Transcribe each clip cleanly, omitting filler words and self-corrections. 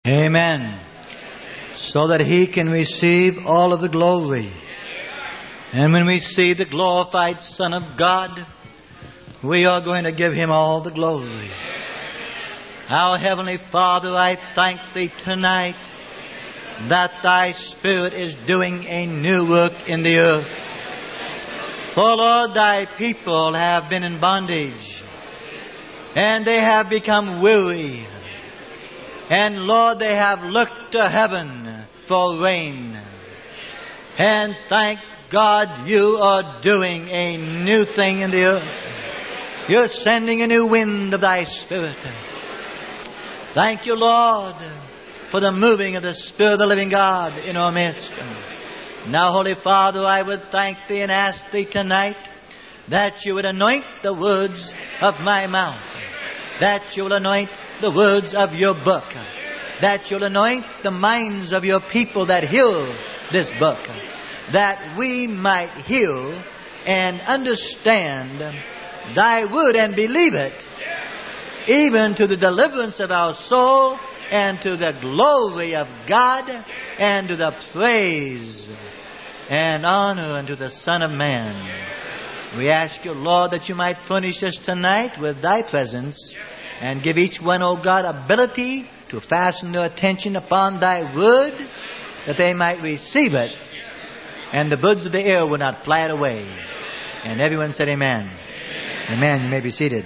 Amen. So that He can receive all of the glory. And when we see the glorified Son of God, we are going to give Him all the glory. Our Heavenly Father, I thank Thee tonight that Thy Spirit is doing a new work in the earth. For Lord, Thy people have been in bondage, and they have become weary. And Lord, they have looked to heaven for rain. And thank God you are doing a new thing in the earth. You're sending a new wind of Thy Spirit. Thank you, Lord, for the moving of the Spirit of the living God in our midst. Now, Holy Father, I would thank Thee and ask Thee tonight that You would anoint the words of my mouth, that You will anoint the words of Your book, that You'll anoint the minds of Your people that hear this book, that we might hear and understand Thy word and believe it, even to the deliverance of our soul and to the glory of God and to the praise and honor unto the Son of Man. We ask You, Lord, that You might furnish us tonight with Thy presence and give each one, O God, ability to fasten their attention upon Thy word, that they might receive it, and the birds of the air will not fly it away. And everyone said amen. Amen. You may be seated.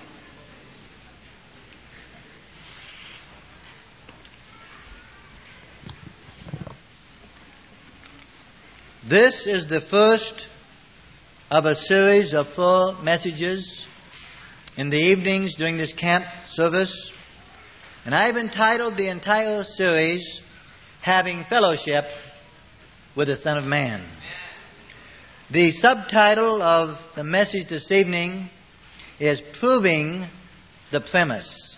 This is the first of a series of 4 messages in the evenings during this camp service. And I've entitled the entire series, Having Fellowship with the Son of Man. The subtitle of the message this evening is Proving the Premise.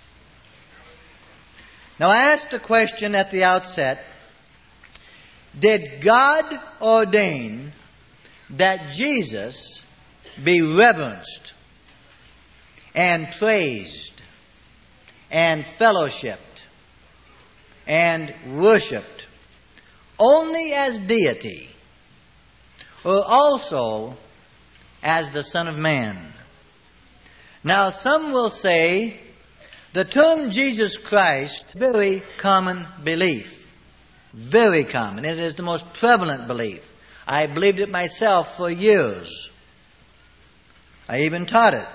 Now, I asked the question at the outset, did God ordain that Jesus be reverenced and praised and fellowshipped and worshipped only as deity, or also as the Son of Man? Now, some will say the term Jesus Christ is a very common belief. Very common. It is the most prevalent belief. I believed it myself for years. I even taught it.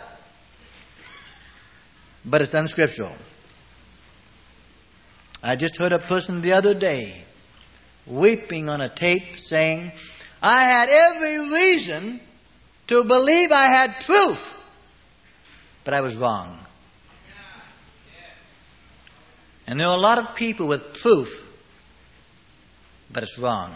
But it's unscriptural. I just heard a person the other day weeping on a tape saying, I had every reason to believe I had proof, but I was wrong. And there are a lot of people with proof, but it's wrong.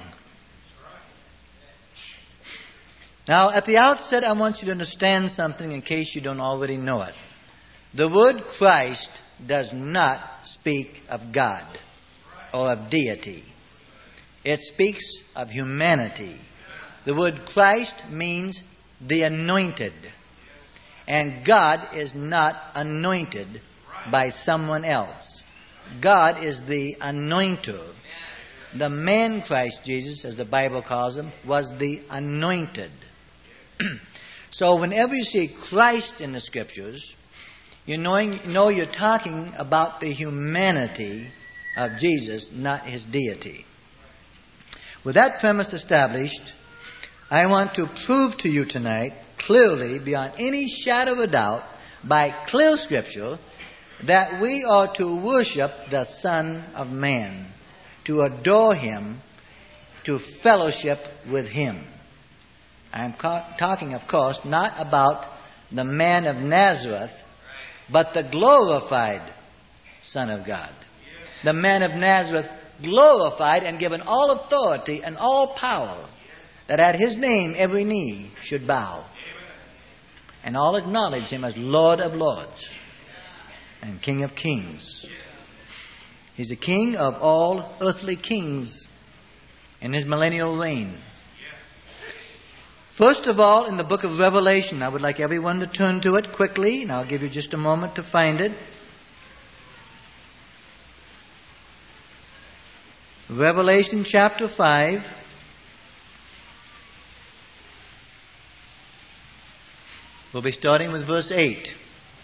Now, at the outset, I want you to understand something in case you don't already know it. The word Christ does not speak of God or of deity. It speaks of humanity. The word Christ means the anointed. And God is not anointed by someone else. God is the anointer. The man Christ Jesus, as the Bible calls Him, was the anointed. So whenever you see Christ in the Scriptures, you know you're talking about the humanity of Jesus, not His deity. With that premise established, I want to prove to you tonight, clearly, beyond any shadow of a doubt, by clear Scripture, that we are to worship the Son of Man, to adore Him, to fellowship with Him. I'm talking, of course, not about the man of Nazareth, but the glorified Son of God. The man of Nazareth glorified and given all authority and all power, that at His name every knee should bow, and all acknowledge Him as Lord of Lords and King of Kings. He's the King of all earthly kings in His millennial reign. First of all, in the book of Revelation, I would like everyone to turn to it quickly, and I'll give you just a moment to find it. Revelation chapter 5. We'll be starting with verse 8.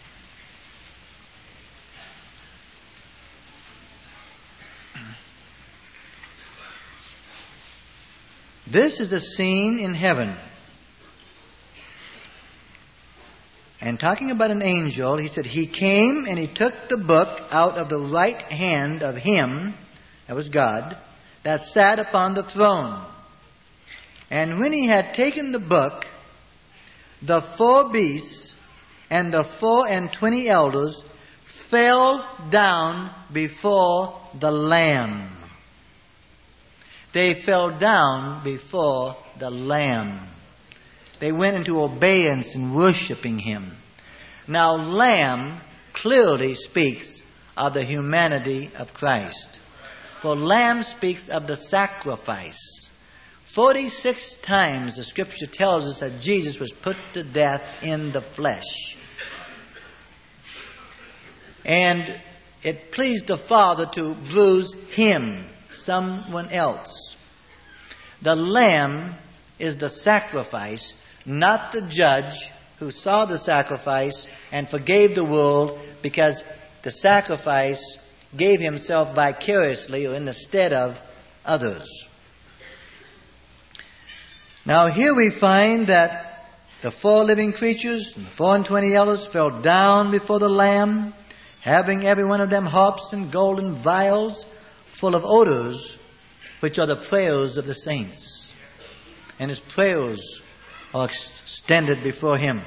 This is a scene in heaven. And talking about an angel, he said, he came and he took the book out of the right hand of him, that was God, that sat upon the throne. And when he had taken the book, the 4 beasts and the 24 elders fell down before the Lamb. They fell down before the Lamb. They went into obedience and worshiping Him. Now, Lamb clearly speaks of the humanity of Christ. For Lamb speaks of the sacrifice. 46 times the Scripture tells us that Jesus was put to death in the flesh. And it pleased the Father to bruise Him, someone else. The Lamb is the sacrifice, not the judge who saw the sacrifice and forgave the world because the sacrifice gave himself vicariously or in the stead of others. Now here we find that the 4 living creatures and the 24 elders fell down before the Lamb, having every one of them harps and golden vials full of odors, which are the prayers of the saints. And his prayers are extended before him.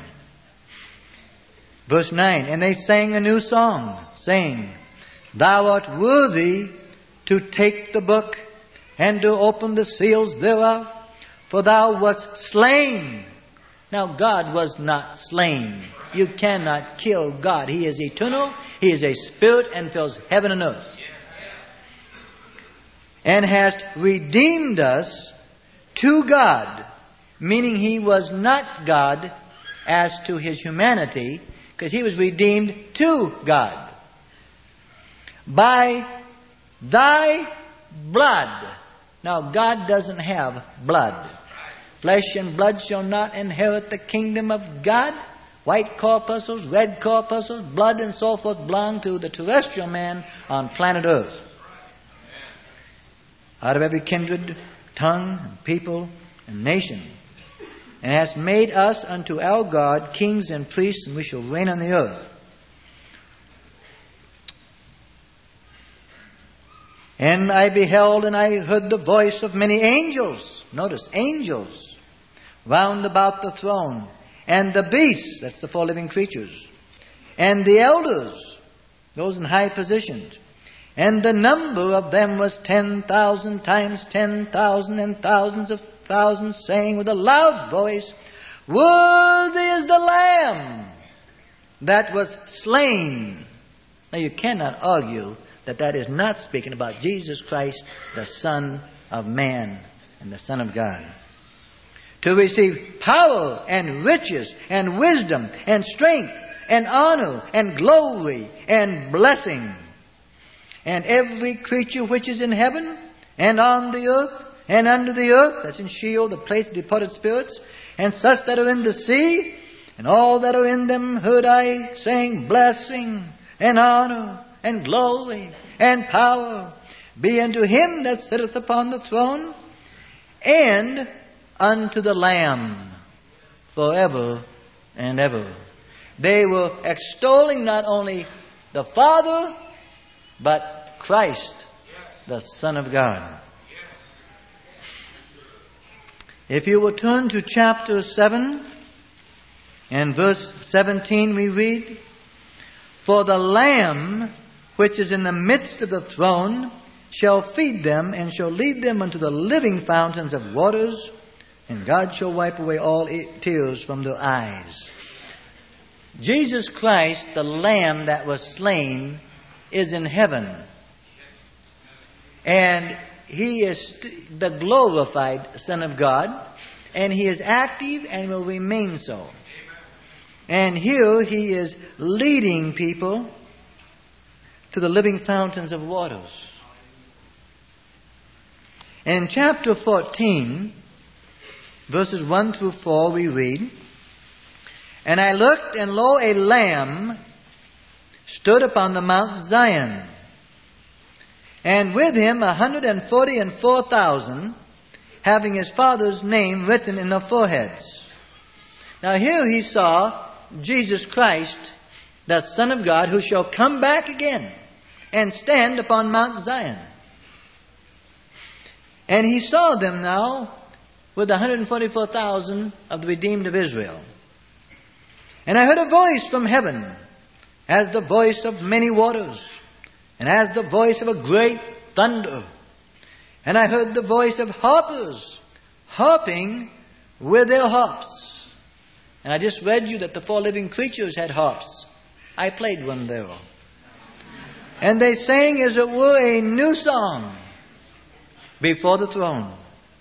Verse 9, and they sang a new song, saying, Thou art worthy to take the book and to open the seals thereof, for thou wast slain. Now God was not slain. You cannot kill God. He is eternal. He is a spirit and fills heaven and earth. And hast redeemed us to God, meaning He was not God as to His humanity, because He was redeemed to God. By thy blood. Now God doesn't have blood. Flesh and blood shall not inherit the kingdom of God. White corpuscles, red corpuscles, blood and so forth belong to the terrestrial man on planet Earth. Out of every kindred, tongue, and people, and nation. And hast made us unto our God kings and priests, and we shall reign on the earth. And I beheld and I heard the voice of many angels. Notice, angels. Round about the throne. And the beasts, that's the 4 living creatures. And the elders, those in high positions. And the number of them was 10,000 times 10,000 and thousands of thousands, saying with a loud voice, Worthy is the Lamb that was slain. Now you cannot argue that that is not speaking about Jesus Christ, the Son of Man and the Son of God. To receive power and riches and wisdom and strength and honor and glory and blessing. And every creature which is in heaven and on the earth and under the earth, that's in Sheol, the place of departed spirits, and such that are in the sea, and all that are in them heard I saying, Blessing and honor and glory and power be unto Him that sitteth upon the throne and unto the Lamb forever and ever. They were extolling not only the Father, but Christ, the Son of God. If you will turn to chapter 7 and verse 17, we read, For the Lamb which is in the midst of the throne shall feed them and shall lead them unto the living fountains of waters, and God shall wipe away all tears from their eyes. Jesus Christ, the Lamb that was slain, is in heaven. And He is the glorified Son of God. And He is active and will remain so. And here He is leading people to the living fountains of waters. In chapter 14, verses 1 through 4, we read, "And I looked, and lo, a Lamb stood upon the Mount Zion, and with him 144,000, having his Father's name written in their foreheads." Now here he saw Jesus Christ, the Son of God, who shall come back again and stand upon Mount Zion. And he saw them now with the 144,000 of the redeemed of Israel. "And I heard a voice from heaven, as the voice of many waters, and as the voice of a great thunder. And I heard the voice of harpers, harping with their harps." And I just read you that the 4 living creatures had harps. I played one there. "And they sang as it were a new song before the throne."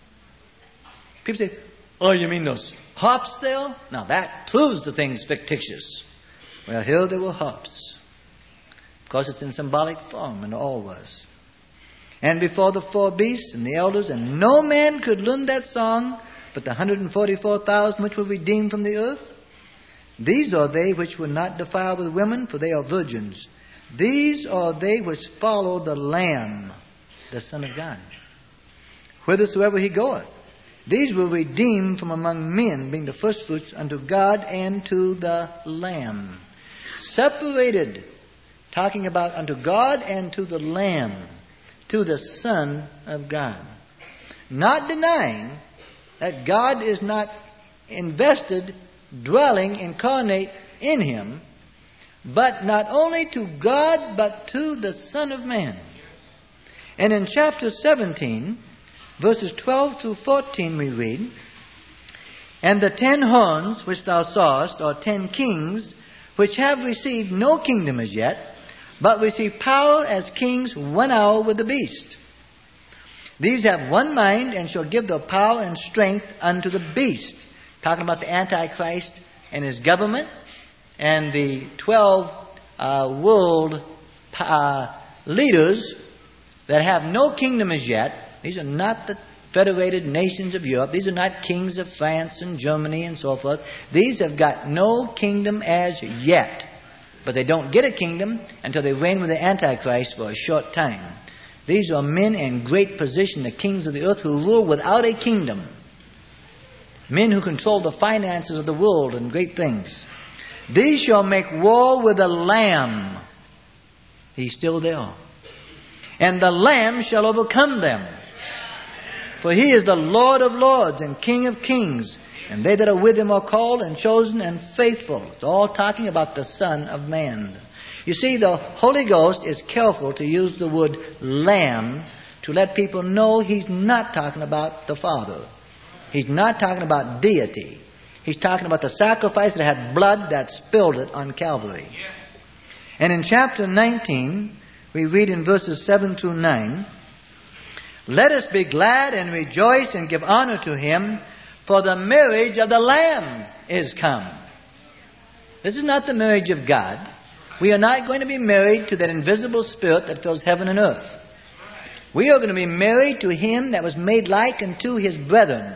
People say, "Oh, you mean those harps there?" Now that proves the thing's fictitious. Well, here there were harps. Of course, it's in symbolic form, and all was. "And before the 4 beasts and the elders, and no man could learn that song, but the 144,000 which were redeemed from the earth. These are they which were not defiled with women, for they are virgins. These are they which follow the Lamb, the Son of God, whithersoever he goeth. These were redeemed from among men, being the firstfruits unto God and to the Lamb." Separated, talking about unto God and to the Lamb, to the Son of God. Not denying that God is not invested, dwelling, incarnate in him, but not only to God, but to the Son of Man. And in chapter 17, verses 12 through 14, we read, "And the 10 horns which thou sawest are 10 kings, which have received no kingdom as yet, but receive power as kings 1 hour with the beast. These have one mind, and shall give their power and strength unto the beast." Talking about the Antichrist and his government, and the 12 world leaders that have no kingdom as yet. These are not the federated nations of Europe. These are not kings of France and Germany and so forth. These have got no kingdom as yet. But they don't get a kingdom until they reign with the Antichrist for a short time. These are men in great position, the kings of the earth, who rule without a kingdom. Men who control the finances of the world and great things. "These shall make war with the Lamb." He's still there. "And the Lamb shall overcome them. For he is the Lord of lords and King of kings. And they that are with him are called and chosen and faithful." It's all talking about the Son of Man. You see, the Holy Ghost is careful to use the word Lamb to let people know he's not talking about the Father. He's not talking about deity. He's talking about the sacrifice that had blood that spilled it on Calvary. And in chapter 19, we read in verses 7 through 9, "Let us be glad and rejoice and give honor to him, for the marriage of the Lamb is come." This is not the marriage of God. We are not going to be married to that invisible spirit that fills heaven and earth. We are going to be married to him that was made like unto his brethren,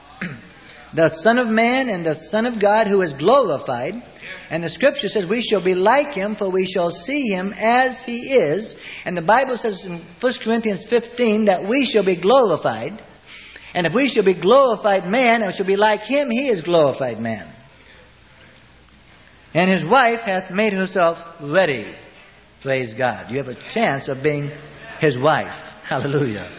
the Son of Man and the Son of God, who is glorified. And the Scripture says we shall be like him, for we shall see him as he is. And the Bible says in 1 Corinthians 15 that we shall be glorified. And if we shall be glorified man, and shall be like him, he is glorified man. "And his wife hath made herself ready." Praise God. You have a chance of being his wife. Hallelujah.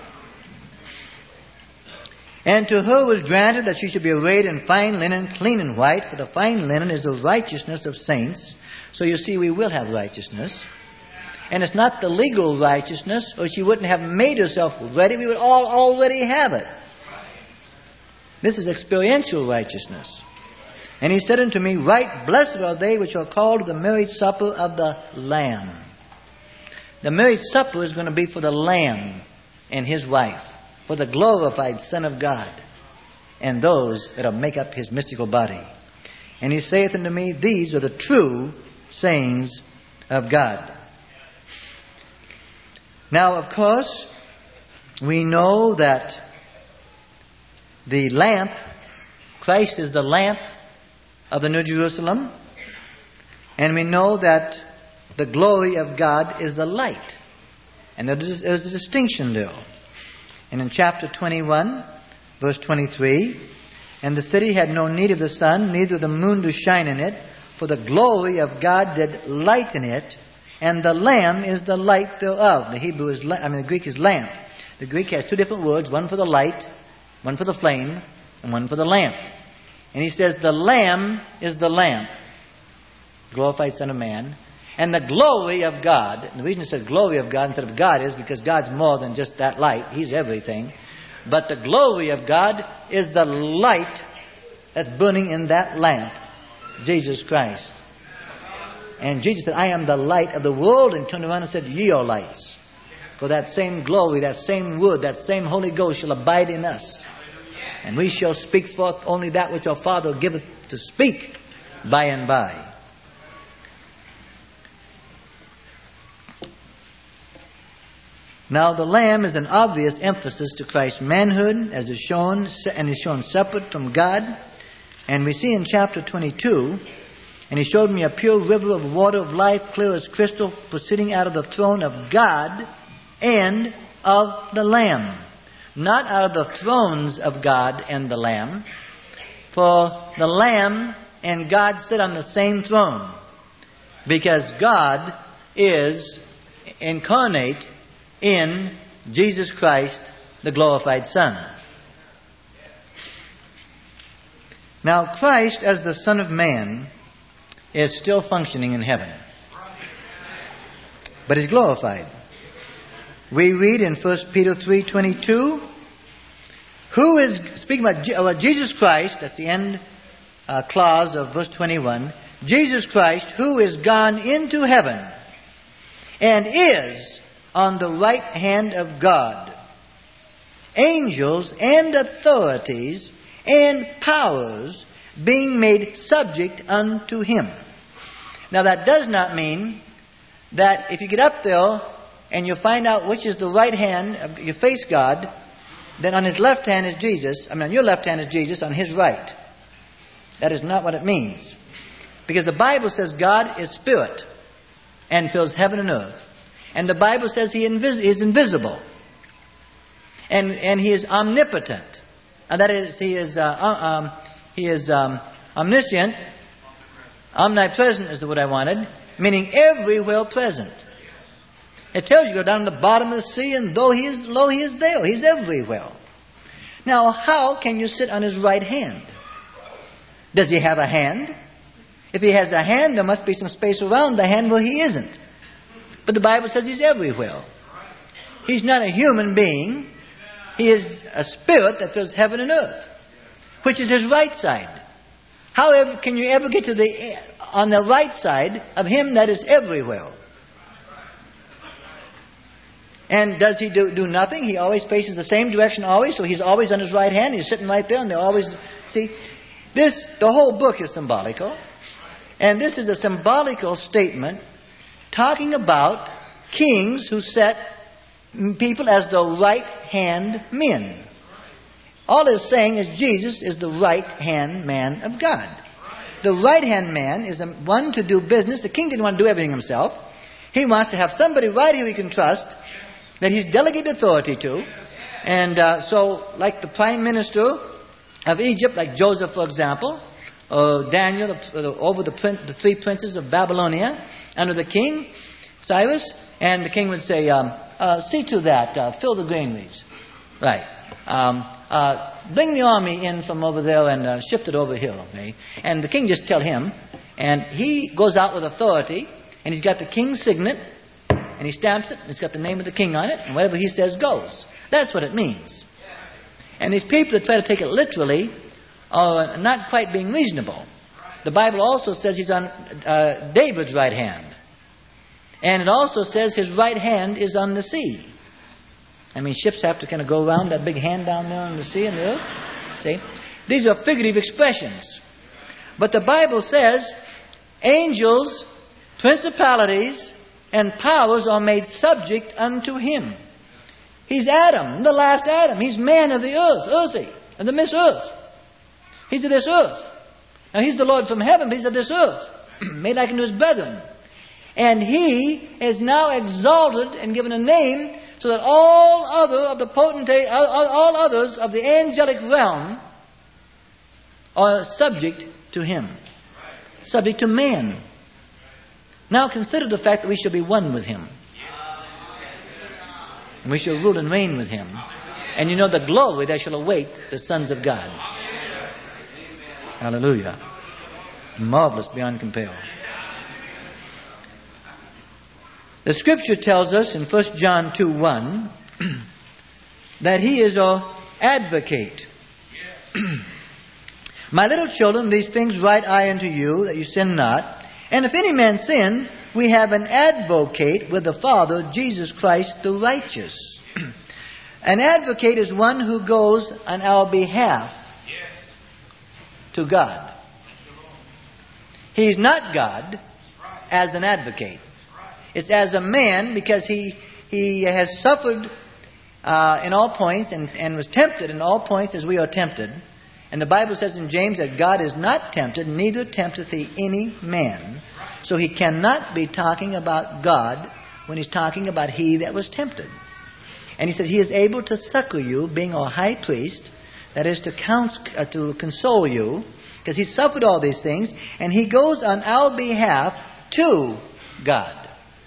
"And to her was granted that she should be arrayed in fine linen, clean and white, for the fine linen is the righteousness of saints." So you see, we will have righteousness. And it's not the legal righteousness, or she wouldn't have made herself ready. We would all already have it. This is experiential righteousness. "And he said unto me, Right blessed are they which are called to the marriage supper of the Lamb." The marriage supper is going to be for the Lamb and his wife, for the glorified Son of God, and those that make up his mystical body. "And he saith unto me, These are the true sayings of God." Now, of course, we know that the lamp, Christ is the lamp of the New Jerusalem. And we know that the glory of God is the light. And there's a distinction there. And in chapter 21, verse 23, and the city had no need of the sun, neither the moon to shine in it, for the glory of God did lighten it, and the Lamb is the light thereof. The Greek is lamp. The Greek has two different words, one for the light, one for the flame, and one for the lamp. And he says the Lamb is the lamp, glorified Son of Man, and the glory of God. And the reason it says glory of God instead of God is because God's more than just that light. He's everything. But the glory of God is the light that's burning in that lamp, Jesus Christ. And Jesus said, I am the light of the world, and turned around and said, ye are lights. For that same glory, that same word, that same Holy Ghost shall abide in us. And we shall speak forth only that which our Father giveth to speak by and by. Now the Lamb is an obvious emphasis to Christ's manhood, as is shown, and is shown separate from God. And we see in chapter 22, and he showed me a pure river of water of life, clear as crystal, proceeding out of the throne of God and of the Lamb. Not out of the thrones of God and the Lamb, for the Lamb and God sit on the same throne, because God is incarnate in Jesus Christ, the glorified Son. Now, Christ, as the Son of Man, is still functioning in heaven, but is glorified. We read in 1 Peter 3:22, who is, speaking about Jesus Christ, that's the end clause of verse 21, Jesus Christ, who is gone into heaven and is on the right hand of God, angels and authorities and powers being made subject unto Him. Now that does not mean that if you get up there and you find out which is the right hand, you face God, then on His left hand is Jesus, on your left hand is Jesus, on His right. That is not what it means. Because the Bible says God is spirit and fills heaven and earth. And the Bible says He is invisible. And He is omnipotent. And that is, He is omniscient. Omnipresent is the word I wanted. Meaning everywhere present. It tells you go down to the bottom of the sea, and though He is low, He is there. He's everywhere. Now, how can you sit on His right hand? Does He have a hand? If He has a hand, there must be some space around the hand where He isn't. But the Bible says He's everywhere. He's not a human being. He is a spirit that fills heaven and earth, which is His right side. However, can you ever get to on the right side of Him that is everywhere? And does He do nothing? He always faces the same direction always, so He's always on His right hand. He's sitting right there, and they always see. The whole book is symbolical. And this is a symbolical statement talking about kings who set people as the right-hand men. All it's saying is Jesus is the right-hand man of God. The right-hand man is the one to do business. The king didn't want to do everything himself. He wants to have somebody right here he can trust, that he's delegated authority to. And so, like the prime minister of Egypt, like Joseph, for example, or Daniel, over the three princes of Babylonia, under the king, Cyrus, and the king would say, see to that, fill the granaries. Right. Bring the army in from over there and shift it over here. Okay? And the king just tell him, and he goes out with authority, and he's got the king's signet, and he stamps it, and it's got the name of the king on it, and whatever he says goes. That's what it means. And these people that try to take it literally are not quite being reasonable. The Bible also says he's on David's right hand. And it also says his right hand is on the sea. I mean, ships have to kind of go around that big hand down there on the sea and the earth. See? These are figurative expressions. But the Bible says angels, principalities, and powers are made subject unto Him. He's Adam, the last Adam. He's man of the earth, earthy, and the Miss Earth. He's of this earth. Now He's the Lord from heaven, but He's of this earth, made like unto His brethren. And He is now exalted and given a name so that all other of the potentate, all others of the angelic realm are subject to Him, subject to man. Now consider the fact that we shall be one with Him. And we shall rule and reign with Him. And you know the glory that shall await the sons of God. Hallelujah. Marvelous beyond compare. The Scripture tells us in 1 John 2:1 that He is our advocate. My little children, these things write I unto you, that you sin not. And if any man sin, we have an advocate with the Father, Jesus Christ the righteous. An advocate is one who goes on our behalf to God. He's not God as an advocate. It's as a man, because he has suffered in all points and was tempted in all points as we are tempted. And the Bible says in James that God is not tempted, neither tempteth He any man. So He cannot be talking about God when He's talking about He that was tempted. And He said He is able to succor you, being our high priest, that is to console you, because He suffered all these things, and He goes on our behalf to God.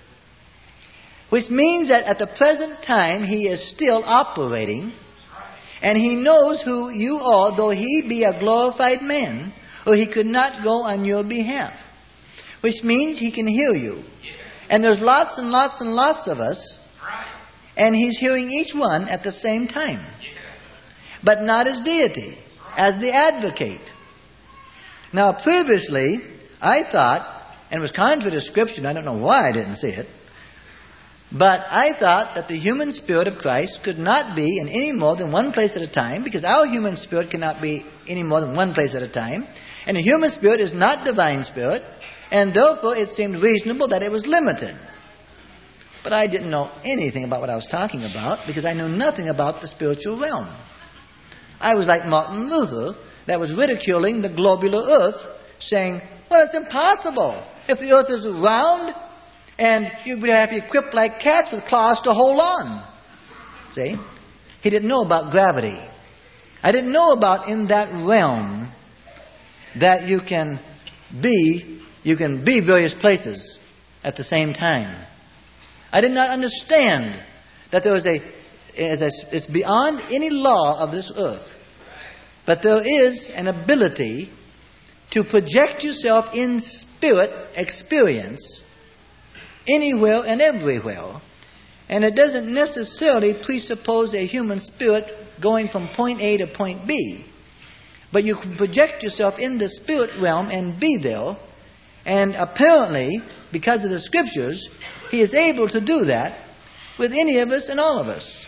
Which means that at the present time He is still operating, and He knows who you are, though He be a glorified man, or He could not go on your behalf. Which means He can hear you. And there's lots and lots and lots of us, and He's hearing each one at the same time. But not as deity, as the advocate. Now previously, I thought, and it was contrary to Scripture, I don't know why I didn't see it, but I thought that the human spirit of Christ could not be in any more than one place at a time, because our human spirit cannot be any more than one place at a time. And the human spirit is not divine spirit, and therefore it seemed reasonable that it was limited. But I didn't know anything about what I was talking about, because I knew nothing about the spiritual realm. I was like Martin Luther, that was ridiculing the globular earth, saying, well, it's impossible. If the earth is round, and you would have to be equipped like cats with claws to hold on. See? He didn't know about gravity. I didn't know about in that realm that you can be various places at the same time. I did not understand that there was it's beyond any law of this earth. But there is an ability to project yourself in spirit experience anywhere and everywhere. And it doesn't necessarily presuppose a human spirit going from point A to point B. But you can project yourself in the spirit realm and be there. And apparently, because of the Scriptures, He is able to do that with any of us and all of us.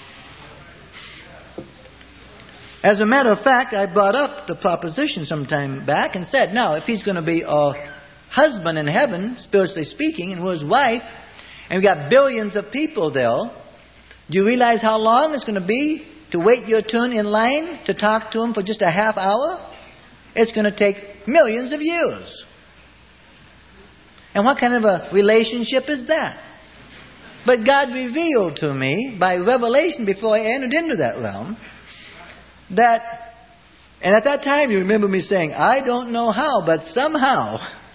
As a matter of fact, I brought up the proposition some time back and said, now, if He's going to be our husband in heaven, spiritually speaking, and we're His wife, and we've got billions of people there, do you realize how long it's going to be to wait your turn in line to talk to Him for just a half hour? It's going to take millions of years. And what kind of a relationship is that? But God revealed to me by revelation before I entered into that realm that, and at that time you remember me saying, I don't know how, but somehow,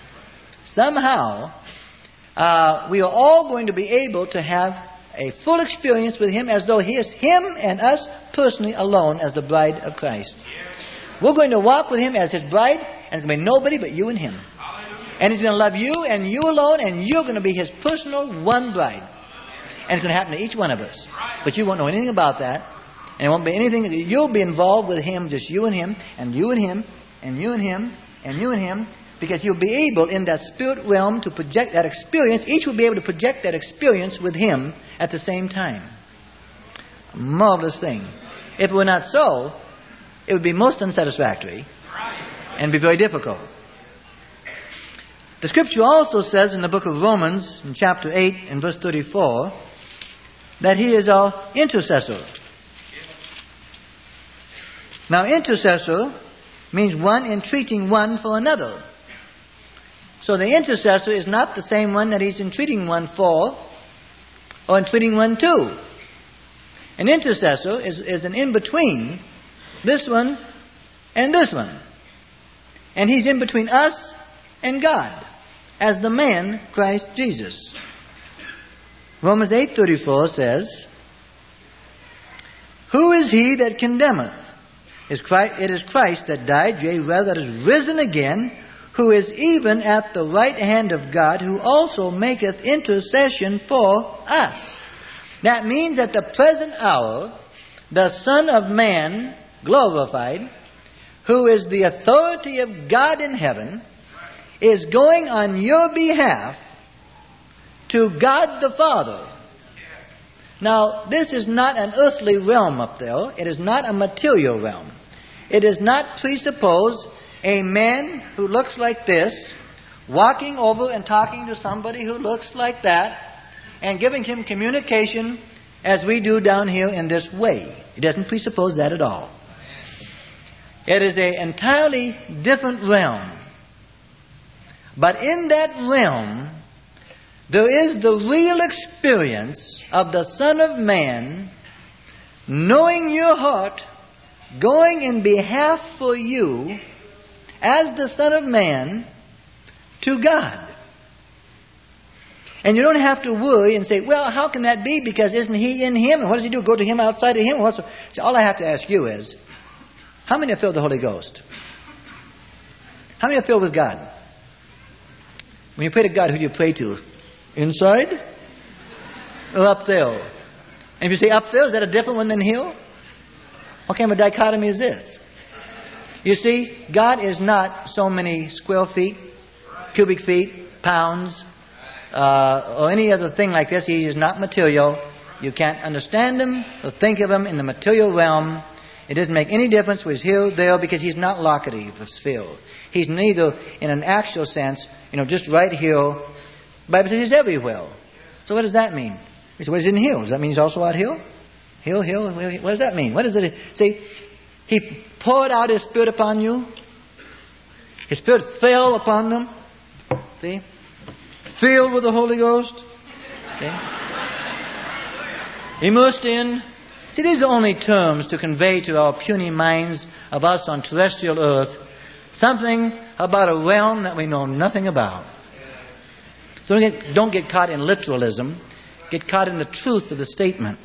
we are all going to be able to have a full experience with Him as though He is Him and us personally alone as the bride of Christ. We're going to walk with Him as His bride, and it's going to be nobody but you and Him. And He's going to love you and you alone, and you're going to be His personal one bride. And it's going to happen to each one of us. But you won't know anything about that. And it won't be anything. You'll be involved with Him, just you and Him, and you and Him, and you and Him, and you and Him. Because you'll be able in that spirit realm to project that experience. Each will be able to project that experience with Him at the same time. A marvelous thing. If it were not so, it would be most unsatisfactory and be very difficult. The Scripture also says in the book of Romans, in chapter 8 and verse 34, that He is our intercessor. Now, intercessor means one entreating one for another. So the intercessor is not the same one that he's entreating one for or entreating one to. An intercessor is an in-between this one and this one. And he's in between us and God as the man Christ Jesus. Romans 8:34 says, "Who is he that condemneth? It is Christ that died, yea, rather that is risen again, who is even at the right hand of God, who also maketh intercession for us." That means at the present hour, the Son of Man, glorified, who is the authority of God in heaven, is going on your behalf to God the Father. Now, this is not an earthly realm up there. It is not a material realm. It does not presuppose a man who looks like this, walking over and talking to somebody who looks like that, and giving him communication as we do down here in this way. It doesn't presuppose that at all. It is an entirely different realm. But in that realm, there is the real experience of the Son of Man knowing your heart, going in behalf for you as the Son of Man to God. And you don't have to worry and say, well, how can that be? Because isn't He in Him? And what does He do? Go to Him outside of Him? So all I have to ask you is, how many are filled with the Holy Ghost? How many are filled with God? When you pray to God, who do you pray to? Inside? Or up there? And if you say up there, is that a different one than here? What kind of a dichotomy is this? You see, God is not so many square feet, cubic feet, pounds, or any other thing like this. He is not material. You can't understand Him or think of Him in the material realm. It doesn't make any difference whether He's here or there, because He's not lockety of sphere. He's neither in an actual sense, just right here. The Bible says He's everywhere. So what does that mean? He says, well, He's in here. Does that mean He's also out here? Here. What does that mean? What does it see? He poured out His Spirit upon you. His Spirit fell upon them. See? Filled with the Holy Ghost. See? Immersed in. See, these are only terms to convey to our puny minds of us on terrestrial earth something about a realm that we know nothing about. So don't get caught in literalism. Get caught in the truth of the statement.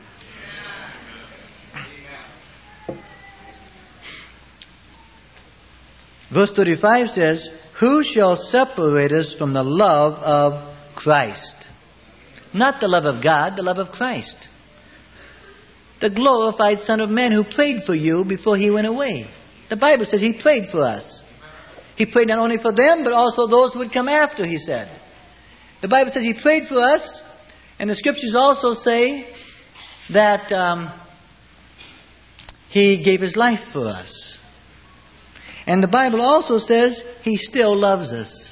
Verse 35 says, "Who shall separate us from the love of Christ?" Not the love of God, the love of Christ. The glorified Son of Man who prayed for you before He went away. The Bible says He prayed for us. He prayed not only for them, but also those who would come after, He said. The Bible says He prayed for us, and the Scriptures also say that He gave His life for us. And the Bible also says He still loves us.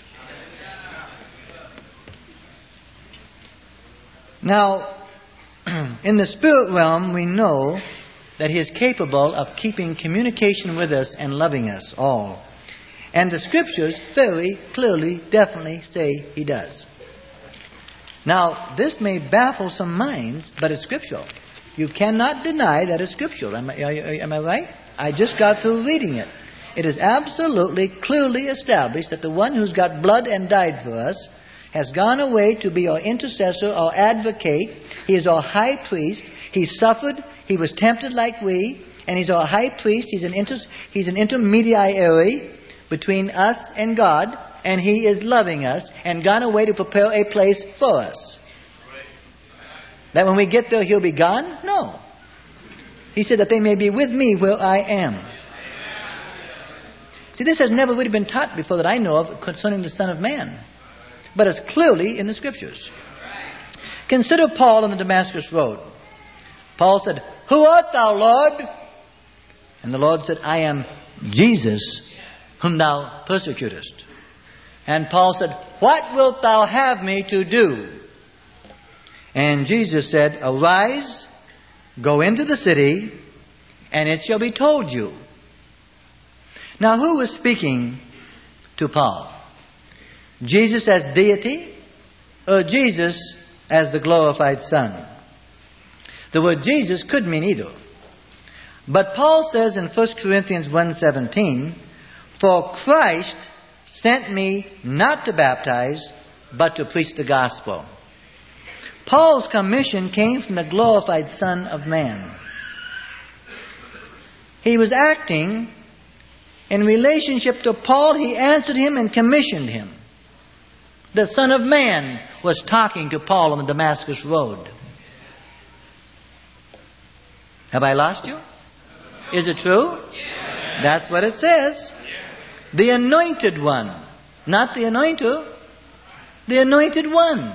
Now, in the spirit realm, we know that He is capable of keeping communication with us and loving us all. And the Scriptures very clearly, definitely say He does. Now, this may baffle some minds, but it's scriptural. You cannot deny that it's scriptural. Am I right? I just got through reading it. It is absolutely, clearly established that the one who's got blood and died for us has gone away to be our intercessor, our advocate. He is our high priest. He suffered. He was tempted like we. And He's our high priest. He's an intermediary between us and God. And He is loving us and gone away to prepare a place for us. That when we get there, He'll be gone? No. He said that they may be with me where I am. See, this has never really been taught before that I know of concerning the Son of Man. But it's clearly in the Scriptures. Consider Paul on the Damascus Road. Paul said, "Who art thou, Lord?" And the Lord said, "I am Jesus, whom thou persecutest." And Paul said, "What wilt thou have me to do?" And Jesus said, "Arise, go into the city, and it shall be told you." Now, who was speaking to Paul? Jesus as deity, or Jesus as the glorified Son? The word Jesus could mean either. But Paul says in 1 Corinthians 1:17, "For Christ sent me not to baptize, but to preach the gospel." Paul's commission came from the glorified Son of Man. He was acting in relationship to Paul. He answered him and commissioned him. The Son of Man was talking to Paul on the Damascus Road. Have I lost you? Is it true? That's what it says. The anointed one. Not the anointer. The anointed one.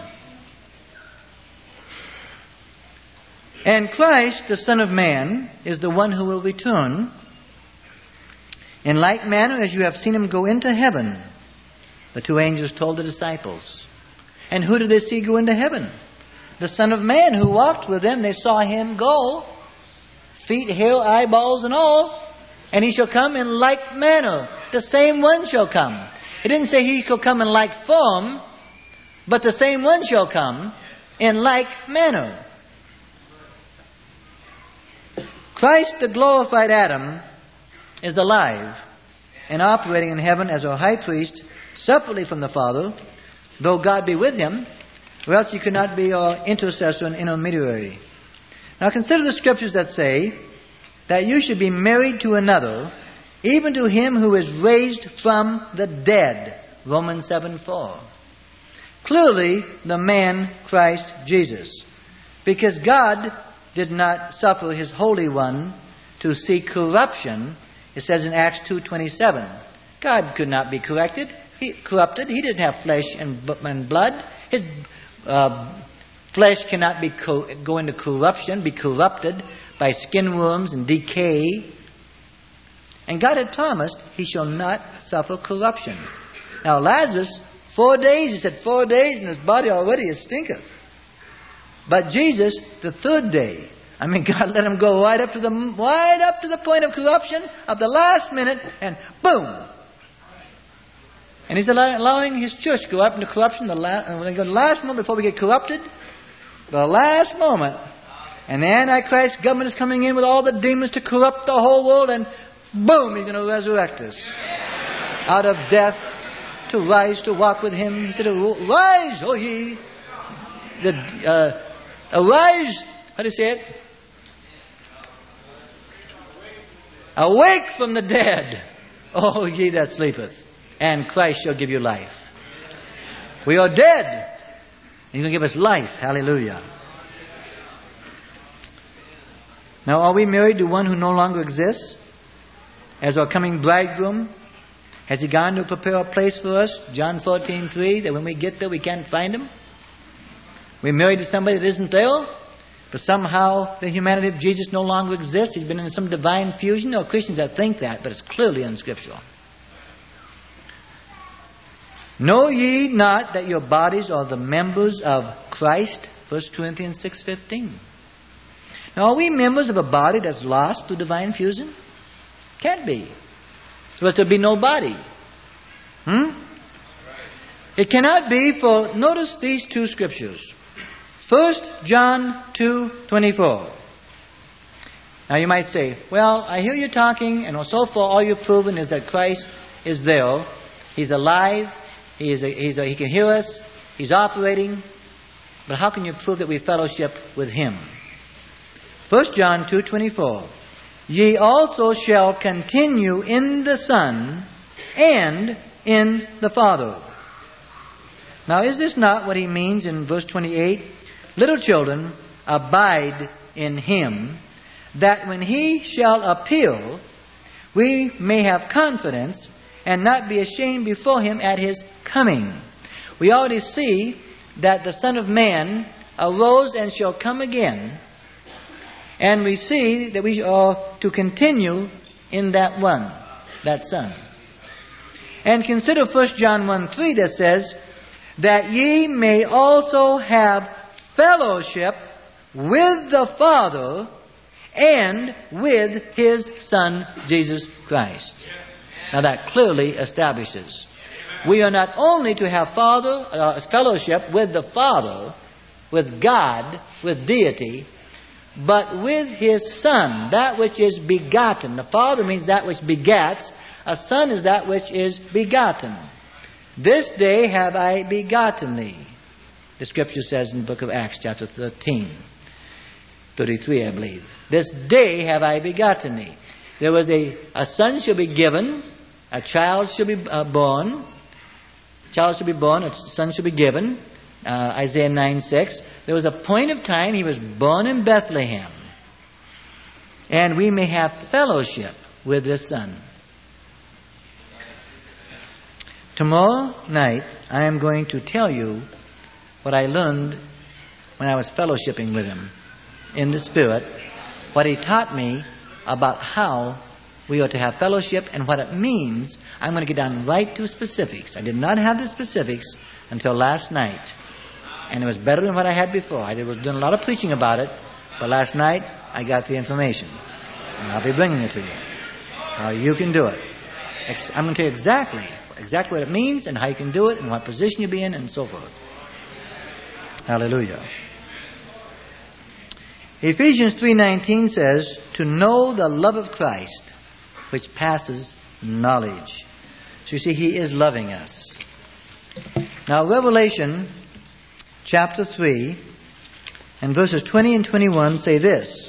And Christ, the Son of Man, is the one who will return in like manner as you have seen him go into heaven. The two angels told the disciples. And who did they see go into heaven? The Son of Man who walked with them. They saw him go. Feet, hair, eyeballs and all. And he shall come in like manner. The same one shall come. It didn't say he shall come in like form, but the same one shall come in like manner. Christ, the glorified Adam, is alive and operating in heaven as our high priest, separately from the Father, though God be with him, or else he could not be our intercessor and intermediary. Now consider the scriptures that say that you should be married to another, even to him who is raised from the dead. Romans 7:4. Clearly the man Christ Jesus. Because God did not suffer his Holy One to see corruption. It says in Acts 2:27. God could not be corrupted. He didn't have flesh and blood. His flesh cannot go into corruption, be corrupted by skin worms and decay. And God had promised he shall not suffer corruption. Now Lazarus, 4 days, he said 4 days, and his body already is stinketh. But Jesus, the third day, God let him go right up to the point of corruption of the last minute, and boom. And he's allowing his church to go up into corruption. When they go to the last moment before we get corrupted, the last moment, and the Antichrist government is coming in with all the demons to corrupt the whole world, and boom, he's going to resurrect us out of death to rise to walk with him. He said, "Rise, O ye." Arise, how do you say it? Awake from the dead, O ye that sleepeth, and Christ shall give you life. We are dead. He's going to give us life. Hallelujah. Now, are we married to one who no longer exists as our coming bridegroom? Has he gone to prepare a place for us? John 14:3, that when we get there we can't find him. We're married to somebody that isn't there, but somehow the humanity of Jesus no longer exists. He's been in some divine fusion. There are Christians that think that, but it's clearly unscriptural. Know ye not that your bodies are the members of Christ? 1 Corinthians 6:15. Now, are we members of a body that's lost through divine fusion? Can't be. So there'll be no body. It cannot be, for notice these two scriptures. 1 John 2:24. Now you might say, well, I hear you talking, and so far all you've proven is that Christ is there. He's alive. He can hear us. He's operating. But how can you prove that we fellowship with him? 1 John 2:24. Ye also shall continue in the Son and in the Father. Now, is this not what he means in verse 28? Little children, abide in him, that when he shall appear, we may have confidence and not be ashamed before him at his coming. We already see that the Son of Man arose and shall come again. And we see that we are to continue in that one, that Son. And consider 1 John 1:3 that says, that ye may also have fellowship with the Father and with His Son, Jesus Christ. Now that clearly establishes we are not only to have fellowship with the Father, with God, with deity, but with His Son, that which is begotten. The Father means that which begats. A Son is that which is begotten. This day have I begotten thee. The Scripture says in the book of Acts, chapter 13, 33, I believe. This day have I begotten thee. There was a son shall be given, a child shall be born, a son shall be given. Isaiah 9:6. There was a point of time He was born in Bethlehem. And we may have fellowship with this Son. Tomorrow night, I am going to tell you what I learned when I was fellowshipping with Him in the Spirit, what He taught me about how we ought to have fellowship and what it means. I'm going to get down right to specifics. I did not have the specifics until last night. And it was better than what I had before. I was doing a lot of preaching about it, but last night I got the information. And I'll be bringing it to you. How you can do it. I'm going to tell you exactly what it means and how you can do it and what position you be in and so forth. Hallelujah. Ephesians 3:19 says, to know the love of Christ, which passes knowledge. So you see, He is loving us. Now, Revelation chapter 3 and verses 20 and 21 say this.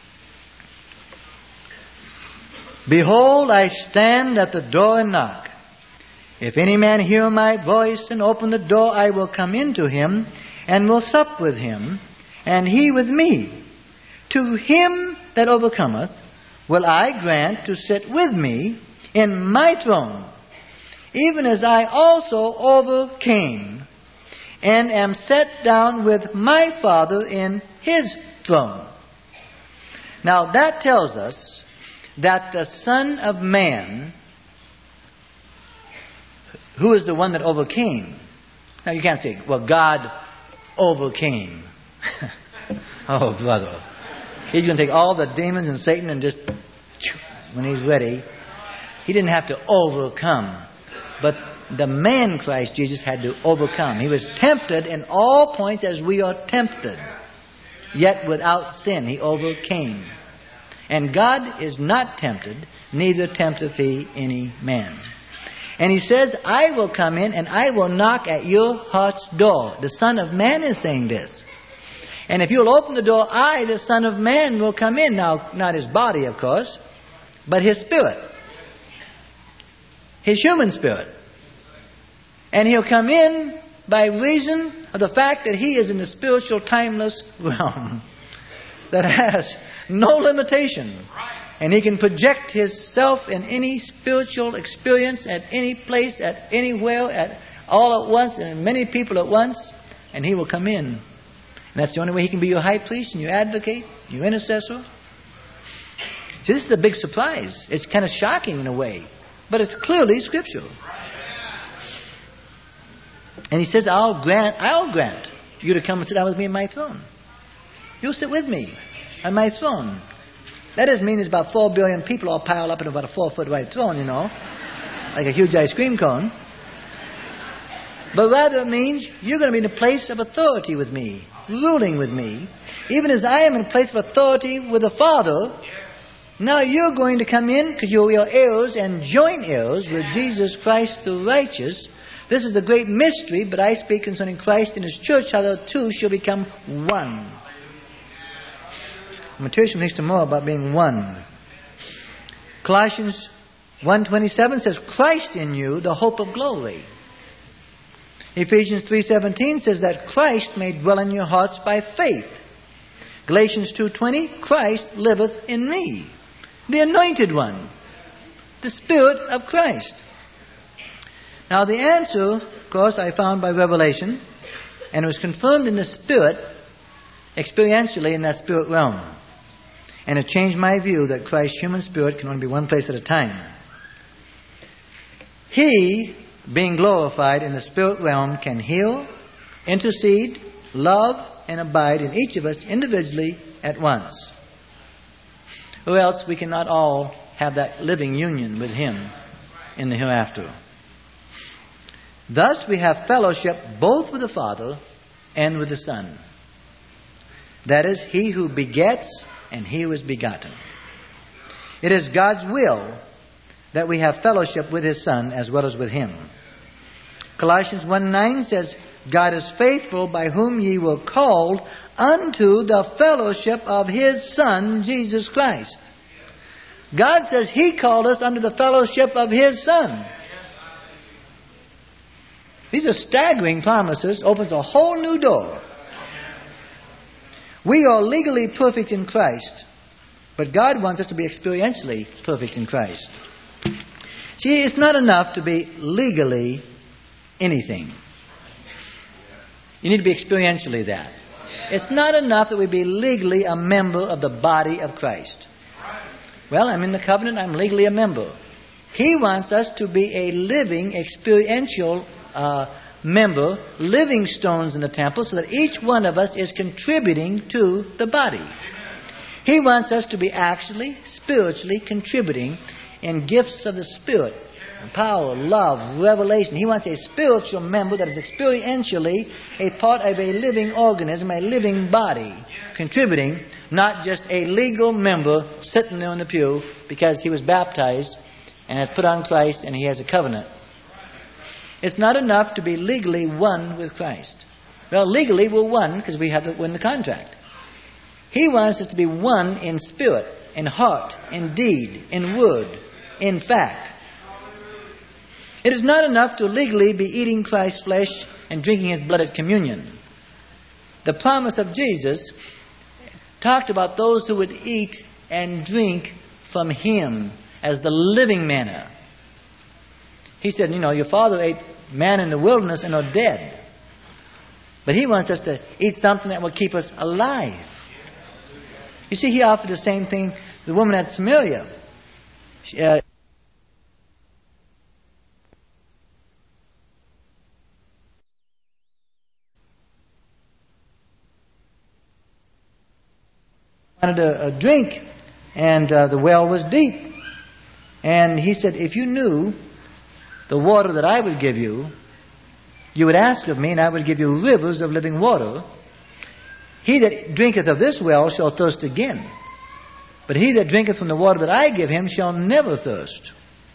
Behold, I stand at the door and knock. If any man hear my voice and open the door, I will come into him and will sup with him, and he with me. To him that overcometh will I grant to sit with me in my throne, even as I also overcame, and am set down with my Father in His throne. Now that tells us that the Son of Man, who is the one that overcame. Now you can't say, well, God overcame. Oh, brother. He's going to take all the demons and Satan and just, when He's ready. He didn't have to overcome. But the man Christ Jesus had to overcome. He was tempted in all points as we are tempted. Yet without sin He overcame. And God is not tempted, neither tempteth He any man. And He says, I will come in and I will knock at your heart's door. The Son of Man is saying this. And if you'll open the door, I, the Son of Man, will come in. Now, not His body, of course, but His spirit. His human spirit. And He'll come in by reason of the fact that He is in the spiritual timeless realm that has no limitation. And He can project Himself in any spiritual experience at any place, at anywhere, at all at once, and many people at once. And He will come in. And that's the only way He can be your high priest and your advocate, your intercessor. See, this is a big surprise. It's kind of shocking in a way. But it's clearly scriptural. And He says, I'll grant you to come and sit down with me in my throne. You'll sit with me on my throne. That doesn't mean there's about 4 billion people all piled up in about a 4-foot wide throne, you know. Like a huge ice cream cone. But rather it means you're going to be in a place of authority with me, ruling with me. Even as I am in a place of authority with the Father, now you're going to come in because you're heirs and joint heirs with Jesus Christ the righteous. This is the great mystery, but I speak concerning Christ and His church, how the two shall become one. I'm going to teach you things tomorrow about being one. Colossians 1:27 says, Christ in you, the hope of glory. Ephesians 3:17 says that Christ may dwell in your hearts by faith. Galatians 2:20, Christ liveth in me. The anointed one. The Spirit of Christ. Now the answer, of course, I found by revelation, and it was confirmed in the Spirit, experientially in that spirit realm. And it changed my view that Christ's human spirit can only be one place at a time. He, being glorified in the spirit realm, can heal, intercede, love, and abide in each of us individually at once. Or else we cannot all have that living union with Him in the hereafter. Thus we have fellowship both with the Father and with the Son. That is, He who begets and He who is begotten. It is God's will that we have fellowship with His Son as well as with Him. Colossians 1:9 says, God is faithful, by whom ye were called unto the fellowship of His Son, Jesus Christ. God says He called us unto the fellowship of His Son. These are staggering promises, opens a whole new door. We are legally perfect in Christ, but God wants us to be experientially perfect in Christ. See, it's not enough to be legally anything. You need to be experientially that. It's not enough that we be legally a member of the body of Christ. Well, I'm in the covenant, I'm legally a member. He wants us to be a living, experiential member, living stones in the temple, so that each one of us is contributing to the body. He wants us to be actually, spiritually contributing in gifts of the Spirit. Power, love, revelation. He wants a spiritual member that is experientially a part of a living organism, a living body, contributing, not just a legal member sitting there in the pew because he was baptized and has put on Christ and he has a covenant. It's not enough to be legally one with Christ. Well, legally we're one because we have to win the contract. He wants us to be one in spirit, in heart, in deed, in word, in fact. It is not enough to legally be eating Christ's flesh and drinking His blood at communion. The promise of Jesus talked about those who would eat and drink from Him as the living manna. He said, your father ate manna in the wilderness and are dead. But He wants us to eat something that will keep us alive. You see, He offered the same thing to the woman at Samaria. Wanted a drink, and the well was deep. And He said, if you knew the water that I would give you, you would ask of me, and I would give you rivers of living water. He that drinketh of this well shall thirst again. But he that drinketh from the water that I give him shall never thirst.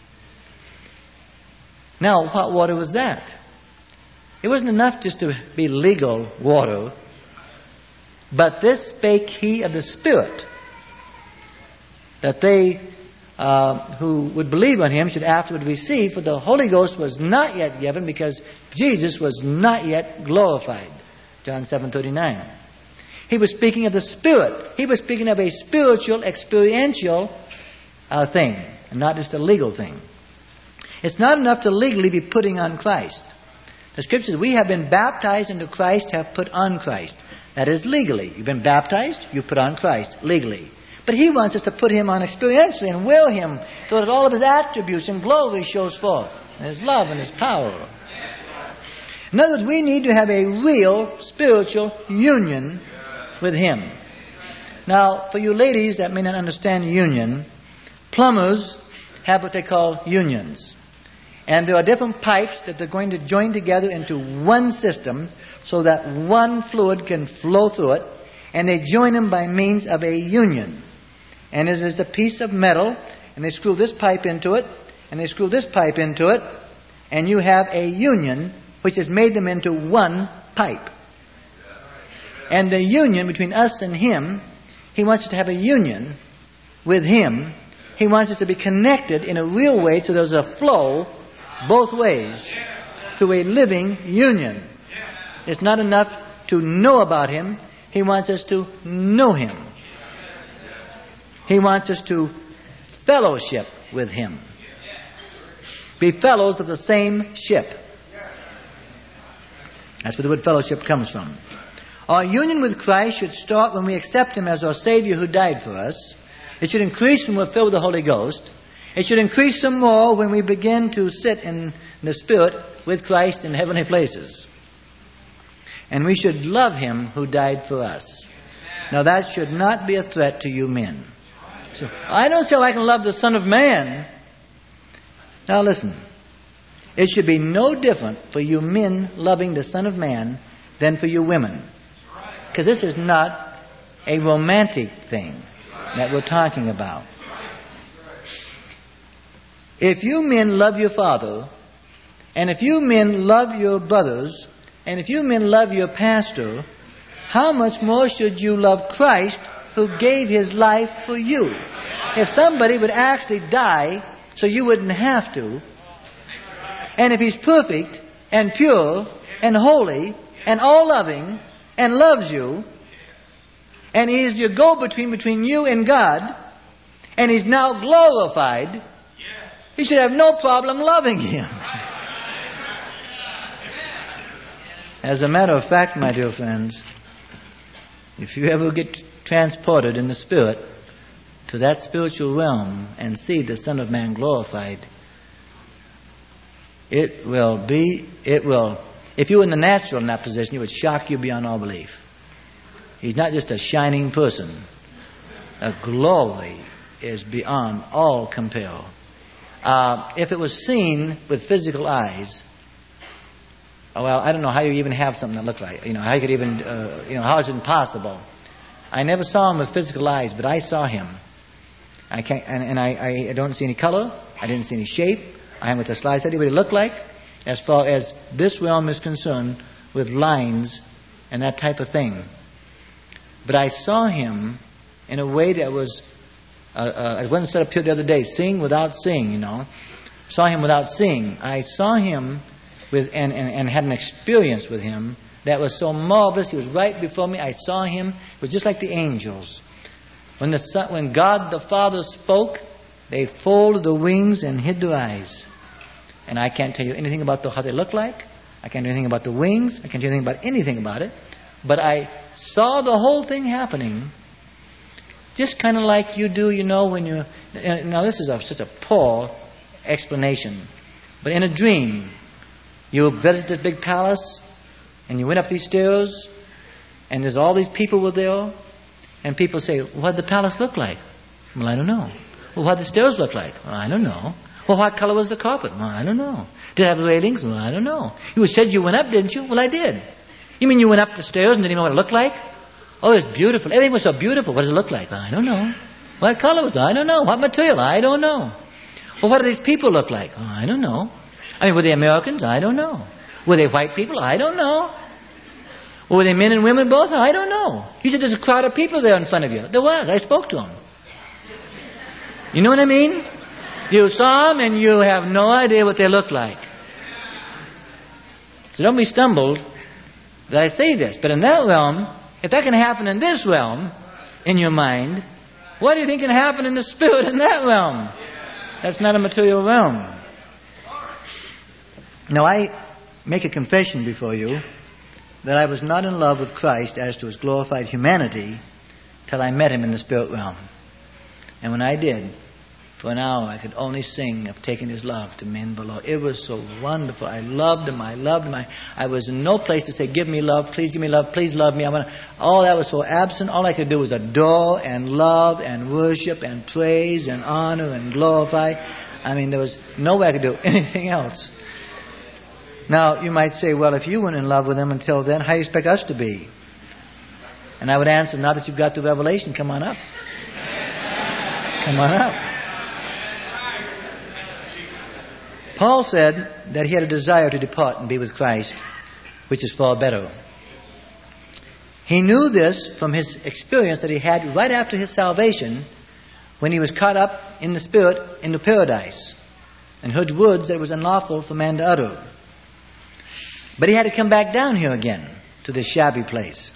Now, what water was that? It wasn't enough just to be legal water. But this spake He of the Spirit, that they who would believe on Him should afterward receive, for the Holy Ghost was not yet given, because Jesus was not yet glorified. John 7:39. He was speaking of the Spirit. He was speaking of a spiritual, experiential thing, and not just a legal thing. It's not enough to legally be putting on Christ. The Scripture says we have been baptized into Christ, have put on Christ. That is legally. You've been baptized, you put on Christ legally. But He wants us to put Him on experientially and will Him so that all of His attributes and glory shows forth, and His love and His power. In other words, we need to have a real spiritual union with Him. Now, for you ladies that may not understand union, plumbers have what they call unions. And there are different pipes that they're going to join together into one system so that one fluid can flow through it. And they join them by means of a union. And it is a piece of metal, and they screw this pipe into it, and they screw this pipe into it, and you have a union which has made them into one pipe. And the union between us and Him, He wants us to have a union with Him. He wants us to be connected in a real way so there's a flow both ways to a living union. It's not enough to know about Him. He wants us to know Him. He wants us to fellowship with Him. Be fellows of the same ship. That's where the word fellowship comes from. Our union with Christ should start when we accept Him as our Savior who died for us. It should increase when we're filled with the Holy Ghost. It should increase some more when we begin to sit in the Spirit with Christ in heavenly places. And we should love Him who died for us. Now that should not be a threat to you men. So, I don't see how I can love the Son of Man. Now listen. It should be no different for you men loving the Son of Man than for you women. Because this is not a romantic thing that we're talking about. If you men love your father, and if you men love your brothers, and if you men love your pastor, how much more should you love Christ who gave His life for you? If somebody would actually die so you wouldn't have to, and if He's perfect and pure and holy and all-loving and loves you, and He's your go-between between you and God, and He's now glorified, you should have no problem loving Him. As a matter of fact, my dear friends, if you ever get transported in the Spirit to that spiritual realm and see the Son of Man glorified, it will, if you were in the natural in that position, it would shock you beyond all belief. He's not just a shining person. The glory is beyond all compare. If it was seen with physical eyes, well, I don't know how you even have something that looked like. How you could even, how is it possible? I never saw Him with physical eyes, but I saw Him. I can't, and I don't see any color. I didn't see any shape. I haven't the slightest idea what He looked like, as far as this realm is concerned, with lines and that type of thing. But I saw Him in a way that was, I wasn't set up here the other day, seeing without seeing, Saw Him without seeing. I saw Him with and had an experience with Him that was so marvelous. He was right before me. I saw Him. It was just like the angels. When God the Father spoke, they folded their wings and hid their eyes. And I can't tell you anything about how they look like. I can't do anything about the wings. I can't do anything about anything about it. But I saw the whole thing happening. Just kind of like you do, when you... Now this is such a poor explanation. But in a dream, you visit this big palace, and you went up these stairs, and there's all these people were there, and people say, what did the palace look like? Well, I don't know. Well, what did the stairs look like? Well, I don't know. Well, what color was the carpet? Well, I don't know. Did it have railings? Well, I don't know. You said you went up, didn't you? Well, I did. You mean you went up the stairs and didn't even know what it looked like? Oh, it's beautiful. Everything was so beautiful. What does it look like? Well, I don't know. What color was it? I don't know. What material? I don't know. Well, what do these people look like? Oh, I don't know. Were they Americans? I don't know. Were they white people? I don't know. Were they men and women both? I don't know. You said there's a crowd of people there in front of you. There was. I spoke to them. You know what I mean? You saw them and you have no idea what they look like. So don't be stumbled that I say this. But in that realm, if that can happen in this realm, in your mind, what do you think can happen in the spirit in that realm? That's not a material realm. Now I make a confession before you that I was not in love with Christ as to His glorified humanity till I met Him in the spirit realm. And when I did, for an hour I could only sing of taking His love to men below. It was so wonderful. I loved Him. I was in no place to say, give me love, please give me love, please love me. All that was so absent. All I could do was adore and love and worship and praise and honor and glorify. There was no way I could do anything else. Now, you might say, well, if you weren't in love with Him until then, how do you expect us to be? And I would answer, now that you've got the revelation, come on up. Come on up. Paul said that he had a desire to depart and be with Christ, which is far better. He knew this from his experience that he had right after his salvation when he was caught up in the Spirit into paradise and heard words that it was unlawful for man to utter. But he had to come back down here again to this shabby place.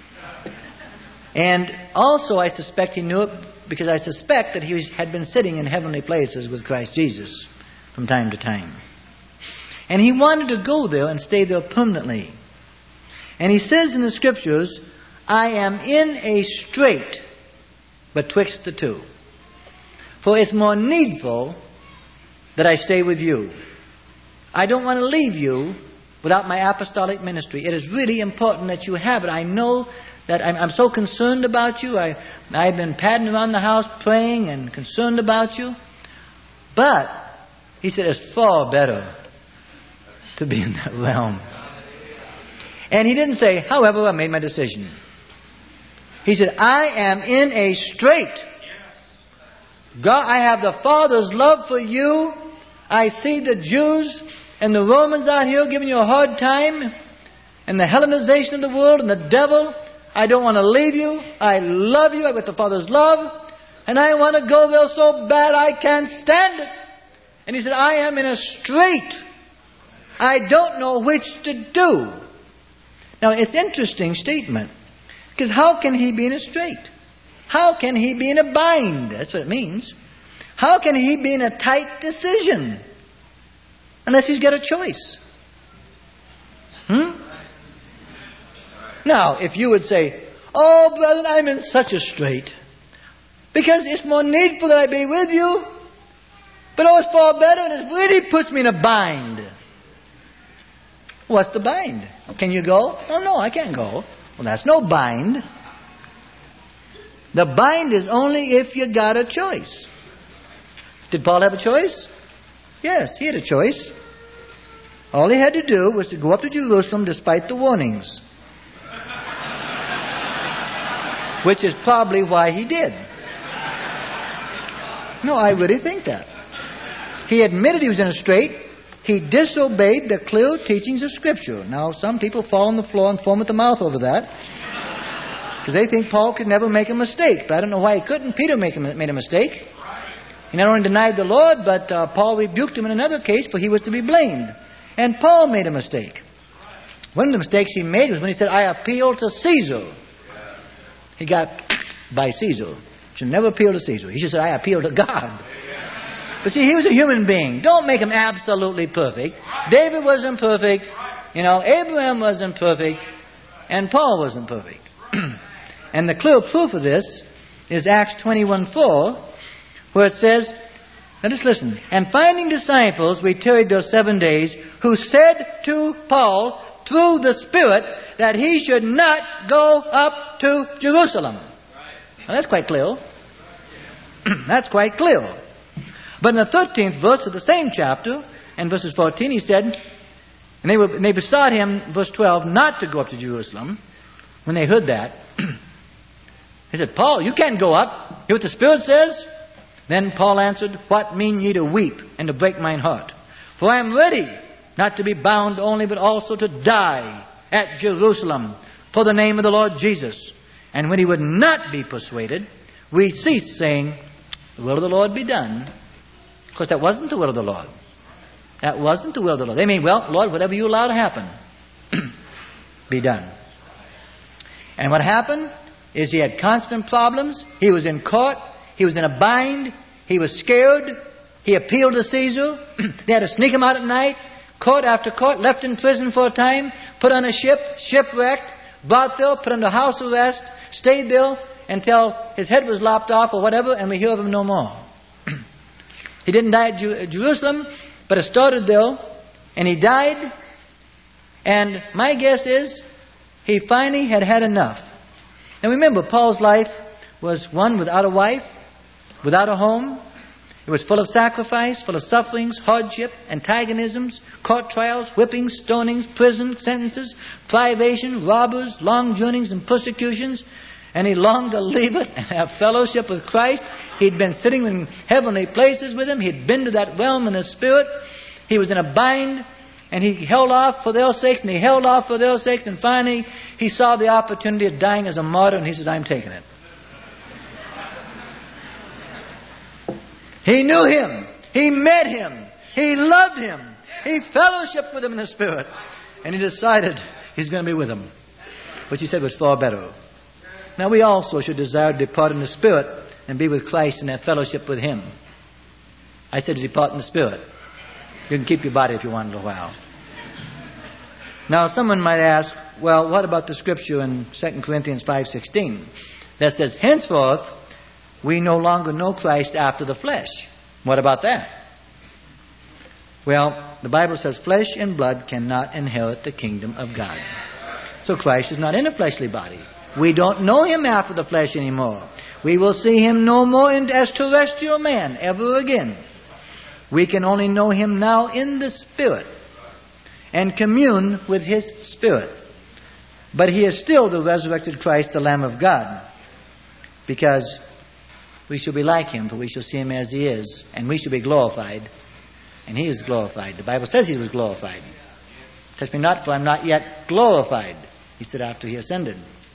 And also I suspect he knew it because I suspect that he had been sitting in heavenly places with Christ Jesus from time to time. And he wanted to go there and stay there permanently. And he says in the Scriptures, I am in a strait betwixt the two. For it's more needful that I stay with you. I don't want to leave you without my apostolic ministry. It is really important that you have it. I know that I'm so concerned about you. I've been padding around the house praying and concerned about you. But, he said, it's far better to be in that realm. And he didn't say, however, I made my decision. He said, I am in a strait. God, I have the Father's love for you. I see the Jews and the Romans out here giving you a hard time, and the Hellenization of the world and the devil. I don't want to leave you. I love you. I've got the Father's love. And I want to go there so bad I can't stand it. And he said, I am in a strait. I don't know which to do. Now, it's an interesting statement. Because how can he be in a strait? How can he be in a bind? That's what it means. How can he be in a tight decision? Unless he's got a choice. Now, if you would say, oh, brother, I'm in such a strait. Because it's more needful that I be with you. But oh, it's far better and it really puts me in a bind. What's the bind? Can you go? Oh, no, I can't go. Well, that's no bind. The bind is only if you got a choice. Did Paul have a choice? Yes, he had a choice. All he had to do was to go up to Jerusalem despite the warnings. Which is probably why he did. No, I really think that. He admitted he was in a strait. He disobeyed the clear teachings of Scripture. Now, some people fall on the floor and foam at the mouth over that. Because they think Paul could never make a mistake. But I don't know why he couldn't. Peter made a mistake. He not only denied the Lord, but Paul rebuked him in another case, for he was to be blamed. And Paul made a mistake. One of the mistakes he made was when he said, I appeal to Caesar. He got by Caesar. Should never appeal to Caesar. He should say, I appeal to God. But see, he was a human being. Don't make him absolutely perfect. David wasn't perfect. Abraham wasn't perfect. And Paul wasn't perfect. And the clear proof of this is Acts 21:4, where it says, now just listen. And finding disciples, we tarried there 7 days, who said to Paul, through the Spirit, that he should not go up to Jerusalem. Now that's quite clear. That's quite clear. But in the 13th verse of the same chapter, and verses 14, he said, and they besought him, verse 12, not to go up to Jerusalem. When they heard that, he said, Paul, you can't go up. Hear what the Spirit says? Then Paul answered, what mean ye to weep and to break mine heart? For I am ready not to be bound only, but also to die at Jerusalem for the name of the Lord Jesus. And when he would not be persuaded, we ceased, saying, the will of the Lord be done. Of course, that wasn't the will of the Lord. That wasn't the will of the Lord. They mean, well, Lord, whatever you allow to happen, be done. And what happened is he had constant problems. He was in court. He was in a bind. He was scared. He appealed to Caesar. They had to sneak him out at night. Court after court. Left in prison for a time. Put on a ship. Shipwrecked. Brought there. Put under house arrest. Stayed there until his head was lopped off or whatever, and we hear of him no more. He didn't die at Jerusalem, but it started there, and he died. And my guess is he finally had enough. Now remember, Paul's life was one without a wife, without a home. It was full of sacrifice, full of sufferings, hardship, antagonisms, court trials, whippings, stonings, prison sentences, privation, robbers, long journeyings and persecutions. And he longed to leave it and have fellowship with Christ. He'd been sitting in heavenly places with him. He'd been to that realm in the Spirit. He was in a bind, and he held off for their sakes, and he held off for their sakes, and finally he saw the opportunity of dying as a martyr, and he says, I'm taking it. He knew him. He met him. He loved him. He fellowshiped with him in the Spirit. And he decided he's going to be with him, which he said was far better. Now we also should desire to depart in the Spirit and be with Christ and have fellowship with him. I said to depart in the Spirit. You can keep your body if you want a little while. Now someone might ask, well, what about the scripture in 2 Corinthians 5:16 that says, henceforth we no longer know Christ after the flesh? What about that? Well, the Bible says flesh and blood cannot inherit the kingdom of God. So Christ is not in a fleshly body. We don't know Him after the flesh anymore. We will see Him no more as terrestrial man ever again. We can only know Him now in the Spirit and commune with His Spirit. But He is still the resurrected Christ, the Lamb of God, because we shall be like Him, for we shall see Him as He is, and we shall be glorified, and He is glorified. The Bible says He was glorified. Touch me not, for I am not yet glorified, He said after He ascended.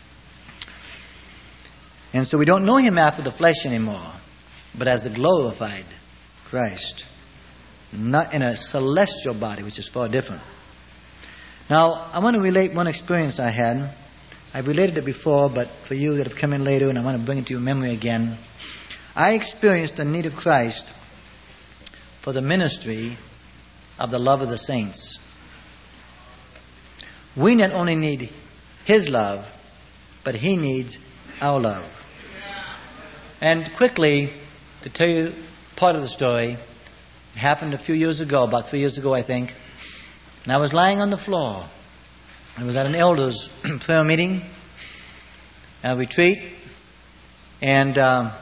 And so we don't know Him after the flesh anymore, but as the glorified Christ, not in a celestial body, which is far different. Now, I want to relate one experience I had. I've related it before, but for you that have come in later, and I want to bring it to your memory again. I experienced the need of Christ for the ministry of the love of the saints. We not only need His love, but He needs our love. And quickly, to tell you part of the story, it happened a few years ago, about 3 years ago, I think. And I was lying on the floor. I was at an elders' prayer meeting, a retreat, and I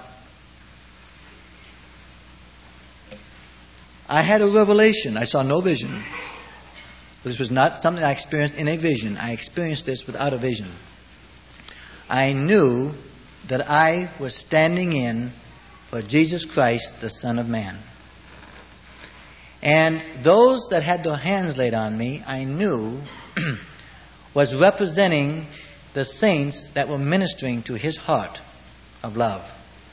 had a revelation. I saw no vision. This was not something I experienced in a vision. I experienced this without a vision. I knew that I was standing in for Jesus Christ, the Son of Man. And those that had their hands laid on me, I knew was representing the saints that were ministering to His heart of love.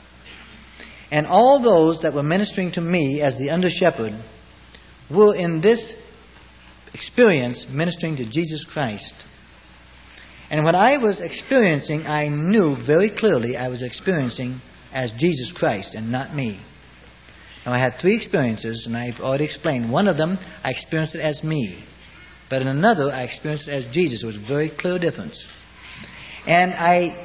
And all those that were ministering to me as the under-shepherd were in this experience ministering to Jesus Christ. And what I was experiencing, I knew very clearly I was experiencing as Jesus Christ and not me. Now, I had 3 experiences, and I've already explained. One of them, I experienced it as me. But in another, I experienced it as Jesus. It was a very clear difference. And I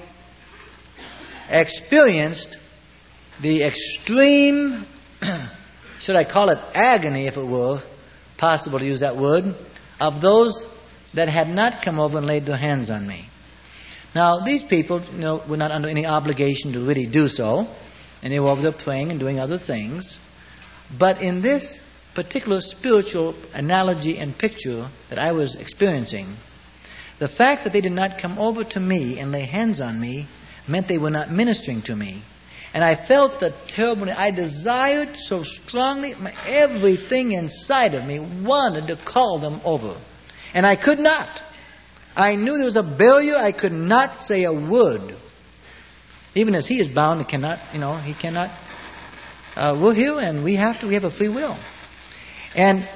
experienced the extreme, should I call it agony, if it were possible to use that word, of those that had not come over and laid their hands on me. Now, these people, were not under any obligation to really do so, and they were over there praying and doing other things. But in this particular spiritual analogy and picture that I was experiencing, the fact that they did not come over to me and lay hands on me meant they were not ministering to me. And I felt the terrible, I desired so strongly, everything inside of me wanted to call them over. And I could not. I knew there was a barrier. I could not say a word. Even as He is bound, He cannot, He cannot. We're here and we have a free will. And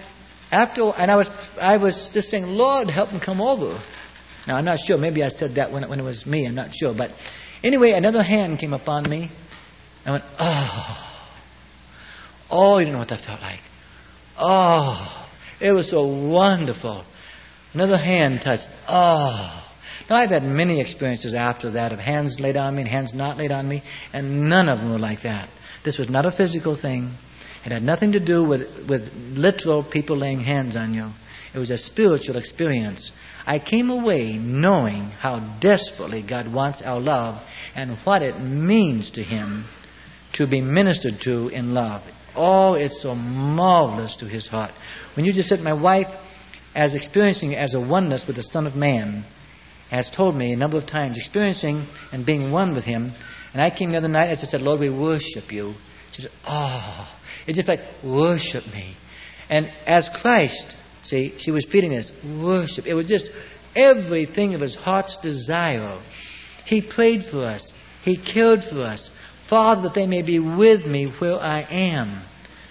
I was just saying, Lord, help them come over. Now, I'm not sure. Maybe I said that when it was me. I'm not sure. But anyway, another hand came upon me. I went, oh. Oh, you don't know what that felt like. Oh, it was so wonderful. Another hand touched. Oh. Now, I've had many experiences after that of hands laid on me and hands not laid on me, and none of them were like that. This was not a physical thing. It had nothing to do with literal people laying hands on you. It was a spiritual experience. I came away knowing how desperately God wants our love and what it means to Him to be ministered to in love. Oh, it's so marvelous to His heart. When you just said, my wife, as experiencing as a oneness with the Son of Man, has told me a number of times, experiencing and being one with Him. And I came the other night, as I said, Lord, we worship You. She said, oh, it's just like, worship me. And as Christ, see, she was feeling this, worship. It was just everything of His heart's desire. He prayed for us. He cared for us. Father, that they may be with me where I am.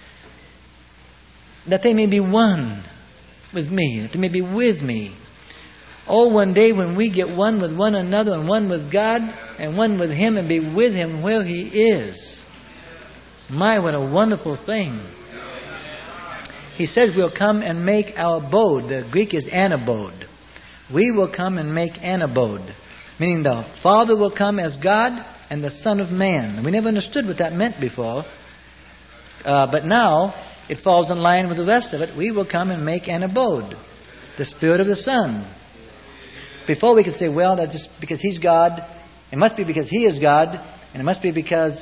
That they may be one with me. That they may be with me. Oh, one day when we get one with one another and one with God and one with Him and be with Him where He is. My, what a wonderful thing. He says we'll come and make our abode. The Greek is an abode. We will come and make an abode. Meaning the Father will come as God and the Son of Man. We never understood what that meant before. But now it falls in line with the rest of it, we will come and make an abode. The Spirit of the Son. Before we could say, well, that's just because He's God, it must be because He is God, and it must be because,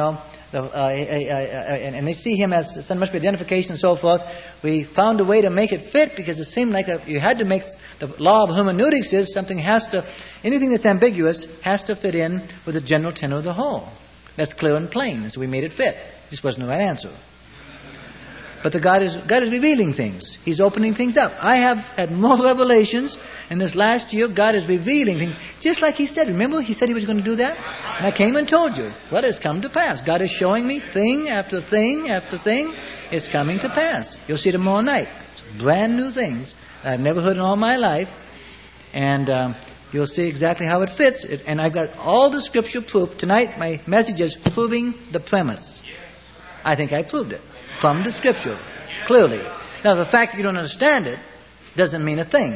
and they see Him as the Son, must be identification and so forth. We found a way to make it fit because it seemed like you had to make, the law of hermeneutics is anything that's ambiguous has to fit in with the general tenor of the whole. That's clear and plain, so we made it fit. This wasn't the right answer. But God is revealing things. He's opening things up. I have had more revelations in this last year. God is revealing things. Just like He said. Remember, He said He was going to do that? And I came and told you. Well, it's come to pass. God is showing me thing after thing after thing. It's coming to pass. You'll see tomorrow night. It's brand new things I've never heard in all my life. And you'll see exactly how it fits. And I've got all the Scripture proof. Tonight, my message is proving the premise. I think I proved it. From the Scripture, clearly. Now, the fact that you don't understand it doesn't mean a thing.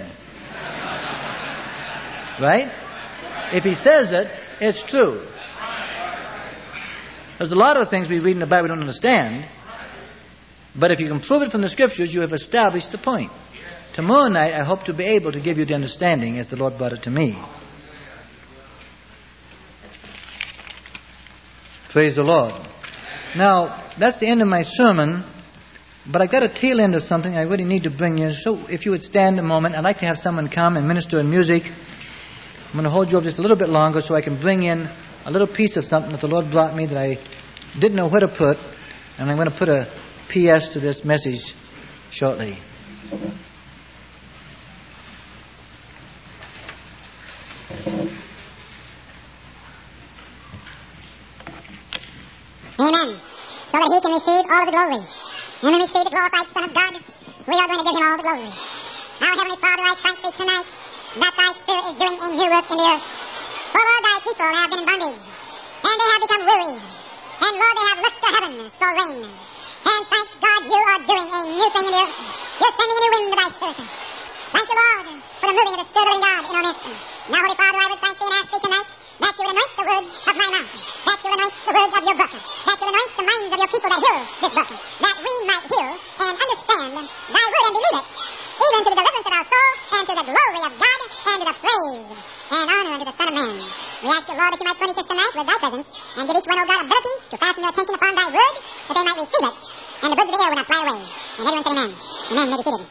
Right? If He says it, it's true. There's a lot of things we read in the Bible we don't understand. But if you can prove it from the Scriptures, you have established the point. Tomorrow night, I hope to be able to give you the understanding as the Lord brought it to me. Praise the Lord. Now, that's the end of my sermon, but I've got a tail end of something I really need to bring you. So if you would stand a moment, I'd like to have someone come and minister in music. I'm going to hold you over just a little bit longer so I can bring in a little piece of something that the Lord brought me that I didn't know where to put, and I'm going to put a P.S. to this message shortly. Amen. So that He can receive all of the glory. And when we see the glorified Son of God, we are going to give Him all the glory. Our Heavenly Father, I thank Thee tonight that Thy Spirit is doing a new work in the earth. For Lord, Thy people have been in bondage, and they have become weary. And Lord, they have looked to heaven for rain. And thank God You are doing a new thing in the earth. You're sending a new wind of Thy Spirit. Thank You, Lord, for the moving of the Spirit of God in our midst. Now, Holy Father, I would thank Thee and ask Thee tonight that You would anoint the words of my mouth, that You would anoint the words of Your book, that You would anoint the minds of Your people that hear this book, that we might hear and understand Thy word and believe it, even to the deliverance of our soul, and to the glory of God, and to the praise and honor unto the Son of Man. We ask You, Lord, that You might furnish us tonight with Thy presence, and give each one, O God, ability to fasten their attention upon Thy word, that they might receive it, and the birds of the air will not fly away. And everyone said amen. Amen. May be seated.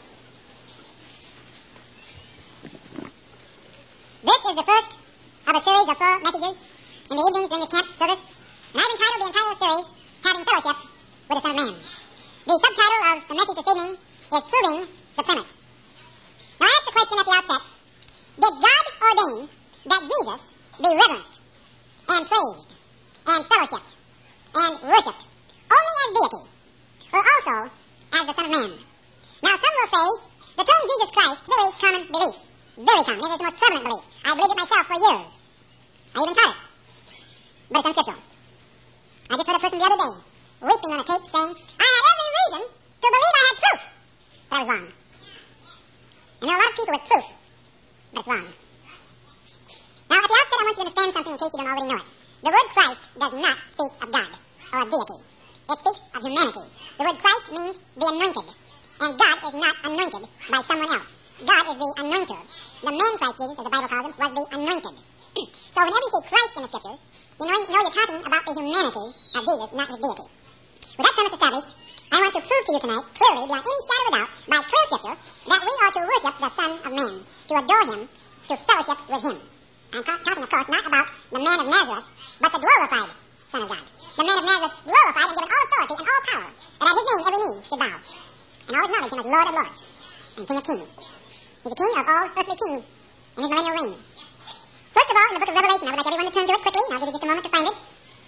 This is the first of a series of 4 messages in the evenings during this camp service, and I've entitled the entire series, Having Fellowship with the Son of Man. The subtitle of the message this evening is Proving the Premise. Now I ask the question at the outset, did God ordain that Jesus be reverenced and praised and fellowshipped and worshipped only as deity, or also as the Son of Man? Now some will say, the term Jesus Christ, very common belief. Very common. It is the most prevalent belief. I believed it myself for years. I even taught it. But it's unscriptural. I just heard a person the other day weeping on a tape saying, I had every reason to believe I had proof that I was wrong. And there are a lot of people with proof, but it's wrong. Now, at the outset, I want you to understand something in case you don't already know it. The word Christ does not speak of God or of deity. It speaks of humanity. The word Christ means the anointed. And God is not anointed by someone else. God is the anointer. The man Christ Jesus, as the Bible calls him, was the anointed. So whenever you see Christ in the Scriptures, you know you're talking about the humanity of Jesus, not His deity. With that premise established, I want to prove to you tonight, clearly, beyond any shadow of a doubt, by clear Scripture, that we are to worship the Son of Man, to adore Him, to fellowship with Him. I'm talking, of course, not about the man of Nazareth, but the glorified Son of God. The man of Nazareth glorified and given all authority and all power, that at His name every knee should bow, and all acknowledge Him as Lord of Lords and King of Kings. He's the king of all earthly kings in His millennial reign. First of all, in the book of Revelation, I would like everyone to turn to it quickly, and I'll give you just a moment to find it.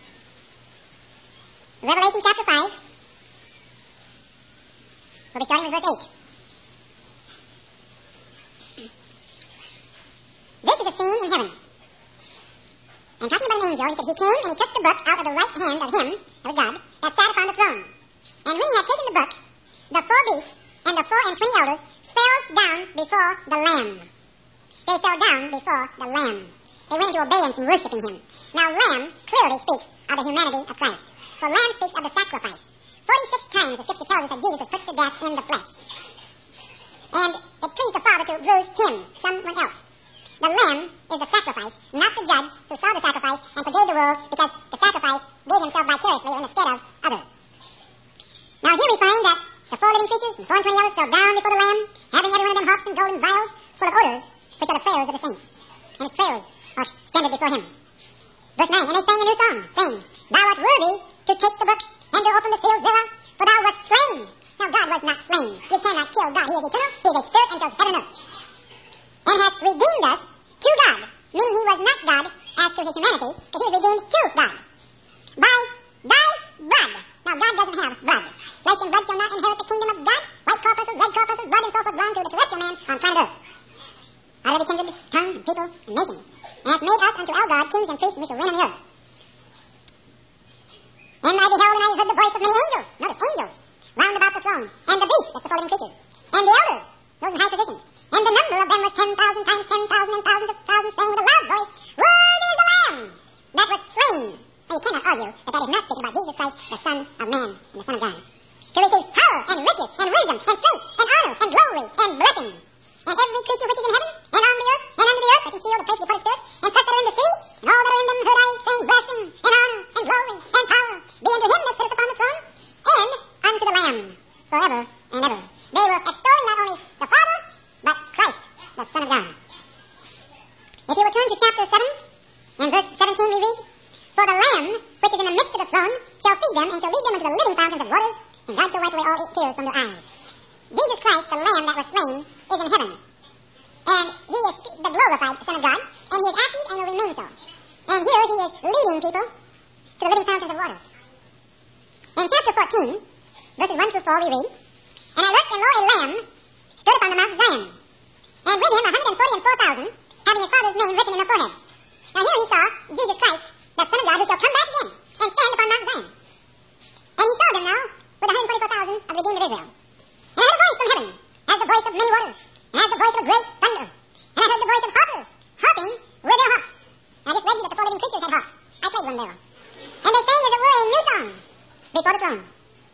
Revelation chapter 5. We'll be starting with verse 8. This is a scene in heaven. And talking about an angel, he said, He came and He took the book out of the right hand of Him, that was God, that sat upon the throne. And when He had taken the book, the 4 beasts and the 24 elders fell down before the Lamb. They fell down before the Lamb. They went into obedience and worshiping Him. Now, Lamb clearly speaks of the humanity of Christ. For Lamb speaks of the sacrifice. 46 times the Scripture tells tells us that Jesus was put to death in the flesh. And it pleased the Father to bruise him, someone else. The Lamb is the sacrifice, not the judge who saw the sacrifice and forgave the world because the sacrifice gave himself vicariously instead of others. Now here we find that the 4 living creatures and 4 and 20 elders fell down before the Lamb, having every one of them harps and golden vials full of odors, which are the prayers of the saints. And his prayers are extended before him. Verse 9, and they sang a new song, saying, Thou art worthy to take the book and to open the seals thereof, for thou wast slain. Now God was not slain. You cannot kill God. He is eternal. He is a spirit and fills heaven and earth. And hath redeemed us to God, meaning he was not God as to his humanity, but he was redeemed to God. By thy blood. Now God doesn't have blood. Flesh and blood shall not inherit the kingdom of God. White corpuscles, red corpuscles, blood and so forth belong to the terrestrial man on planet earth. Out of every kindred, tongue, people, and nation. And hath made us unto our God kings and priests, and we shall reign on the earth. And I beheld and I heard the voice of many angels, notice angels, round about the throne, and the beast, that's the 4 living creatures, and the elders, those in high positions. And the number of them was 10,000 times 10,000 and thousands of thousands, saying with a loud voice, Worthy is the Lamb that was slain. Now you cannot argue that that is not speaking about Jesus Christ, the Son of Man and the Son of God, to receive power and riches and wisdom and strength and honor and glory and blessing. And every creature which is in heaven and on the earth and under the earth, that's a shield, the place of the spirits, and such that are in the sea, and all that are in them heard I saying, Blessing and honor and glory and power be unto him that sitteth upon the throne and unto the Lamb forever and ever. They were extolling not only the Father, but Christ, the Son of God. If you will turn to chapter 7, in verse 17 we read, For the Lamb, which is in the midst of the throne, shall feed them, and shall lead them into the living fountains of waters, and God shall wipe away all tears from their eyes. Jesus Christ, the Lamb that was slain, is in heaven. And he is the glorified Son of God, and he is active and will remain so. And here he is leading people to the living fountains of waters. In chapter 14, verses 1 through 4, we read, And I looked, and lo, a Lamb stood upon the Mount Zion, and with him 144,000, having his Father's name written in their foreheads. Now here he saw Jesus Christ, the Son of God, who shall come back again, and stand upon Mount Zion. And he saw them now with 144,000 of the redeemed of Israel. And I heard a voice from heaven, as the voice of many waters, and as the voice of a great thunder. And I heard the voice of harpers, harping with their harps. Now I just read you that the 4 living creatures had harps. I played one there. And they sang as it were a new song before the throne.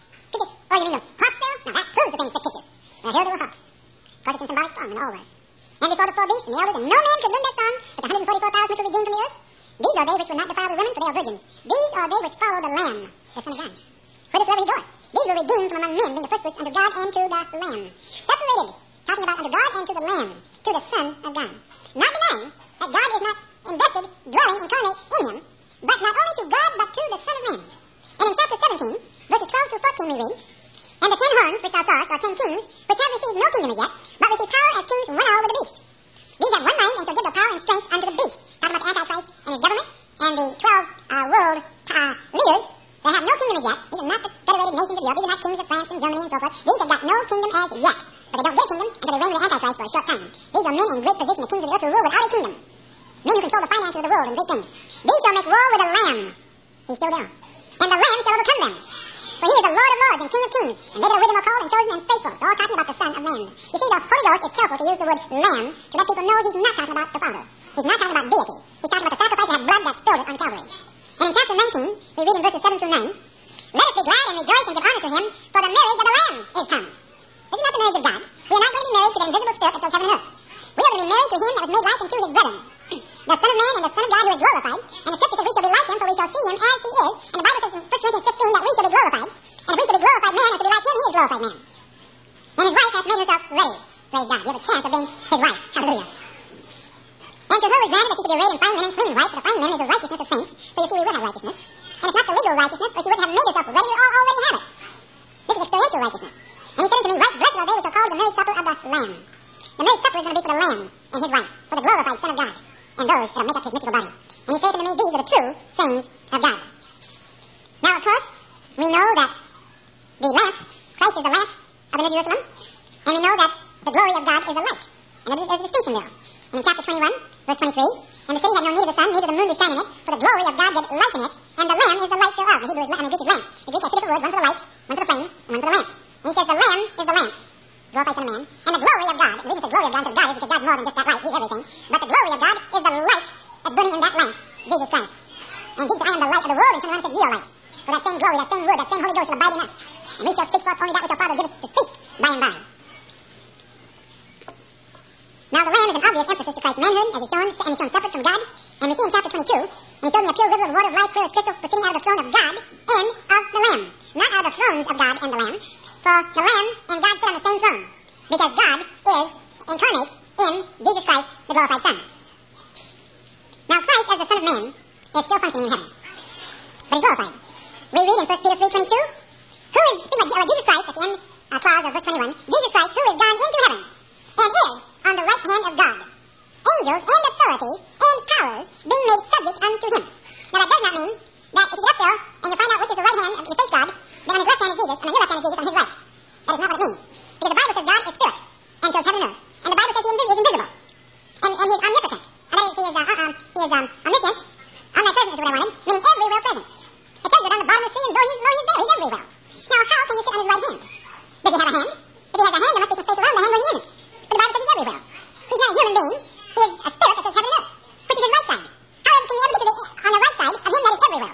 Oh, you mean those harps there? Now that proves the thing's fictitious. Now here they were harps. Because it's in symbolic form, and all was. And before the 4 beasts and the elders, and no man could learn that song, but the 144,000 which were redeemed from the earth. These are they which were not defiled with women, for they are virgins. These are they which follow the Lamb, the Son of God. Whithersoever he goeth. These were redeemed from among men, being the firstfruits unto God and to the Lamb. Separated, talking about unto God and to the Lamb, to the Son of God. Not denying that God is not invested, dwelling, incarnate in him, but not only to God, but to the Son of Man. And in chapter 17, verses 12 through 14, we read, And the 10 horns which thou sawest are 10 kings, which have received no kingdom as yet, but receive power as kings one hour with the beast. These have one mind, and shall give their power and strength unto the beast. Talking about the Antichrist and his government, and the 12 world leaders. They have no kingdom as yet. These are not the federated nations of Europe. These are not kings of France and Germany and so forth. These have got no kingdom as yet. But they don't get a kingdom until they reign with the Antichrist for a short time. These are men in great position, the kings of the earth who rule without a kingdom. Men who control the finances of the world and great things. These shall make war with the Lamb. He's still there. And the Lamb shall overcome them. For he is the Lord of lords and King of kings. And they that are with him are called and chosen and faithful. They're all talking about the Son of Man. You see, the Holy Ghost is careful to use the word Lamb to let people know he's not talking about the Father. He's not talking about deity. He's talking about the sacrifice that had blood that spilled it on Calvary. And in chapter 19, we read in verses 7 through 9, Let us be glad and rejoice and give honor to him, for the marriage of the Lamb is come. This is not the marriage of God. We are not going to be married to the invisible spirit that fills heaven and earth. We are going to be married to him that was made like unto his brethren, the Son of Man and the Son of God who is glorified. And the Scripture says we shall be like him, for we shall see him as he is. And the Bible says in 1 Corinthians 15 that we shall be glorified. And if we shall be glorified man, we shall be like him, he is glorified man. And his wife hath made herself ready. Praise God. You have a chance of being his wife. Hallelujah. And to her was granted that she should be arrayed in fine linen, clean white, for the fine linen is the righteousness of saints. So you see, we would have righteousness. And it's not the legal righteousness, or she wouldn't have made herself ready. We already have it. This is experiential righteousness. And he said unto me, Right blessed are they which are called the marriage supper of the Lamb. The marriage supper is going to be for the Lamb and his wife, for the glorified Son of God, and those that make up his mystical body. And he saith unto me, These are the true sayings of God. Now, of course, we know that the lamp, Christ is the lamp of the New Jerusalem, and we know that the glory of God is the light. And there's a distinction there. And in chapter 21, verse 23, And the city had no need of the sun, neither the moon to shine in it, for the glory of God did lighten it, and the Lamb is the light thereof. The Hebrew is lamp, and the Greek is lamp. The Greek has 2 different words, one for the light, one for the flame, and one for the lamp. And he says the Lamb is the lamp, glorified Son of Man, and the glory of God. The reason the glory of God is God is because God's more than just that light, he's everything. But the glory of God is the light that's burning in that lamp, Jesus Christ. And Jesus said, I am the light of the world, and turned around and said, Ye are lights. For that same glory, that same word, that same Holy Ghost shall abide in us. And we shall speak forth only that which our Father giveth to speak by and by. Now the Lamb is an obvious emphasis to Christ's manhood, as is shown separate from God. And we see in chapter 22, and he showed me a pure river of water of life, clear as crystal, proceeding out of the throne of God and of the Lamb. Not out of the thrones of God and the Lamb. For the Lamb and God sit on the same throne. Because God is incarnate in Jesus Christ, the glorified Son. Now Christ, as the Son of Man, is still functioning in heaven. But he's glorified. We read in 1 Peter 3:22, who is, speaking of Jesus Christ, at the end clause of verse 21, Jesus Christ, who is gone into heaven, and is on the right hand of God. Angels and authorities and powers being made subject unto him. Now that does not mean that if you get up there and you find out which is the right hand, you face God, then on his left hand is Jesus, and on your left hand is Jesus on his right. That is not what it means. Because the Bible says God is spirit, and so is heaven and earth. And the Bible says he is invisible. And he is omnipotent. And that is, he is omniscient, omnipresent is what I wanted, meaning everywhere present. It tells you that on the bottom of the sea, and though he's there, he's everywhere. Now how can you sit on his right hand? Does he have a hand? If he has a hand, there must be some space around the hand where he isn't. But the Bible says he's everywhere. He's not a human being. He is a spirit that says heaven and earth, which is his right side. How can you ever get to on the right side of him that is everywhere?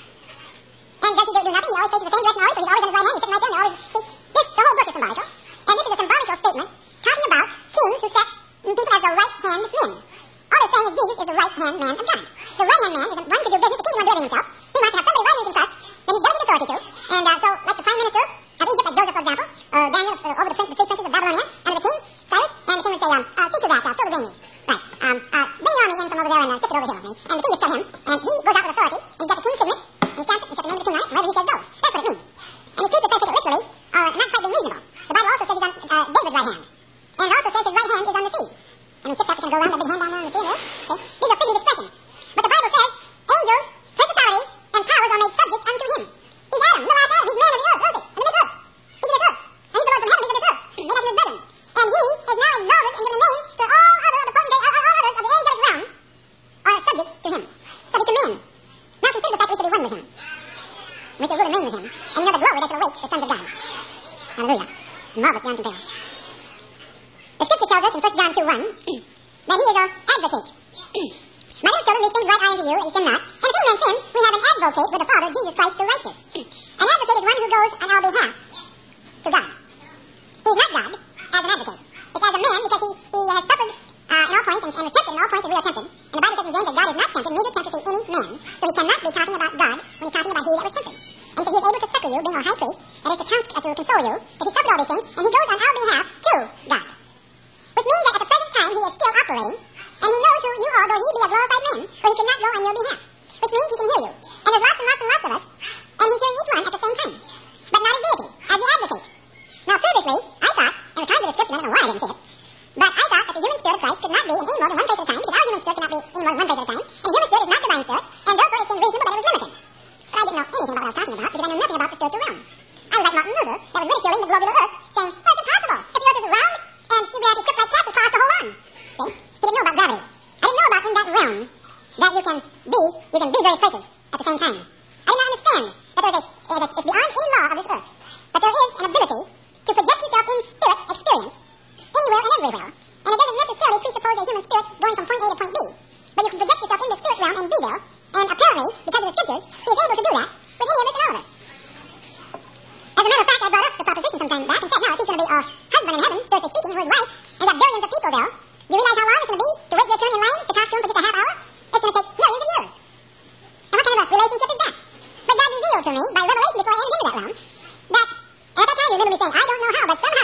And does he do nothing? He always faces the same direction always, so he's always on his right hand. He's sitting right there, and always, see, the whole book is symbolical. And this is a symbolical statement talking about kings who set people as the right hand men. All they're saying is Jesus is the right hand man of God. The right hand man is one to do business. The king won't do everything himself. He wants to have somebody right hand he can trust that he's delegated authority to. And so, like the prime minister of Egypt, like Joseph, for example, or Daniel over the three princes of Babylonia, under the king, Cyrus, and the king would say, see to that, fill the grain. Right. Bring your army in from over there and ship it over here. Okay? And the king just tell him, and he goes out with authority, and he's got the king's signet, and he stamps it and sets the name of the king on it, and wherever he says go. That's what it means. And these people that take it literally are not quite being reasonable. The Bible also says he's on David's right hand. And it also says his right hand is on the sea. I mean, ships have to go around that big hand down there on the sea. Okay? These are figurative expressions. But the Bible says angels, principalities, and powers are made subject unto him. He's Adam, the last Adam. He's man of the earth, isn't he? Of this earth. He's of this earth. And he's the Lord from heaven. He's of this earth. They're not his brethren. And he is now exalted and given a name to all other of the potentate, all others of the angelic realm are subject to him. Subject to men. Now consider the fact we shall be one with him. We shall rule and reign with him. And you know the glory that shall await the sons of God. Hallelujah. Marvelous beyond compare. The scripture tells us in 1 John 2:1 that he is our advocate. My little children, these things write I unto you, that ye sin not. And if any man sin, we have an advocate with the Father, Jesus Christ the righteous. An advocate is one who goes on our behalf to God. He's not God as an advocate. It's as a man because he has suffered in all points and was tempted in all points as we are tempted. And the Bible says in James that God is not tempted, neither tempted to any man. So he cannot be talking about God when he's talking about he that was tempted. And so he is able to succor you, being our high priest, that is to console you, that he suffered all these things, and he goes on our behalf to God. Which means that at the present time he is still operating, and he knows who you are, though he be a glorified man, for he could not go on your behalf. Which means he can hear you. And there's lots and lots and lots of us, and he's hearing each one at the same time. But not as deity, as the advocate. Now previously, I thought, and it comes to the scripture, I don't know why I didn't see it, but I thought that the human spirit of Christ could not be in any more than one place at a time, because our human spirit cannot be any more than one place at a time, and the human spirit is not divine spirit, and therefore it seemed reasonable that it was limited. But I didn't know anything about what I was talking about, because I knew nothing about the spiritual realm. I was like Martin Luther, that was ridiculing the globular earth, saying, well, it's impossible. If the earth is round, and you have equipped like castles across the whole arm. See? He didn't know about gravity. I didn't know about in that realm that you can be various places at the same time. I did not understand that it's beyond any law of this earth. But there is an ability to project yourself in spirit experience anywhere and everywhere. And it doesn't necessarily presuppose a human spirit going from point A to point B. But you can project yourself in the spirit realm and be there. And apparently, because of the scriptures, he is able to do that with any of us and all of us. As a matter of fact, I brought up the proposition sometime back and said, now, if he's going to be our husband in heaven, spiritually speaking, who is wife, and got billions of people there, do you realize how long it's going to be to wait your turn in line to talk to him for just a half hour? It's going to take millions of years. And what kind of a relationship is that? But God revealed to me, by revelation before I entered into that realm, that at that time you remember me saying, I don't know how, but somehow,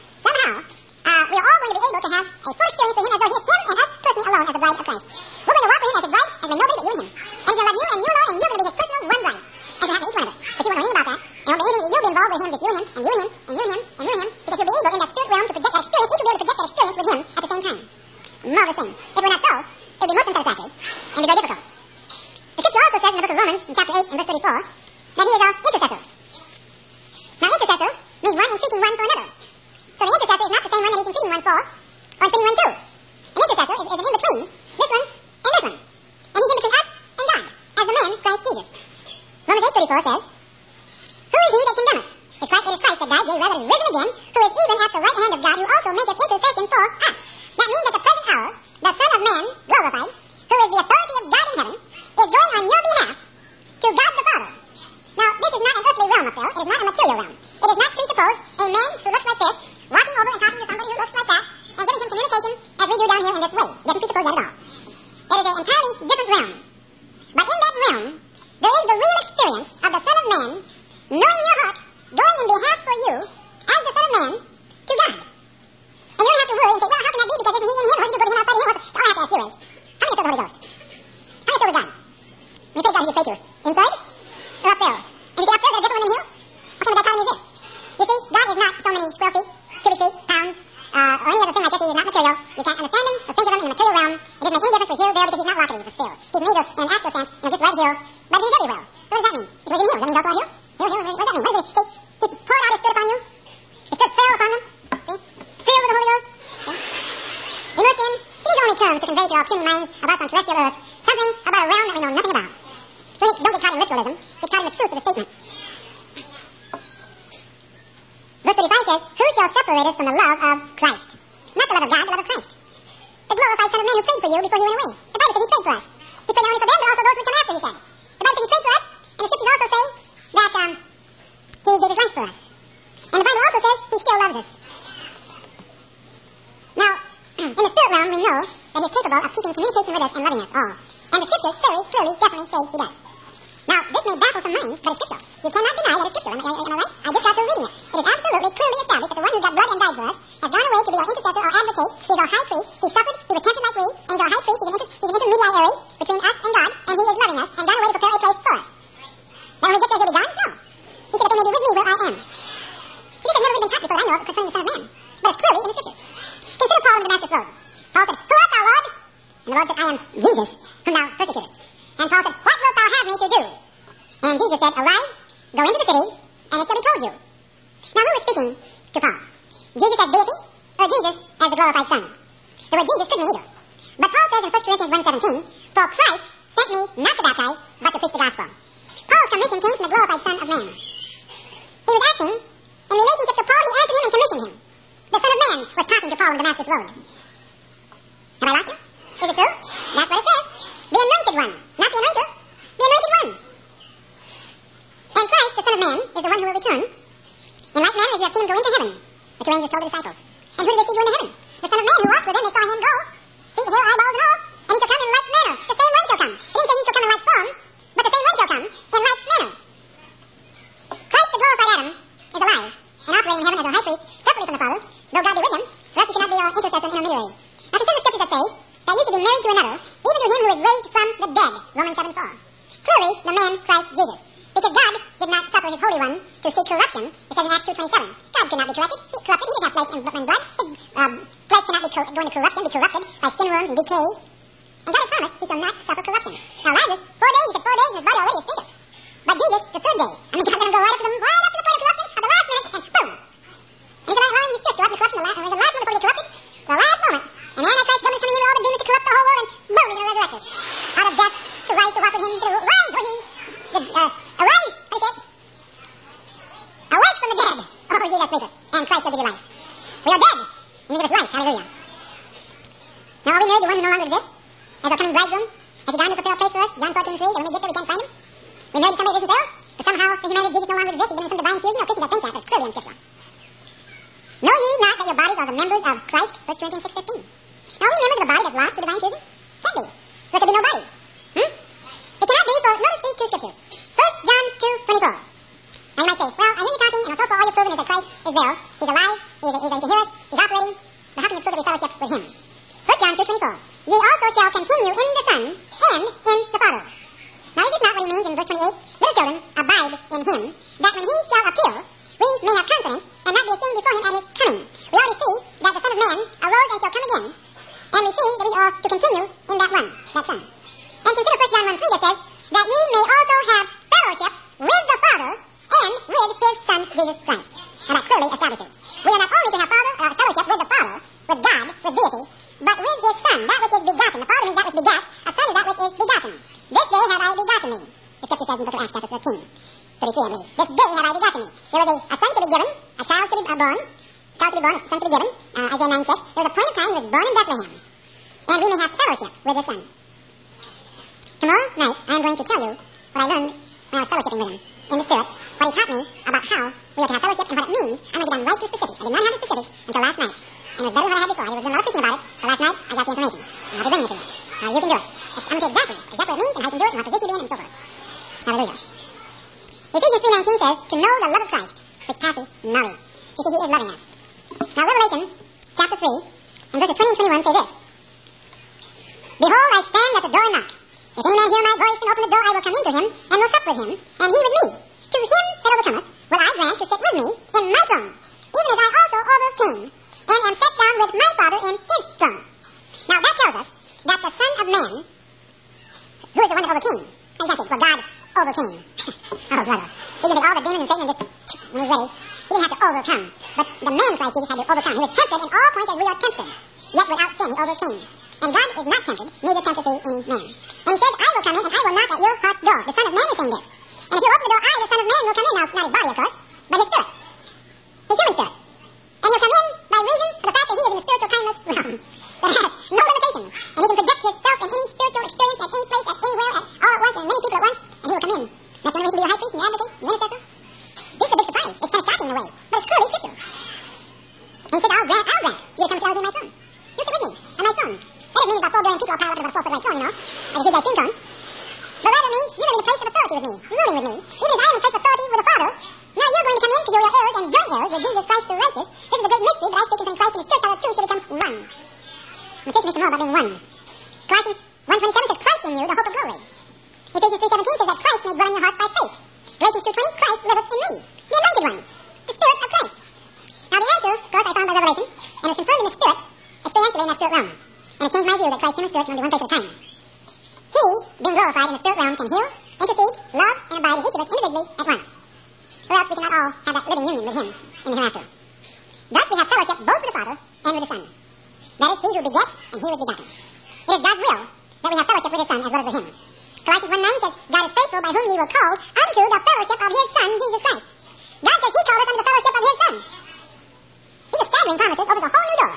we are all going to be able to have a full experience with him as though he is him and us personally alone as the bride of Christ. We're going to walk with him as his bride, and nobody but you and him. And he's going to love you and you alone, and you're going to be his personal one bride. As it happened to each one of us. But you won't know anything about that. And you'll be involved with him, just you and him, and you and him, and you and him, and you and him, because you'll be able in that spirit realm to project that experience. Each will be able to project that experience with him at the same time. A marvelous thing. If we're not so, it would be most unsatisfactory and be very difficult. The scripture also says in the book of Romans, in chapter 8 and verse 34, that he is our intercessor. Now, intercessor means one entreating one for another. So the intercessor is not the same one that he's entreating one for, or entreating one to. An intercessor is an in-between this one and this one. And he's in between us and God, as the man Christ Jesus. Romans 8:34 says, who is he that condemneth? It is Christ that died, yea, rather is risen again, who is even at the right hand of God, who also maketh intercession for us. That means at the present hour, the Son of Man, glorified, who is the authority of God in heaven, is going on your behalf to God the Father. Now, this is not an earthly realm realm of spell. It is not a material realm. It is not presuppose a man who looks like this, walking over and talking to somebody who looks like that, and giving him communication as we do down here in this way. It doesn't presuppose that at all. It is an entirely different realm. But in that realm, there is the real experience of the Son of Man knowing your heart, going in behalf for you, as the Son of Man, to God. And you don't have to worry and say, well, how can that be? Because isn't he in him? Or is he put him outside of him? All I have to ask you is, how many filled the Holy Ghost? How many filled with God? When you pray to God, who do you pray to? Inside? Or up there? And if you're up there, is that different than here? What kind of dichotomy is this? You see, God is not so many square feet, cubic feet, pounds, or any other thing like this. He is not material. You can't understand him or think of him in the material realm. It doesn't make any difference with here or there because he's not located in the sphere. He's neither in an actual sense, just right here, but he's everywhere. So what does that mean? It's right in here. Does that mean he's also out here? Here. What does that mean? What does it mean? He poured out his Spirit upon you. His Spirit fell upon them. See? Filled with the Holy Ghost. See? Immersed in these only terms to convey to our puny minds of us on terrestrial earth something about a realm that we know nothing about. So don't get caught in literalism. Get caught in the truth of the statement. Verse 35 says, who shall separate us from the love of Christ? Not the love of God, the love of Christ. The glorified Son of Man who prayed for you before you went away. The Bible says he prayed for us. He prayed not only for them, but also those who would come after, he said. The Bible says he prayed for us, and the scriptures also say that he gave his life for us. And the Bible also says he still loves us. Now, in the spirit realm, we know that he is capable of keeping communication with us and loving us all. And the scriptures very clearly, definitely say he does. Now, this may baffle some minds, but it's scripture. You cannot deny that it's scripture. Am I right? I just got through reading it. It is absolutely clearly established that the one who got blood and died for us has gone away to be our intercessor or advocate. He is our high priest. He suffered. He was tempted like we. And he's our high priest. He's an intermediary between us and God. And he is loving us and gone away to prepare a place for us. Now, when we get there, he'll be gone? No. He said that they may be with me where I am. He said never really been taught before I know of concerning the Son of Man. But it's clearly in the scriptures. Consider Paul on the Damascus Road. Paul said, who art thou, Lord? And the Lord said, I am Jesus, whom thou persecutest. And Paul said, what wilt thou have me to do? And Jesus said, arise, go into the city, and it shall be told you. Now, who was speaking to Paul? Jesus as deity, or Jesus as the glorified Son? The word Jesus could mean either. But Paul says in 1 Corinthians 1:17, for Christ sent me not to baptize, but to preach the gospel. Paul's commission came from the glorified Son of Man. He was acting in relationship to Paul. He answered him and commissioned him. The Son of Man was talking to Paul on Damascus Road. Have I lost you? Is it true? That's what it says. The anointed one. Not the anointer. The anointed one. And Christ, the Son of Man, is the one who will return. In like manner as you have seen him go into heaven, the two angels told the disciples. And who did they see go into heaven? The Son of Man who walked with them. They saw him go. Feet, hair, eyeballs, and all. And he shall come in like manner. The same one shall come. He didn't say he shall come in like form, but the same one shall come in like manner. Christ, the glorified Adam, is alive and operating in heaven as our high priest, separately from the Father, though God be with him, so that he cannot be our intercessor and intermediary. Now consider the scriptures that say that you should be married to another, even to him who is raised from the dead, Romans 7:4. Clearly, the man Christ Jesus. Because God did not suffer his Holy One to see corruption. It says in Acts 2:27. God could not be corrupted. He corrupted. He didn't have flesh and blood. Flesh cannot be go into corruption, be corrupted by skin worms and decay. And God has promised he shall not suffer corruption. Now Lazarus, 4 days, he said 4 days and his body already is stinketh. But Jesus, the third day, God let him go right up to the point of corruption at the last minute, and boom. And he said, allowing his church to go up to corruption, the last minute before he get corrupted, the last moment. And the Antichrist government coming in with all the demons to corrupt the whole world, and boom, he's going to resurrect us. Out of death, to rise to walk with him, to rise where he arise, I said. Awake from the dead, oh ye that sleepeth, and Christ shall give you life. We are dead, and he give us life, hallelujah. Now are we married to one who no longer exists? As our coming bridegroom? Has he gone to prepare a place for us? John 14:3, that when we get there we can't find him? We married to somebody that isn't there? But somehow the humanity of Jesus no longer exists, he's been in some divine fusion? No, Christians that think that, but it's clearly in Scripture. Know ye not that your bodies are the members of Christ? 1 Corinthians 6:15. Now are we members of a body that's lost to divine fusion? Can't be. There could be no body. It cannot be, for notice these two scriptures. 1 John 2:24. Now you might say, well, I hear you talking, and so far all you're proving is that Christ is there. He's alive, he can hear us, he's operating, but how can you prove that we fellowship with him? 1 John 2:24. Ye also shall continue in the Son and in the Father. Now is this not what he means in verse 28? Little children, abide in him, that when he shall appear, we may have confidence and not be ashamed before him at his coming. We already see that the Son of Man arose and shall come again, and we see that we are to continue in that one, that Son. And consider 1 John 1:3 that says, that ye may also have fellowship with the Father and with his Son, Jesus Christ. Now that clearly establishes. We are not only to have fellowship with the Father, with God, with deity, but with his Son, that which is begotten. The Father means that which begat, a Son is that which is begotten. This day have I begotten thee. The scripture says in the book of Acts, chapter 13, 33, I believe. This day have I begotten thee. There was a son to be given, a child to be born, a son to be given, Isaiah 9:6. There was a point of time he was born in Bethlehem. And we may have fellowship with his Son. Tomorrow night, I am going to tell you what I learned when I was fellowshipping with him. in the Spirit, what he taught me about how we are to have fellowship and what it means, I'm going to get down right to the specifics. I did not have the specifics until last night. And it was better than what I had before. There was a lot of preaching about it, but last night I got the information. And I'll be bringing it to you. Now you can do it. I'm going to tell you exactly what it means and how you can do it and what position you're in and so forth. Hallelujah. Ephesians 3:19 says, to know the love of Christ, which passes knowledge. You see, he is loving us. Now Revelation chapter 3 and verses 20 and 21 say this. Behold, I stand at the door and knock. If any man hear my voice and open the door, I will come into him and will sup with him, and he with me. To him that overcometh will I grant to sit with me in my throne, even as I also overcame, and am set down with my Father in his throne. Now that tells us that the Son of Man, who is the one that overcame, and you can't say, well, God overcame. Oh, brother. He can take all the demons and Satan and just, when he's ready, he didn't have to overcome. But the man Christ Jesus had to overcome. He was tempted in all points as we are tempted, yet without sin he overcame. And God is not tempted, neither tempteth he any man. And he says, I will come in and I will knock at your heart's door. The Son of Man is saying this. And if you open the door, I, the Son of Man, will come in. Now, not his body, of course, but his spirit. His human spirit. And he'll come in by reason of the fact that he is in the spiritual timeless realm that has no limitation. And he can project himself in any spiritual experience at any place, at anywhere, all at once, and many people at once, and he will come in. That's the only way he can be your high priest and your advocate, your intercessor. This is a big surprise. It's kind of shocking in a way, but it's clearly scripture. And he said, I'll grant you to come to my throne. You sit with me on my throne. That doesn't mean about 4 billion people all piled up in about a 4-foot right throne, you know, like a big guy's skin cone. But rather means you're going to be in a place of authority with me, ruling with me. Even as I am in place of authority with the Father, now you're going to come in because you're your heirs and joint heirs with Jesus Christ the righteous. This is a great mystery that I speak concerning Christ and his church, how the two should become one. And the church needs to know about being one. Colossians 1:27 says, Christ in you, the hope of glory. Ephesians 3:17 says that Christ may dwell in your hearts by faith. Galatians 2:20, Christ liveth in me, the anointed one, the Spirit of Christ. Now the answer, of course, I found by Revelation, and it's confirmed in the Spirit, experientially in that Spirit realm. And it changed my view that Christ's human spirit can only be one place at a time. He, being glorified in the spirit realm, can heal, intercede, love, and abide in each of us individually at once. Or else we cannot all have that living union with him in the hereafter. Thus we have fellowship both with the Father and with the Son. That is, he who begets and he who is begotten. It is God's will that we have fellowship with his Son as well as with him. Colossians 1:9 says, God is faithful by whom ye were called unto the fellowship of his Son, Jesus Christ. God says he called us unto the fellowship of his Son. These are staggering promises, opens a whole new door.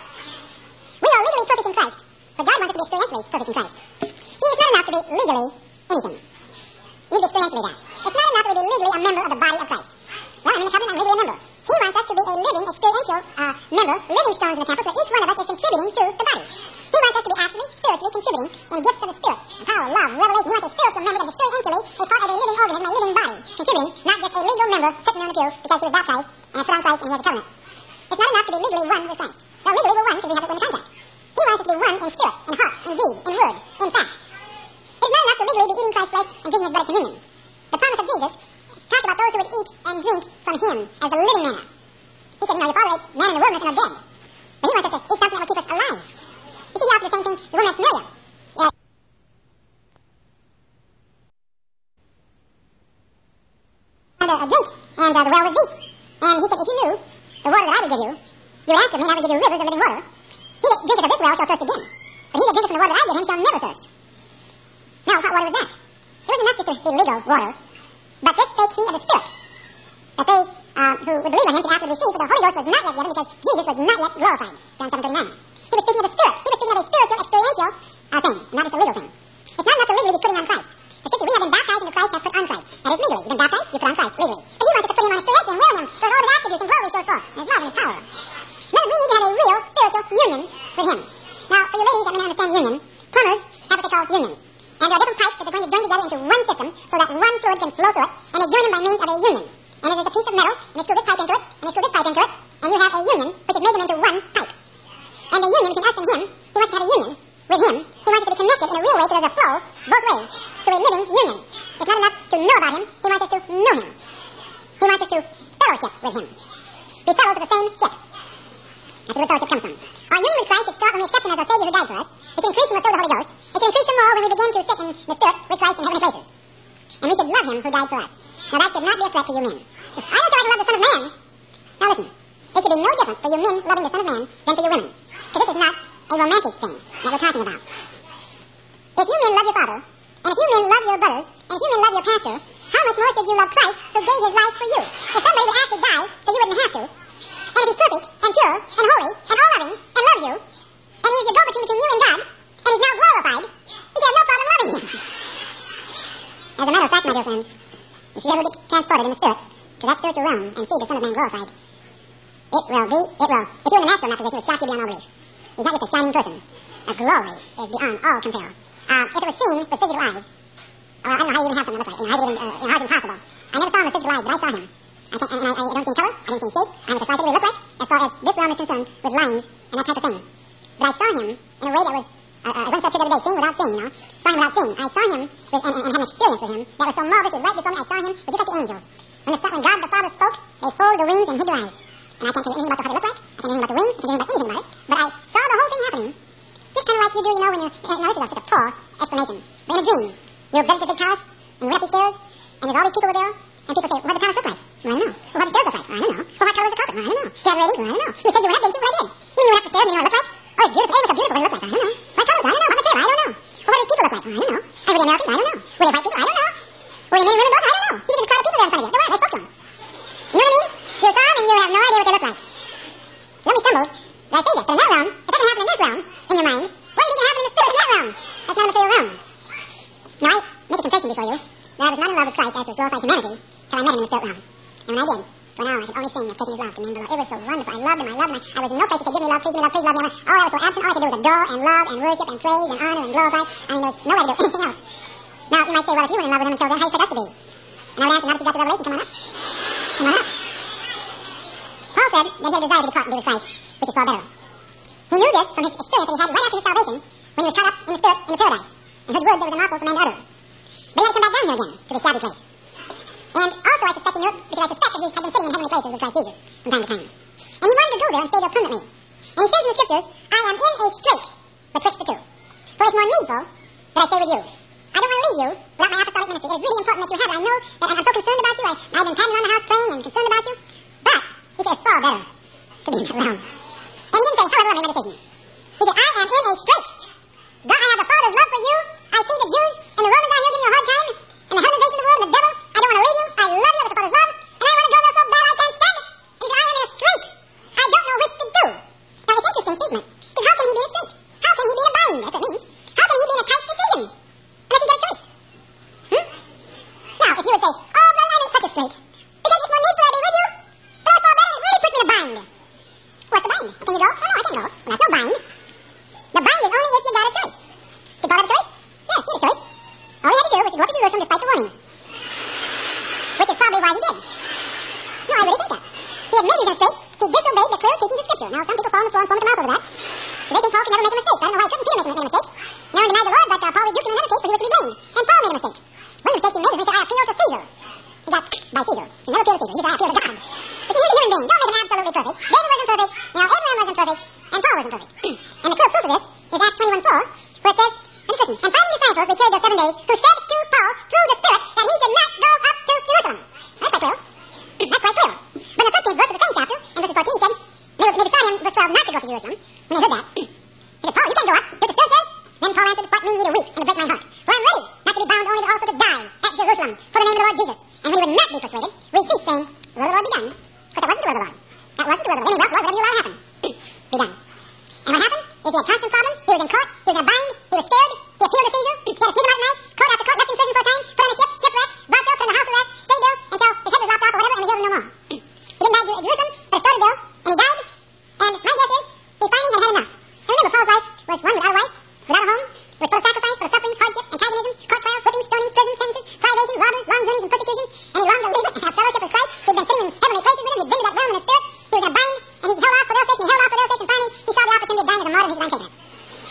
We are legally perfect in Christ. But God wants us to be experientially perfect in Christ. See, it's not enough to be legally anything. You need to be experientially that. It's not enough to be legally a member of the body of Christ. Well, I'm in the covenant, I'm legally a member. He wants us to be a living, experiential member, living stones in the temple, so each one of us is contributing to the body. He wants us to be actually, spiritually contributing in gifts of the Spirit. And power, love, revelation. He wants a spiritual member that is experientially a part of a living organism, a living body, contributing, not just a legal member sitting on the pew because he was baptized and put on Christ and he has a covenant. It's not enough to be legally one with Christ. Well, legally we're one because we have it in contact. He wants us to be one in spirit, in heart, in deed, in word, in fact. It's not enough to legally be eating Christ's flesh and drinking his blood at communion. The promise of Jesus talked about those who would eat and drink from him as the living manna. He said, your father ate manna in the wilderness and are dead. But he wants us to eat something that will keep us alive. You see, he offers the same thing the woman at Samaria. And a drink, and the well was deep. And he said, if you knew the water that I would give you, you would ask of me, and I would give you rivers of living water. He that drinketh of this well shall thirst again. But he that drinketh from the water that I give him shall never thirst. Now, what water was that? It wasn't enough just to be legal water. But this spake he of the Spirit. That they who would believe on him should afterward receive, for the Holy Ghost was not yet given because Jesus was not yet glorified. John 7:39. He was speaking of the Spirit. He was speaking of a spiritual, experiential thing, not just a legal thing. It's not enough to legally be putting on Christ. The scripture, we have been baptized into Christ, have put on Christ. That is legally. You've been baptized, you put on Christ legally. But he wants us to put him on experientially and will him, so all his attributes and glory shows forth, and his love and his power. No, we need to have a real spiritual union with him. Now, for you ladies that may not understand union, plumbers have what they call unions. And there are different pipes that they're going to join together into one system so that one fluid can flow through it, and they join them by means of a union. And it is a piece of metal, and they screw this pipe into it, and they screw this pipe into it, and you have a union which has made them into one pipe. And the union between us and him, he wants to have a union with him. He wants us to be connected in a real way so there's a flow both ways to a living union. It's not enough to know about him, he wants us to know him. He wants us to fellowship with him. Be fellows of the same ship. That's where the fellowship comes from. Our union with Christ should start when we accept him as our Savior who died for us. It should increase when we're filled with the Holy Ghost. It should increase some more when we begin to sit in the Spirit with Christ in heavenly places. And we should love him who died for us. Now that should not be a threat to you men. If I don't say I can love the Son of Man, now listen, it should be no different for you men loving the Son of Man than for you women. Because this is not a romantic thing that we're talking about. If you men love your father, and if you men love your brothers, and if you men love your pastor, how much more should you love Christ who gave his life for you? If somebody would actually die so you wouldn't have to, and if he's perfect and pure and holy and all-loving and loves you, and he's the go-between between you and God, and he's now glorified, you should have no problem loving him. As a matter of fact, my dear friends, if you ever get transported in the spirit to that spiritual realm and see the Son of Man glorified, it will, if you're in the natural, not position, it would shock you beyond all belief. He's not just a shining person. A glory is beyond all compare. If it was seen with physical eyes, I don't know how you even have something that looks like. How is it impossible? I never saw him with physical eyes, but I saw him. I don't see color, I don't see shape, I don't decide what he looked like, as far as this realm is concerned, with lines and that type of thing. But I saw him in a way that was, I once said to the other day, seeing without seeing, you know. Saw him without seeing. I saw him and had an experience with him that was so marvelous, it was right before me. I saw him, it was just like the angels. When God the Father spoke, they folded the wings and hid their eyes. And I can't tell you anything about how they look like, I can't tell you anything about the wings, I can't tell you anything about it, but I saw the whole thing happening. Just kind of like you do, you know, when you're, now this is just a poor explanation, but in a dream, you're built a big house, and you went up these stairs, and there's all these people there, and people say, what did the house look like? Well, I don't know. Well, what did the stairs look like? Well, I don't know. Well, what color was the carpet? Well, I don't know. Did you have ratings? Well, I don't know. You said you went up, didn't you? Well, I did. You knew you went up the stairs and you know what it looked like? Oh, it's beautiful. Hey, what's so beautiful? What did it look like? I don't know. What color was it? I don't know. What material? I don't know. Well, what did these people look like? Well, I don't know. And were they Americans? I don't know. Were they white people? I don't know. Were they men and women both? I don't know. You just crowd of people there in front of you. They were. They spoke to them. You know what I mean? You saw them and you have no idea what they look like. Let me stumble. Did I say this? But in that realm, if it didn't happen in this realm, in your mind, what do you think can happen in the spirit in that realm? That's not a material realm. Now, I make a confession before you that I was not in love with Christ as to his glorified humanity till I met him in the spirit realm. And when I did, for now I could only sing of taking his love, to name the Lord. It was so wonderful. I loved him. I was in no place to say, give me love, please give me love, please love me. All I was so absent. All I could do was adore and love and worship and praise and honor and glorify. I mean, there was no way to do anything else. Now, you might say, well, if you were in love with him until then, how do you expect us to be? And I would answer, now that you got the revelation, come on up. Come on up. Paul said that he had a desire to depart and be with Christ, which is far better. He knew this from his experience that he had right after his salvation, when he was caught up in the spirit in the paradise, and his words that was unlawful for man to utter. But he had to come back down here again, to this shabby place. And also I suspect he knew it because I suspect that he had been sitting in heavenly places with Christ Jesus from time to time. And he wanted to go there and stay there permanently. And he says in the scriptures, I am in a strait betwixt the two. For it's more needful that I stay with you. I don't want to leave you without my apostolic ministry. It is really important that you have it. I know that I'm so concerned about you. I've been padding around the house praying and concerned about you. But he said, it's far better to be in that realm. And he didn't say, however, I made my decision. He said, I am in a strait. God, I have the Father's love for you. I see the Jews and the Romans out here giving you a hard time. And the heavenly race of the world and the devil. I don't want to leave you. I love you with the Father's love. And I want to go there so bad I can't stand it. And he said, I am in a strait. I don't know which to do. Now, it's an interesting statement. Because how can he be in a strait? How can he be in a bind? That's what it means. How can he be in a tight decision? Unless he's got a choice. Now, if you would say, oh, brother, I'm in such a strait. Because it's more needful I be with you. But that's all better. It really puts me in a bind. What's the bind? Can you go? Oh, no, I can't go. Well, that's no bind. The bind is only if you got a choice. Did Paul have a choice? Yes, he had a choice. All he had to do was to go up to Jerusalem despite the warnings. Which is probably why he did. No, I really think that. He admitted he was in a strait. He disobeyed the clear teachings of Scripture. Now, some people fall on the floor and foam at the mouth over that. So they think Paul could never make a mistake. I don't know why couldn't Peter make a mistake. Now, he denied the Lord, but Paul rebuked him in another case, but he was to be blamed. And Paul made a mistake. One mistake he made is when he said, I appeal to Caesar. He got by Caesar. So never appeal to Caesar. He said, I appeal to God. But he was a human being. Don't make him absolutely perfect. David wasn't perfect. You know, Abraham wasn't perfect. And Paul wasn't perfect. And the clear proof of this is Acts 21:4, where it says, listen, and finding disciples, we carried those 7 days, who said to Paul, through the Spirit, that he should not go up to Jerusalem. That's quite clear. That's quite clear. But in the 13th verse of the same chapter, in verses 14, he said, they besought him, verse 12, not to go to Jerusalem. When they heard that, he said, Paul, you can't go up. Do what the Spirit says. Then Paul answered, what mean ye to weep and to break my heart? For I am ready, not to be bound only, but also to die at Jerusalem for the name of the Lord Jesus. And when he would not be persuaded, we ceased, saying, will the Lord be done? But that wasn't the will of the Lord. That wasn't the will of the Lord. Any will, whatever you allow to happen. Be done. And what happened is he had constant problems. He was in court. He was in a bind. He was scared. He appealed to Caesar. He had to sneak him out at night. Court after court, left in prison for a time. Put on a ship, shipwreck, brought there, put in the house arrest, stayed there until his head was lopped off or whatever, and we heard him no more. He didn't die at Jerusalem, but it started there, and he died. And my guess is he finally had enough. And remember, Paul's life was one without a wife, without a home, with full of sacrifice, full of sufferings, hardships, antagonisms, court trials, whippings, stonings, prisons, sentences, privations, robbers, long journeys, and persecutions. And he longed to leave it and have fellowship with Christ. He'd been sitting in heavenly places with him. He'd been to that realm in the spirit. He was in a bind, and he held out for their sake, and he held out for their sake, and finally he saw the opportunity of dying as a martyr, and he was untaken.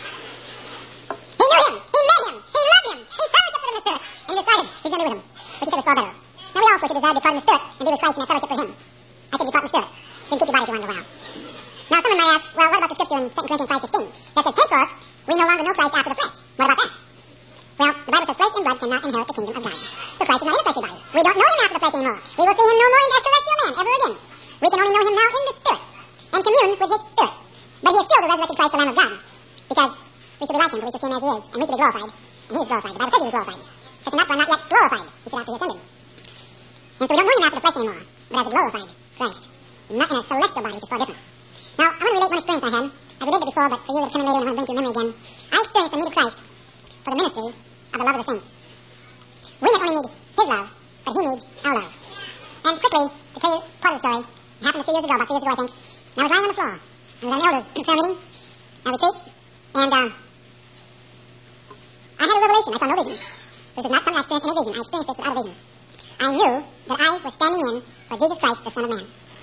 He knew him. He met him. He loved him. He fellowshiped with him in the spirit. And he decided he's going to be with him. But he said it's far better. Now we also should desire to depart in the spirit and be with Christ and have fellowship with him. I said depart in the spirit. Then keep your body to one while. Now someone might ask, well, what about the scripture in 2 Corinthians 5:16 that says, henceforth we no longer know Christ after the flesh? What about that? Well, the Bible says flesh and blood cannot inherit the kingdom of God. So Christ is not in a fleshly body. We don't know him after the flesh anymore. We will see him no more in as celestial man ever again. We can only know him now in the spirit and commune with his spirit. But he is still the resurrected Christ, the Lamb of God. Because we should be like him, but we should see him as he is. And we should be glorified. And he is glorified. The Bible says he was glorified. So not not yet glorified. He said after he ascended. And so we don't know him after the flesh anymore, but as a glorified Christ. Not in a celestial body, which is far different. Now, I want to relate one experience I had. I've related it before, but for you that come in later, I want to bring to your memory again. I experienced the need of Christ for the ministry of the love of the saints. We not only need his love, but he needs our love. And quickly, to tell you part of the story, it happened a few years ago, about 3 years ago, I think. And I was lying on the floor. I was at an elders' prayer meeting, a retreat, and I had a revelation. I saw no vision. This is not something I experienced in a vision. I experienced this without a vision. I knew that I was standing in for Jesus Christ, the Son of Man.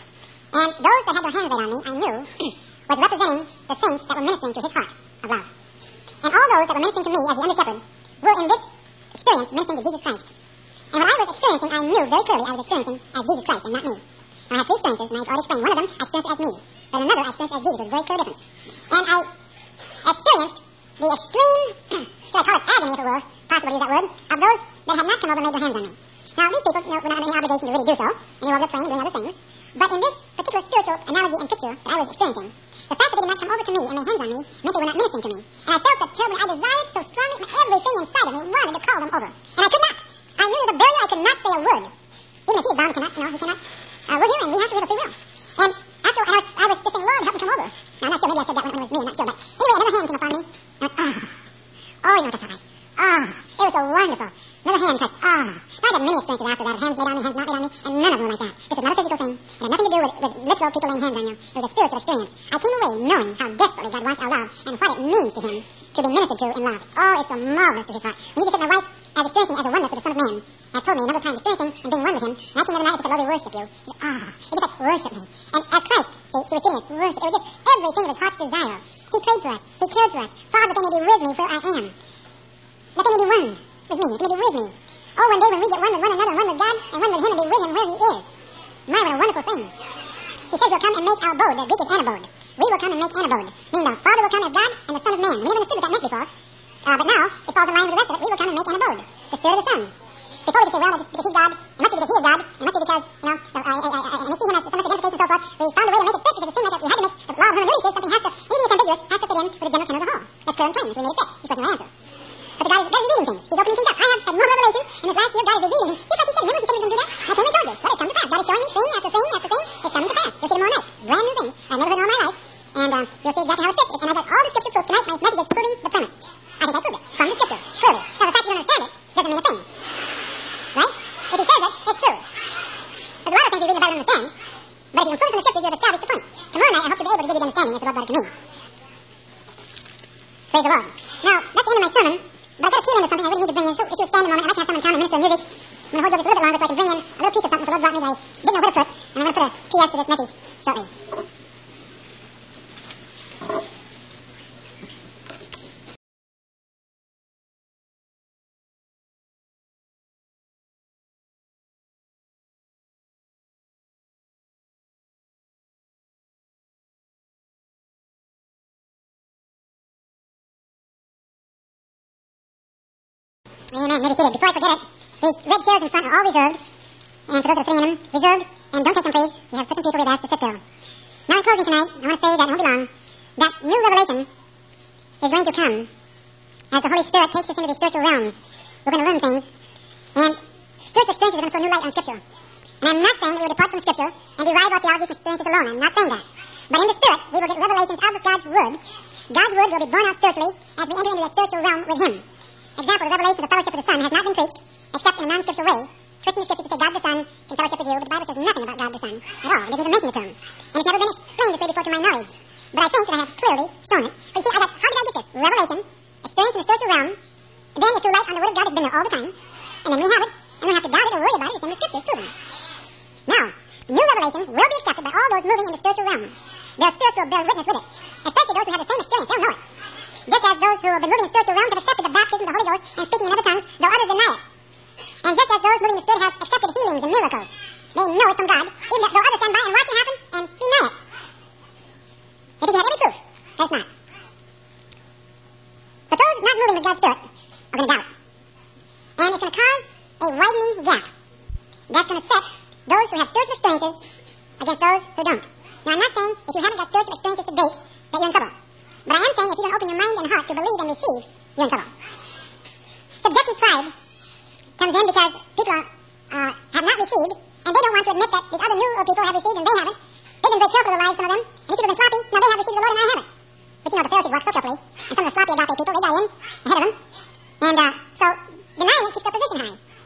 And those that had their hands laid on me, I knew, was representing the saints that were ministering to his heart of love. And all those that were ministering to me as the under-shepherd were in this experience ministering to Jesus Christ. And what I was experiencing, I knew very clearly I was experiencing as Jesus Christ and not me. I had 3 experiences, and I've already explained. One of them I experienced as me, but another I experienced as Jesus. It was a very clear difference. And I experienced the extreme, should I call it agony, if it were, possible to use that word, of those that had not come over and laid their hands on me. Now, these people were not under any obligation to really do so, and they were over praying and doing other things. But in this particular spiritual analogy and picture that I was experiencing, the fact that they did not come over to me and lay hands on me meant they were not ministering to me. And I felt that terribly, I desired so strongly, everything inside of me wanted to call them over. And I could not. I knew the barrier, I could not say a word. Even if he is bound, he cannot, he cannot. We're human, we have to be able to free will. And after, I was just saying, Lord, help me come over. Now, I'm not sure, maybe I said that when it was me, I'm not sure. But anyway, another hand came upon me. And I went, oh, you know what that felt like. It was so wonderful. Another hand touched. I had many experiences after that. Hands laid on me, hands not laid on me, and none of them were like that. This was not a physical thing. It had nothing to do with literal people laying hands on you. It was a spiritual experience. I came away knowing how desperately God wants our love and what it means to him to be ministered to in love. Oh, it's so marvelous to his heart. When you just said my wife as experiencing as a oneness with the Son of Man, has told me a number of times experiencing and being one with him, and I came the other night and said, Lord, we worship you. She said, it just like, worship me. And as Christ, see, she was feeling this worship. It was just everything of his heart's desire. He prayed for us. He cared for us. Father, that they may be with me where I am. That they may be one with me. That they may be with me. Oh, one day when we get one with one another, and one with God, and one with him, and be with him where he is. My, what a wonderful thing. He says we'll come and make our abode. The Greek is anabode. We will come and make an abode. Meaning the Father will come as God and the Son as man. We never understood what that meant before. But now, it falls in line with the rest of it. We will come and make an abode. The Spirit of the Son. Before we just say, well, just because he's God, it must be because he is God, it must be because, you know, and we see him as so much identification and so forth. We found a way to make it fit because it seemed like you had to make the law of hermeneutics says something has to, even if it's ambiguous, has to fit in for the general tenor of the whole. That's clear and plain, so we made it fit. This wasn't my answer. But God is revealing things. He's opening things up. I have had more revelation in this last year. God is revealing things. Just like he said. Remember he said he was going to do that? I came and told you. Well, it's come to pass. God is showing me thing after thing after thing. It's coming to pass. You'll see tomorrow night. Brand new things. I've never heard in all my life. And you'll see exactly how it fits. And I've got all the scripture proof tonight. My message is proving the premise. I think I proved it. From the scripture. Clearly. Now, the fact you understand it doesn't mean a thing. Right? If he says it, it's true. There's a lot of things you read in the Bible and understand. But if you can prove it from the scriptures, you have established the point. Tomorrow night, I hope to be able to give you the understanding as the Lord brought it to me. Praise the Lord. Now, that's the end of my sermon. But I've got a key into something I really need to bring in. So if you stand a moment, I'd like to have someone come and minister in music. I'm going to hold you just a little bit longer so I can bring in a little piece of something the Lord brought me that I didn't know where to put. And I'm going to put a PS to this message shortly. Amen. Maybe seated. Before I forget it, these red chairs in front are all reserved. And for those that are sitting in them, reserved. And don't take them, please. We have certain people we've asked to sit there. Now, in closing tonight, I want to say that it won't be long, that new revelation is going to come as the Holy Spirit takes us into the spiritual realms. We're going to learn things. And spiritual experiences are going to throw new light on Scripture. And I'm not saying that we will depart from Scripture and derive our theology from experiences alone. I'm not saying that. But in the Spirit, we will get revelations out of God's Word. God's Word will be born out spiritually as we enter into the spiritual realm with Him. Example, the revelation of the fellowship of the Son has not been preached except in a non-scriptural way. Twisting the scriptures to say God the Son can fellowship with you, but the Bible says nothing about God the Son at all. It doesn't even mention the term. And it's never been explained this way before to my knowledge. But I think that I have clearly shown it. But you see, how did I get this? Revelation, experience in the spiritual realm, then you threw light on the Word of God that's been there all the time, and then we have it, and we don't have to doubt it or worry about it. It's in the scriptures proven. Now, new revelation will be accepted by all those moving in the spiritual realm. Their spirits will bear witness with it, especially those who have the same experience. They'll know it. Just as those who have been moving in spiritual realms have accepted the baptism of the Holy Ghost and speaking in other tongues, though others deny it. And just as those moving in the Spirit have accepted healings and miracles, they know it from God, even though others stand by and watch it happen and deny it. They think they have every proof. That's not. But those not moving with God's Spirit are going to doubt it. And it's going to cause a widening gap. That's going to set those who have spiritual experiences against those who don't. Now, I'm not saying if you haven't got spiritual experiences to date that you're in trouble. But I am saying if you don't open your mind and heart to believe and receive, you're in trouble. Subjective pride comes in because people have not received, and they don't want to admit that these other newer people have received and they haven't. They've been very careful with their lives, some of them, and these people have been sloppy. Now they have received the Lord and I haven't. But you know, the Pharisees walk so carefully, and some of the sloppy agape people, they got in ahead of them. And so denying it keeps their position high.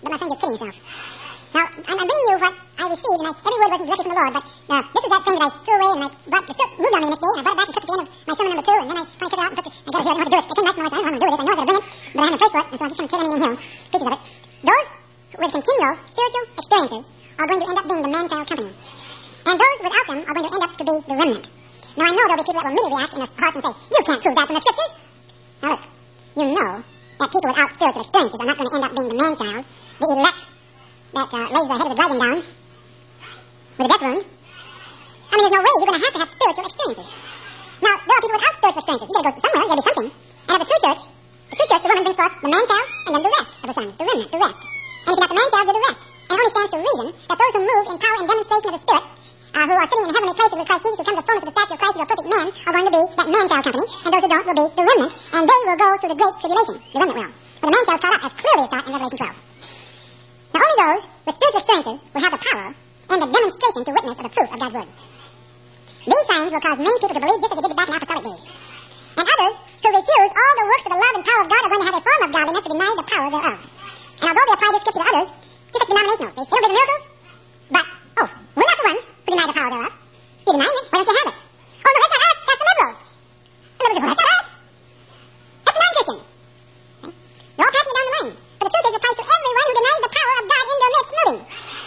but my son, you're kidding yourself. Now, I'm bringing you what I received, and every word wasn't directly from the Lord, but this is that thing that I threw away, and I brought the script, moved on me the next day, and I brought it back and took it to the end of my sermon number 2, and then I finally took it out and put it, I got it here, I know how to do it. It came back from my son, I don't know how to do it, I know I've got to bring it, but I haven't prayed for it, and so I'm just going to take anything in here, pieces of it. Those with continual spiritual experiences are going to end up being the man-child company. And those without them are going to end up to be the remnant. Now, I know there'll be people that will immediately react in their hearts and say, you can't prove that from the scriptures. Now, look, you know that people without spiritual experiences are not going to end up being the man-child, the elect that lays the head of the dragon down with a death wound. I mean, there's no way you're going to have spiritual experiences. Now, there are people without spiritual experiences. You've got to go somewhere, there'll be something. And at the true church, the woman brings forth the man-child and then the rest of the sons, the remnant, the rest. And if you've got the man-child, you're the rest. And it only stands to reason that those who move in power and demonstration of the Spirit, who are sitting in the heavenly places with Christ Jesus, who come to the fullness of the stature of Christ, who are perfect men, are going to be that man-child company, and those who don't will be the remnant, and they will go through the great tribulation. The remnant will. For the man-child caught up as clearly as taught in Revelation 12. Now, only those with spiritual experiences will have the power and the demonstration to witness of the truth of God's word. These signs will cause many people to believe just as they did back in apostolic days. And others who refuse all the works of the love and power of God are going to have a form of godliness to deny the power thereof. And although they apply this scripture to others, just like denominationals, they don't believe in miracles, but, we're not the ones who deny the power thereof. You're denying it, why don't you have it? Oh, no, that's not us, that's the liberals. The liberals go, that's not us. That's non-Christian. Okay? They're all passing it down the line. But the truth is, it applies to everyone who denies the power of God in their midst moving.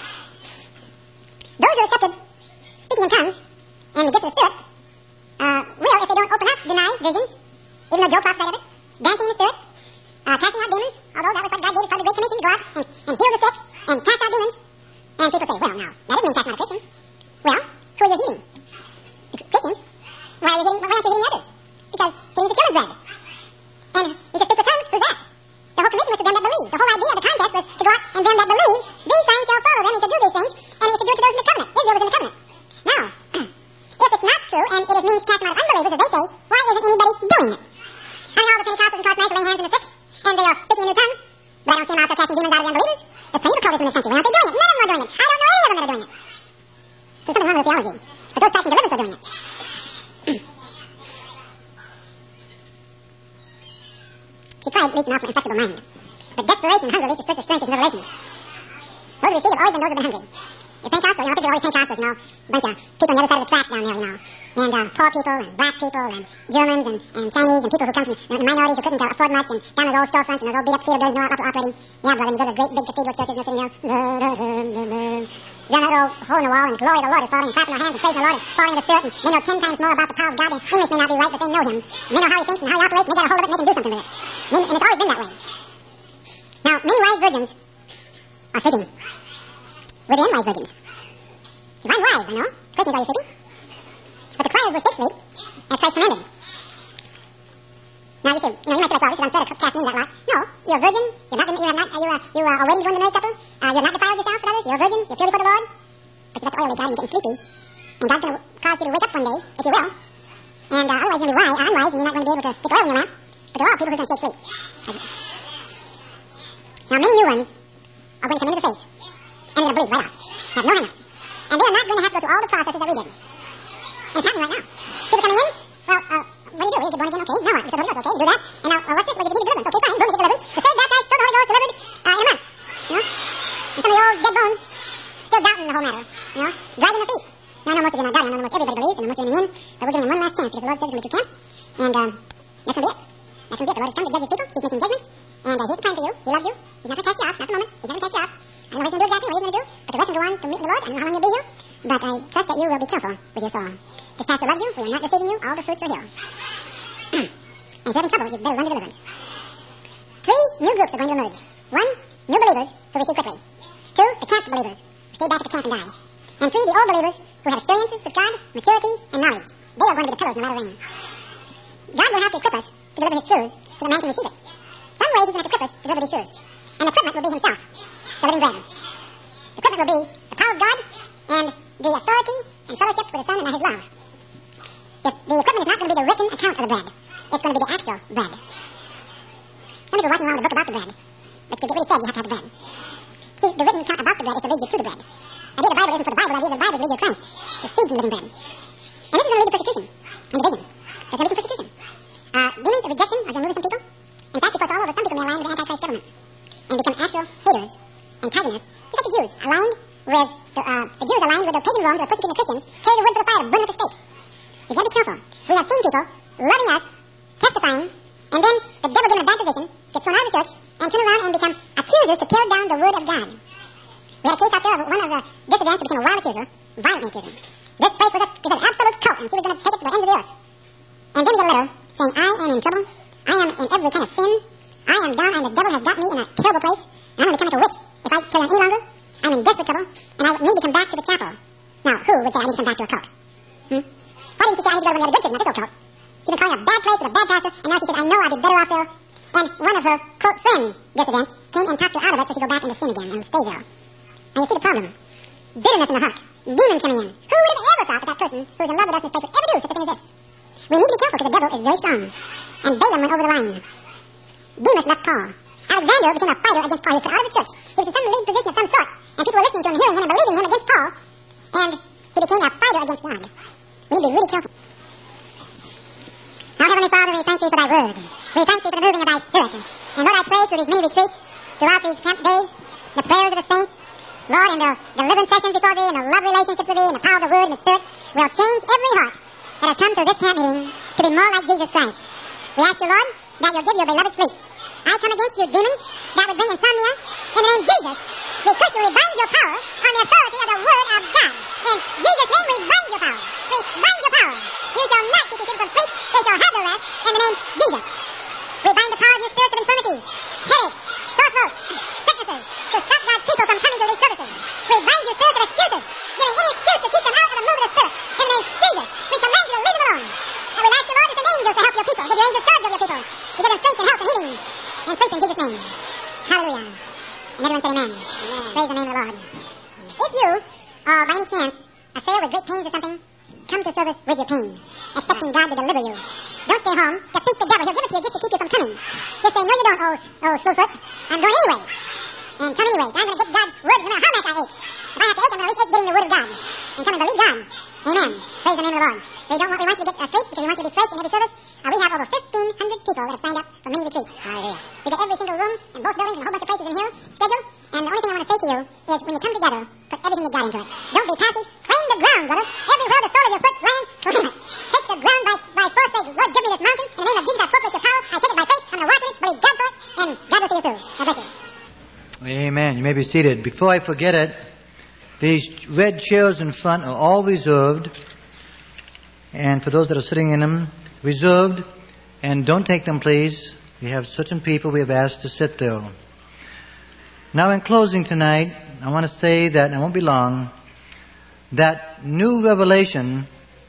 Those who accepted speaking in tongues and the gifts of the Spirit will, if they don't open up, deny visions, even though Job prophesied of it, dancing in the Spirit, casting out demons, although that was what God gave us part of the Great Commission to go out and heal the sick and cast out demons. And people say, well, now, that doesn't mean casting out Christians. Well, who are you healing? Christians. Why aren't you healing others? Because healing is the children's bread. And you should speak with tongues. Who's that? The whole commission was to them that believe. The whole idea of the context was to go out and them that believe, these signs shall follow them, and shall do these things, and you should do it to those in the covenant. Israel was in the covenant. Now, if it's not true, and it means casting out unbelievers, as they say, why isn't anybody doing it? I mean, all the Pentecostals and charismatics laying hands on the sick, and they are speaking in new tongues, but I don't see them out there casting demons out of the unbelievers. There's plenty of cultists in this country. Why aren't they doing it? None of them are doing it. I don't know any of them that are doing it. There's something wrong with theology. But those practicing deliverance are doing it. See, pride leads an awful inflexible mind. But desperation and hunger leads to spiritual experiences and revelations. Those who receive have always been those who have been hungry. The Pentecostals, I picture all these Pentecostals, a bunch of people on the other side of the tracks down there, and poor people, and black people, and Germans, and Chinese, and people who come from the minorities who couldn't afford much, and down those old storefronts, and those old beat-up theater buildings, operating. Yeah, brother, you go to those great big cathedral churches, and you're sitting there, down that little hole in the wall, and the glory of the Lord is falling, and clapping their hands, and praising the Lord, and falling in the Spirit, and they know 10 times more about the power of God, and English may not be right, but they know Him. And they know how He thinks, and how He operates, and they got a hold of it, and they can do something with it. And it's always been that way. Now, many wise virgins are sleeping with the unwise virgins. See, I'm wise, I know. Christians, are you sleeping? But the choirs will shake sleep, as Christ commanded. Now, you say, you might say, well, this is unfair to cast me into that lot. No, you're a virgin. You're waiting to go into the marriage supper. You're not defiled yourself with others. You're a virgin. You're pure before the Lord. But you got the oil of God and you're getting sleepy. And God's going to cause you to wake up one day, if you will. And otherwise you're going to be unwise, and you're not going to be able to get oil in your lamp. But there are people who are going to shake sleep. Now, many new ones are going to come into the faith. And they're going to believe right off. Have no hang-ups. And they're not going to have to go through all the processes that we did. And it's happening right now. People coming in, well, what do you do? We get born again, okay. Now what? We get the Holy Ghost, okay. Do that. And now, what's this? We get deliverance. Okay, fine. Boom, we get deliverance. We're saved, baptized, filled with the Holy Ghost, delivered in a month. You know? And some of the old dead bones still doubting the whole matter. You know? Dragging their feet. Now, I know most of you are not doubting. I know almost everybody believes, and most of you are in. But we're giving them one last chance because the Lord says it's going to be 2 camps. And that's going to be it. That's going to be it. The Lord has come to judge His people. He's making judgments. And He has a plan for you. He loves you. He's not going to cast you off. Not the moment. He's not going to cast you off. I don't know what He's going to do exactly, what He's going to do. But the rest will go on to meet the Lord. I don't know how long you'll be here. But I trust that you will be careful with your soul. This pastor loves you. We are not deceiving you. All the fruits are here. And if you're in trouble, you better run to deliverance. 3 new groups are going to emerge. 1, new believers who receive quickly. 2, the camp believers who stay back at the camp and die. And 3, the old believers who have experiences with God, maturity, and knowledge. They are going to be the pillars in the latter rain. God will have to equip us to deliver His truths so that man can receive it. Some way He's going to have to equip us to deliver these truths. And the equipment will be Himself, the living bread. The equipment will be the power of God and the authority and fellowship with the Son and His love. The equipment is not going to be the written account of the bread. It's going to be the actual bread. Some people are walking around with a book about the bread. But to get really fed, you have to have the bread. See, the written account about the bread is to lead you to the bread. The idea of the Bible isn't for the Bible. The idea of the Bible is to lead you to Christ. The seed from the living bread. And this is going to lead to persecution and division. There's going to be some persecution. Demons of rejection are going to move some people. In fact, because all over, some people may align with the Antichrist government and become actual haters and tidiness, just like the Jews aligned with their pagan Rome, that were persecuting the Christians, carry the wood for the fire to burn at the stake. We've got to be careful. We have seen people loving us, testifying, and then the devil given a bad position, get thrown out of the church, and turn around and become accusers to tear down the word of God. We had a case out there of one of the dissidents who became a wild accuser, violently accusing. This place was an absolute cult, and she was going to take it to the ends of the earth. And then we got a letter saying, I am in trouble. I am in every kind of sin. I am down, and the devil has got me in a terrible place. And I'm going to become like a witch if I carry on any longer. I'm in desperate trouble, and I need to come back to the chapel. Now, who would say I need to come back to a cult? Why didn't she say I need to go to one of the other good churches, not this old cult? She's been calling a bad place with a bad pastor, and now she says, I know I'll be better off there. And one of her, quote, friend dissidents came and talked her out of it so she'd go back into sin again and stay there. And you see the problem. Bitterness in the heart. Demons coming in. Who would have ever thought that that person who is in love with us in this place would ever do such a thing as this? We need to be careful because the devil is very strong. And Balaam went over the line. Demas left Paul. Alexander became a fighter against Paul. He was put out of the church. He was in some lead position of some sort. And people were listening to him, hearing him, and believing him against Paul. And he became a fighter against God. We need to be really careful. Our Heavenly Father, we thank Thee for Thy word. We thank Thee for the moving of Thy Spirit. And Lord, I pray through these many retreats, throughout these camp days, the prayers of the saints, Lord, and the deliverance sessions before Thee, and the love relationships with Thee, and the power of the Word and the Spirit will change every heart that has come through this camp meeting to be more like Jesus Christ. We ask You, Lord, that You'll give Your beloved sleep. I come against you demons that would bring insomnia in the name of Jesus. Because You rebind Your power on the authority of the Word of God. In Jesus' name, rebind Your power. Rebind Your power. You shall not keep Your people from sleep. They shall have their rest in the name of Jesus. Rebind the power of Your spirits of infirmities, headaches, sore throats, sicknesses, to stop God's people from coming to these services. Rebind Your spirits of excuses, giving any excuse to keep them out of the move of the Spirit. In the name of Jesus, we command You to leave them alone. And we ask You, Lord, to send angels to help Your people. Give Your angels charge of Your people. To give them strength and health and healing and sleep in Jesus' name. Hallelujah. And everyone say amen. Praise the name of the Lord. If you, by any chance, affair with great pains or something, come to service with your pain, expecting God to deliver you. Don't stay home. Defeat the devil. He'll give it to you just to keep you from coming. Just say, no, you don't, oh Slowfoot. I'm going anyway. And come anyway. I'm going to get God's word no matter how much I ache. If I have to ache, I'm going to at least ache getting the word of God. And come and believe God. Amen. Praise the name of the Lord. We want you to get sleep because we want you to be fresh in every service. We have over 1,500 people that have signed up for many retreats. Hallelujah. We get every single room in both buildings and a whole bunch of places in here scheduled. And the only thing I want to say to you is when you come together, put everything you got into it. Don't be passive. Claim the ground, brother. Everywhere the sole of your foot lands, claim it. Take the ground by force. Say, Lord, give me this mountain. In the name of Jesus, I forfeit Your power. I take it by faith. I'm going to walk in it, believe God for it, and God will see you through. God bless you. Amen. You may be seated. Before I forget it, these red chairs in front are all reserved. And for those that are sitting in them, reserved. And don't take them, please. We have certain people we have asked to sit there. Now, in closing tonight, I want to say that, and it won't be long, that new revelation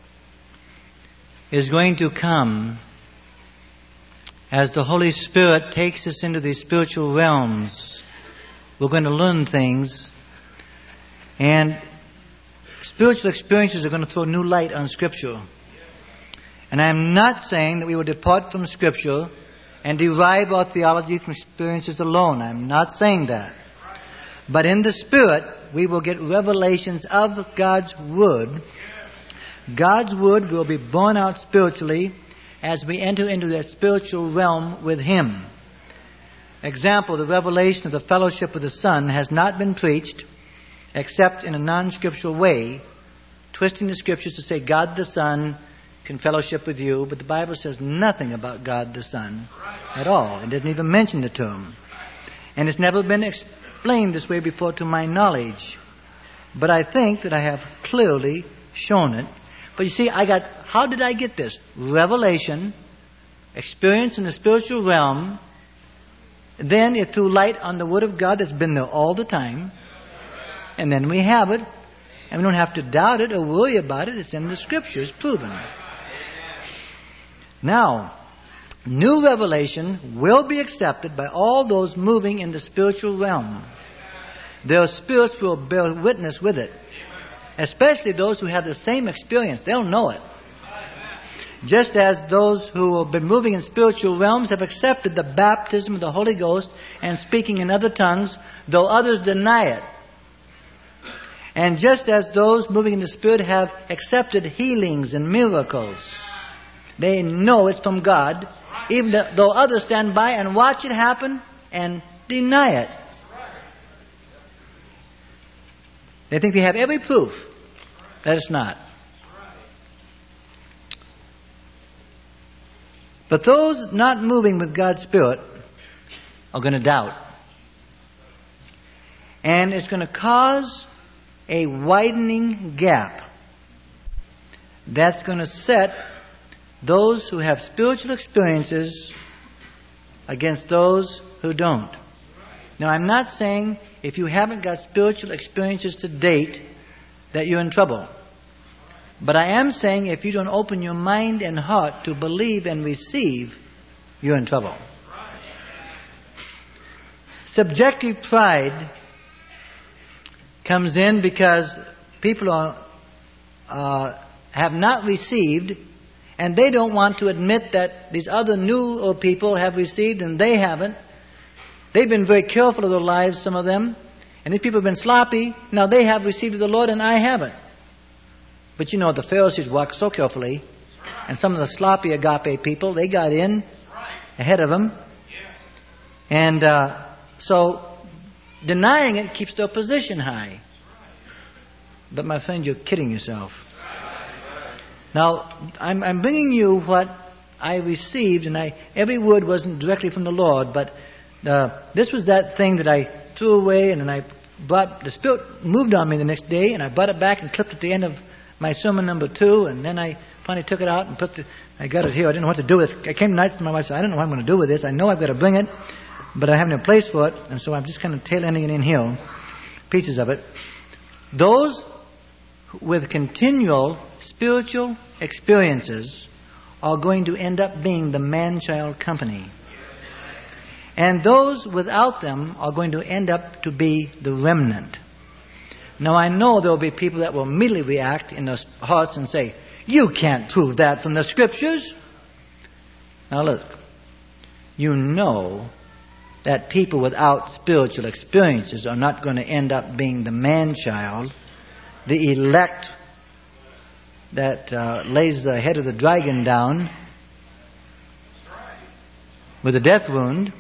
is going to come as the Holy Spirit takes us into these spiritual realms. We're going to learn things. And spiritual experiences are going to throw new light on Scripture. And I am not saying that we will depart from Scripture and derive our theology from experiences alone. I'm not saying that. But in the Spirit, we will get revelations of God's Word. God's Word will be borne out spiritually as we enter into that spiritual realm with Him. Example, the revelation of the fellowship of the Son has not been preached except in a non-scriptural way, twisting the Scriptures to say God the Son can fellowship with you, but the Bible says nothing about God the Son at all. It doesn't even mention the term. And it's never been explained this way before to my knowledge. But I think that I have clearly shown it. But you see, how did I get this? Revelation, experience in the spiritual realm, then it threw light on the Word of God that's been there all the time. And then we have it, and we don't have to doubt it or worry about it. It's in the Scriptures, proven. Now, new revelation will be accepted by all those moving in the spiritual realm. Their spirits will bear witness with it. Especially those who have the same experience. They'll know it. Just as those who have been moving in spiritual realms have accepted the baptism of the Holy Ghost and speaking in other tongues, though others deny it. And just as those moving in the Spirit have accepted healings and miracles, they know it's from God, even though others stand by and watch it happen and deny it. They think they have every proof that it's not. But those not moving with God's Spirit are going to doubt. And it's going to cause a widening gap that's going to set those who have spiritual experiences against those who don't. Now, I'm not saying if you haven't got spiritual experiences to date that you're in trouble. But I am saying if you don't open your mind and heart to believe and receive, you're in trouble. Subjective pride comes in because people have not received, and they don't want to admit that these other new people have received and they haven't. They've been very careful of their lives, some of them, and these people have been sloppy. Now they have received of the Lord and I haven't. But you know, the Pharisees walked so carefully, and some of the sloppy agape people, they got in ahead of them. And so denying it keeps their position high. But my friend, you're kidding yourself. Now, I'm bringing you what I received, and every word wasn't directly from the Lord, but this was that thing that I threw away, and then I brought, the Spirit moved on me the next day, and I brought it back and clipped it at the end of my sermon number 2, and then I finally took it out and I got it here. I didn't know what to do with it. I came tonight to my wife and said, I don't know what I'm going to do with this. I know I've got to bring it, but I have no place for it, and so I'm just kind of tail-ending it in here, pieces of it. Those with continual spiritual experiences are going to end up being the man-child company. And those without them are going to end up to be the remnant. Now, I know there will be people that will immediately react in their hearts and say, you can't prove that from the Scriptures. Now, look. You know that people without spiritual experiences are not going to end up being the man-child, the elect that lays the head of the dragon down with a death wound.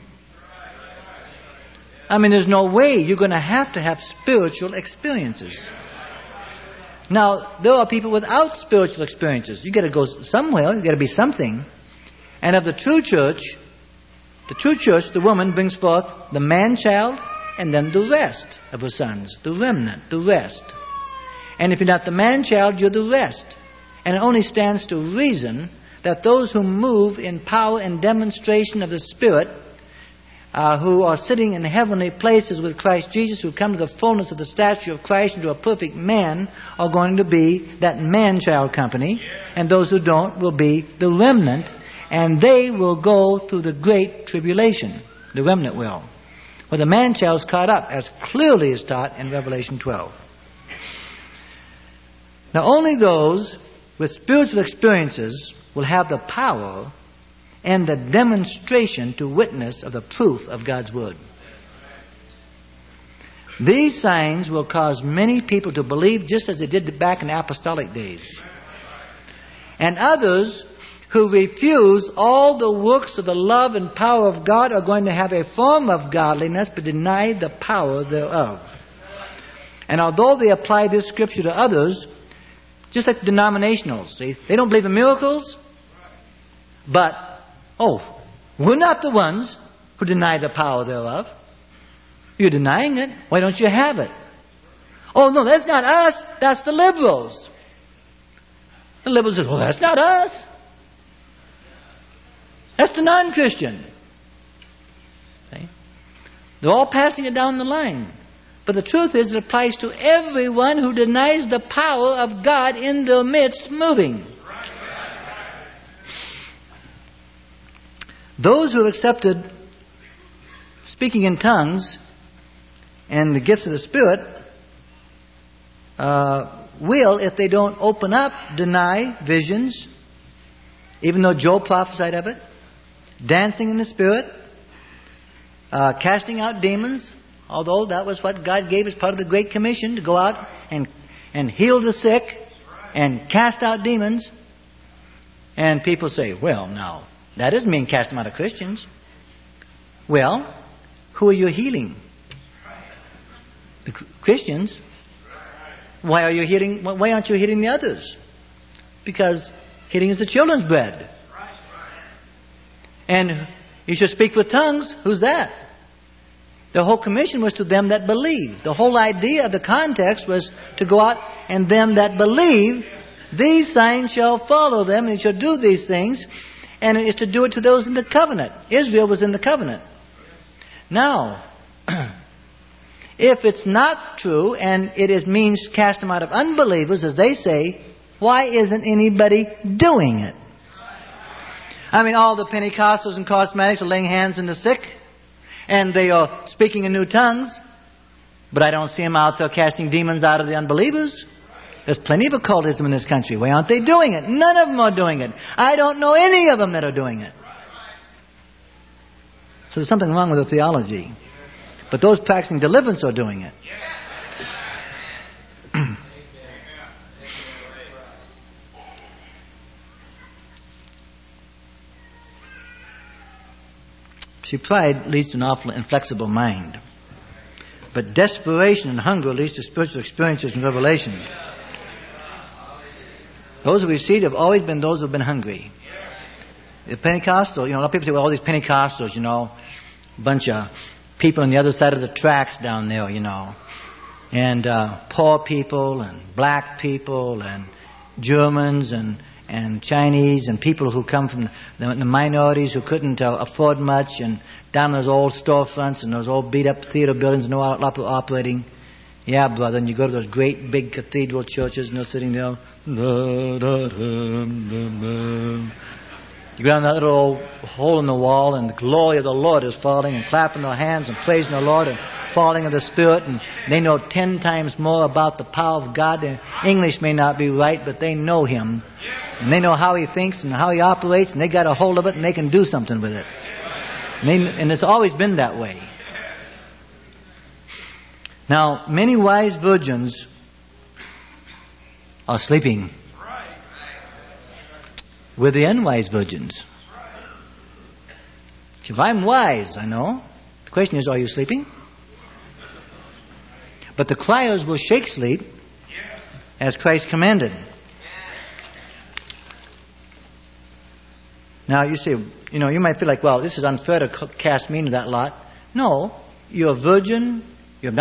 I mean, there's no way. You're going to have spiritual experiences. Now, there are people without spiritual experiences. You've got to go somewhere. You've got to be something. And of the true church, the woman brings forth the man-child and then the rest of her sons. The remnant, the rest. And if you're not the man-child, you're the rest. And it only stands to reason that those who move in power and demonstration of the Spirit, who are sitting in heavenly places with Christ Jesus, who come to the fullness of the stature of Christ into a perfect man, are going to be that man-child company. And those who don't will be the remnant. And they will go through the great tribulation. The remnant will. Where the man-child is caught up, as clearly is taught in Revelation 12. Now, only those with spiritual experiences will have the power and the demonstration to witness of the proof of God's Word. These signs will cause many people to believe just as they did back in the apostolic days. And others who refuse all the works of the love and power of God are going to have a form of godliness but deny the power thereof. And although they apply this scripture to others, just like the denominationals, see, they don't believe in miracles, but, we're not the ones who deny the power thereof. You're denying it. Why don't you have it? Oh, no, that's not us. That's the liberals. The liberals say, well, that's not us. That's the non-Christian. See? They're all passing it down the line. But the truth is, it applies to everyone who denies the power of God in their midst moving. Those who have accepted speaking in tongues and the gifts of the Spirit will, if they don't open up, deny visions, even though Joel prophesied of it, dancing in the Spirit, casting out demons, although that was what God gave as part of the Great Commission, to go out and heal the sick and cast out demons. And people say, well, now, that doesn't mean cast them out of Christians. Well, who are you healing? The Christians. Why aren't you healing the others? Because healing is the children's bread. And you should speak with tongues. Who's that? The whole commission was to them that believe. The whole idea of the context was to go out and them that believe, these signs shall follow them, and they shall do these things. And it is to do it to those in the covenant. Israel was in the covenant. Now, if it's not true, and it means cast them out of unbelievers, as they say, why isn't anybody doing it? I mean, all the Pentecostals and charismatics are laying hands on the sick, and they are speaking in new tongues, but I don't see them out there casting demons out of the unbelievers. There's plenty of occultism in this country. Why aren't they doing it? None of them are doing it. I don't know any of them that are doing it. So there's something wrong with the theology. But those practicing deliverance are doing it. See, pride leads to an awful inflexible mind. But desperation and hunger leads to spiritual experiences and revelation. Those who received have always been those who have been hungry. The Pentecostal, a lot of people say, well, all these Pentecostals, a bunch of people on the other side of the tracks down there, and poor people and black people and Germans and Chinese and people who come from the minorities who couldn't afford much, and down those old storefronts and those old beat-up theater buildings, no operating. Yeah, brother, and you go to those great big cathedral churches and they're sitting there. You go down that little old hole in the wall and the glory of the Lord is falling, and clapping their hands and praising the Lord and falling of the Spirit, and they know 10 times more about the power of God. Their English may not be right, but they know Him. And they know how He thinks and how He operates, and they got a hold of it and they can do something with it. And it's always been that way. Now, many wise virgins are sleeping with the unwise virgins. If I'm wise, I know. The question is, are you sleeping? But the criers will shake sleep, as Christ commanded. Now, you say, you might feel like, well, this is unfair to cast me into that lot. No, you're a virgin. You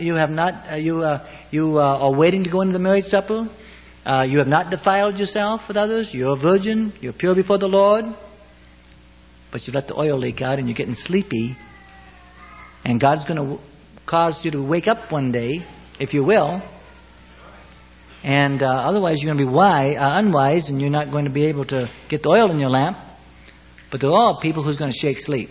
are waiting to go into the marriage supper. You have not defiled yourself with others. You're a virgin. You're pure before the Lord. But you let the oil leak out and you're getting sleepy. And God's going to cause you to wake up one day, if you will. And otherwise you're going to be unwise, and you're not going to be able to get the oil in your lamp. But there are people who's going to shake sleep.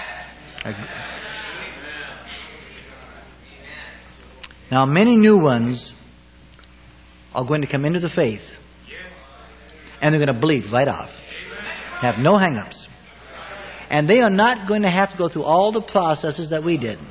Now, many new ones are going to come into the faith, and they're going to believe right off. Have no hang-ups. And they are not going to have to go through all the processes that we did.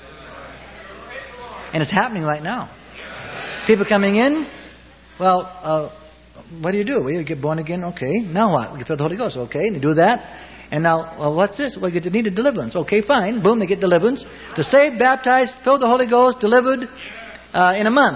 And it's happening right now. People coming in, well, what do? Well, you get born again, okay. Now what? You feel the Holy Ghost, okay. And they do that. And now, well, what's this? Well, you need a deliverance. Okay, fine. Boom, they get deliverance. They're saved, baptized, filled with the Holy Ghost, delivered in a month.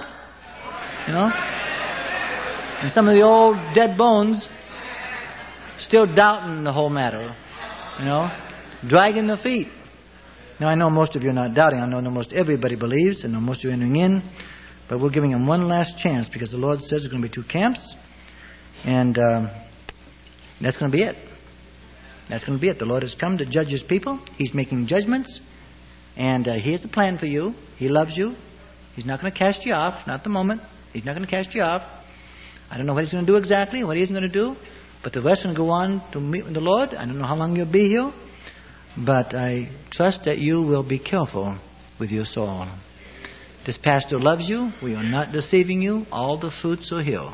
And some of the old dead bones still doubting the whole matter. Dragging their feet. Now, I know most of you are not doubting. I know most everybody believes, and most of you are entering in. But we're giving them one last chance, because the Lord says there's going to be 2 camps. And that's going to be it. That's going to be it. The Lord has come to judge His people. He's making judgments. And here's the plan for you. He loves you. He's not going to cast you off. Not at the moment. He's not going to cast you off. I don't know what He's going to do exactly, what He isn't going to do. But the rest are going to go on to meet with the Lord. I don't know how long you'll be here. But I trust that you will be careful with your soul. This pastor loves you. We are not deceiving you. All the fruits are here.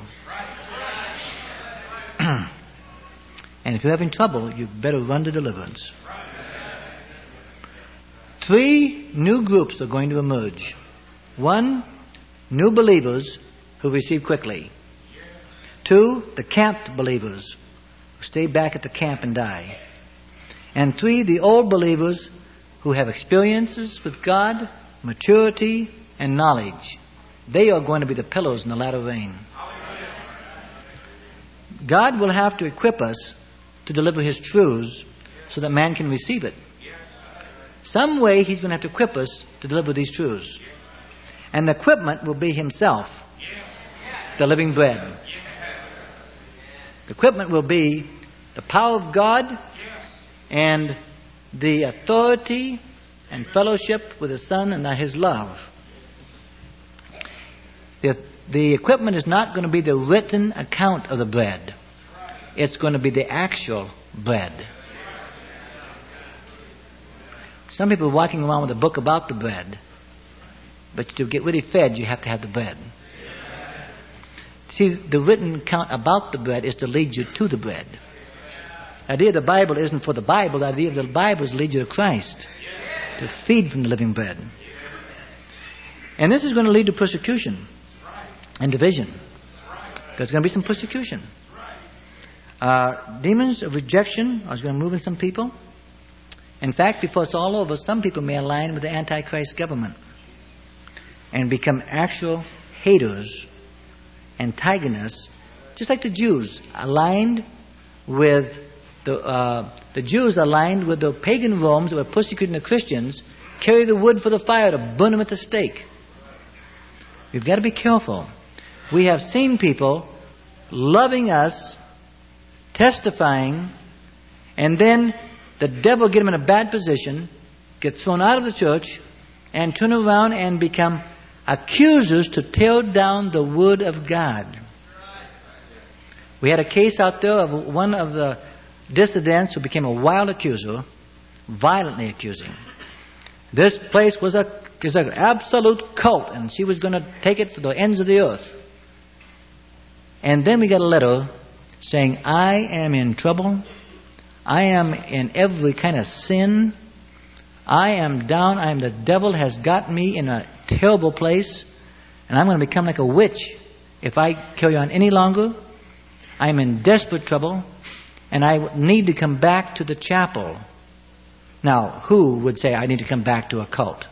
And if you're having trouble, you better run to deliverance. 3 new groups are going to emerge. 1, new believers who receive quickly. 2, the camped believers who stay back at the camp and die. And 3, the old believers who have experiences with God, maturity, and knowledge. They are going to be the pillows in the latter rain. God will have to equip us to deliver His truths so that man can receive it. Some way He's going to have to equip us to deliver these truths. And the equipment will be Himself, the living bread. The equipment will be the power of God and the authority and fellowship with His Son and His love. The equipment is not going to be the written account of the bread. It's going to be the actual bread. Some people are walking around with a book about the bread. But to get really fed, you have to have the bread. See, the written account about the bread is to lead you to the bread. The idea of the Bible isn't for the Bible. The idea of the Bible is to lead you to Christ, to feed from the living bread. And this is going to lead to persecution and division. There's going to be some persecution. Demons of rejection are going to move in some people. In fact, before it's all over, some people may align with the Antichrist government and become actual haters, antagonists, just like the Jews aligned with the Jews aligned with the pagan Romans that were persecuting the Christians, carry the wood for the fire to burn them at the stake. We've got to be careful. We have seen people loving us, testifying, and then the devil get them in a bad position, get thrown out of the church, and turn around and become accusers to tear down the Word of God. We had a case out there of one of the dissidents who became a wild accuser, violently accusing. This place was an absolute cult, and she was going to take it for the ends of the earth. And then we got a letter saying, I am in trouble. I am in every kind of sin. I am down. The devil has got me in a terrible place, and I'm going to become like a witch if I carry on any longer. I'm in desperate trouble, and I need to come back to the chapel. Now, who would say I need to come back to a cult?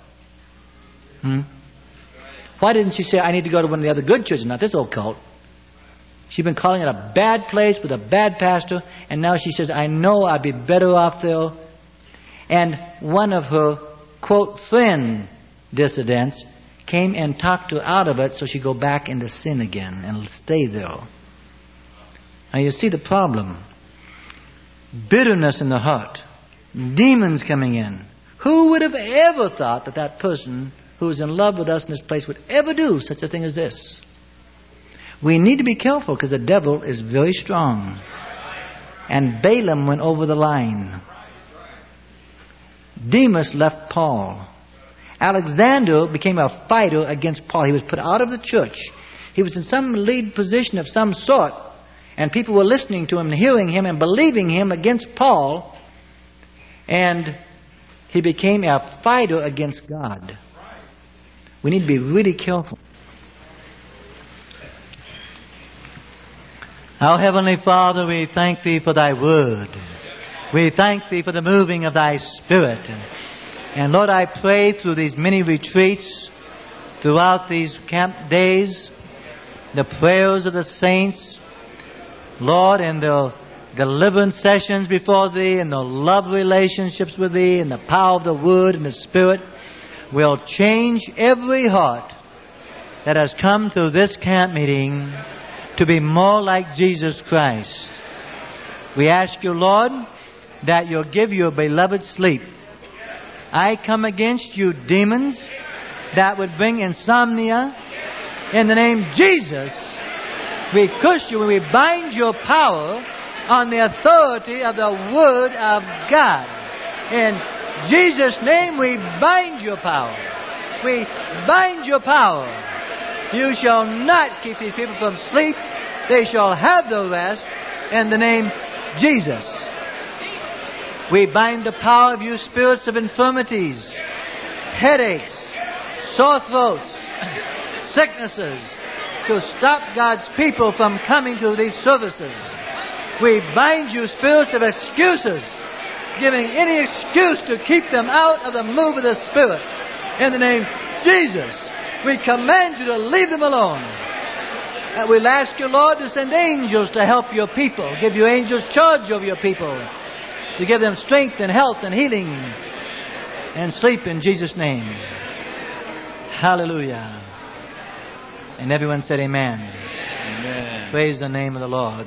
Why didn't she say I need to go to one of the other good churches, not this old cult? She'd been calling it a bad place with a bad pastor, and now she says, I know I'd be better off there. And one of her, quote, friend dissidents came and talked her out of it so she'd go back into sin again and stay there. Now you see the problem. Bitterness in the heart. Demons coming in. Who would have ever thought that that person who is in love with us in this place would ever do such a thing as this? We need to be careful because the devil is very strong. And Balaam went over the line. Demas left Paul. Alexander became a fighter against Paul. He was put out of the church. He was in some lead position of some sort. And people were listening to him and hearing him and believing him against Paul. And he became a fighter against God. We need to be really careful. Our Heavenly Father, we thank Thee for Thy Word. We thank Thee for the moving of Thy Spirit. And Lord, I pray through these many retreats, throughout these camp days, the prayers of the saints, Lord, and the deliverance sessions before Thee, and the love relationships with Thee, and the power of the Word and the Spirit will change every heart that has come through this camp meeting to be more like Jesus Christ. We ask You, Lord, that You'll give Your beloved sleep. I come against you demons that would bring insomnia. In the name of Jesus, we curse you and we bind your power on the authority of the Word of God. In Jesus' name, we bind your power. We bind your power. You shall not keep these people from sleep. They shall have their rest in the name of Jesus. We bind the power of you spirits of infirmities, headaches, sore throats, sicknesses, to stop God's people from coming to these services. We bind you spirits of excuses, giving any excuse to keep them out of the move of the Spirit. In the name of Jesus, We command you to leave them alone. And we'll ask you, Lord, to send angels to help your people. Give your angels charge over your people. To give them strength and health and healing and sleep in Jesus' name. Hallelujah. And everyone said amen. Amen. Praise the name of the Lord.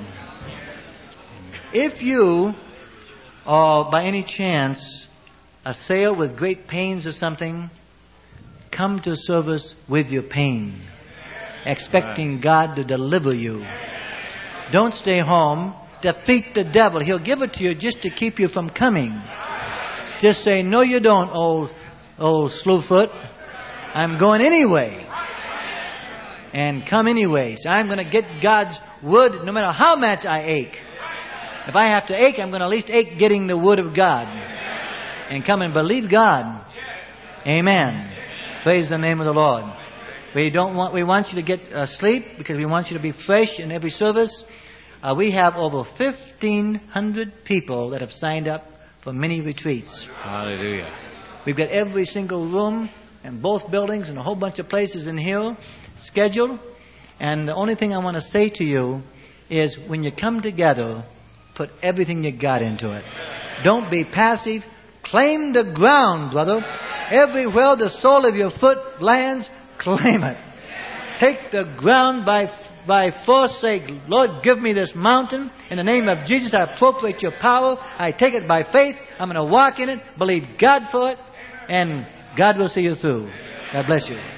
If you are by any chance assailed with great pains or something, come to service with your pain, expecting God to deliver you. Don't stay home. Defeat the devil. He'll give it to you just to keep you from coming. Just say, no you don't, old slewfoot. I'm going anyway. And come anyway. So I'm going to get God's word no matter how much I ache. If I have to ache, I'm going to at least ache getting the word of God. And come and believe God. Amen. Praise the name of the Lord. We want you to get sleep because we want you to be fresh in every service. We have over 1,500 people that have signed up for mini retreats. Hallelujah. We've got every single room in both buildings and a whole bunch of places in here scheduled. And the only thing I want to say to you is when you come together, put everything you got into it. Don't be passive. Claim the ground, brother. Everywhere the sole of your foot lands, claim it. Take the ground by force. Say, Lord, give me this mountain. In the name of Jesus, I appropriate your power. I take it by faith. I'm going to walk in it, believe God for it, and God will see you through. God bless you.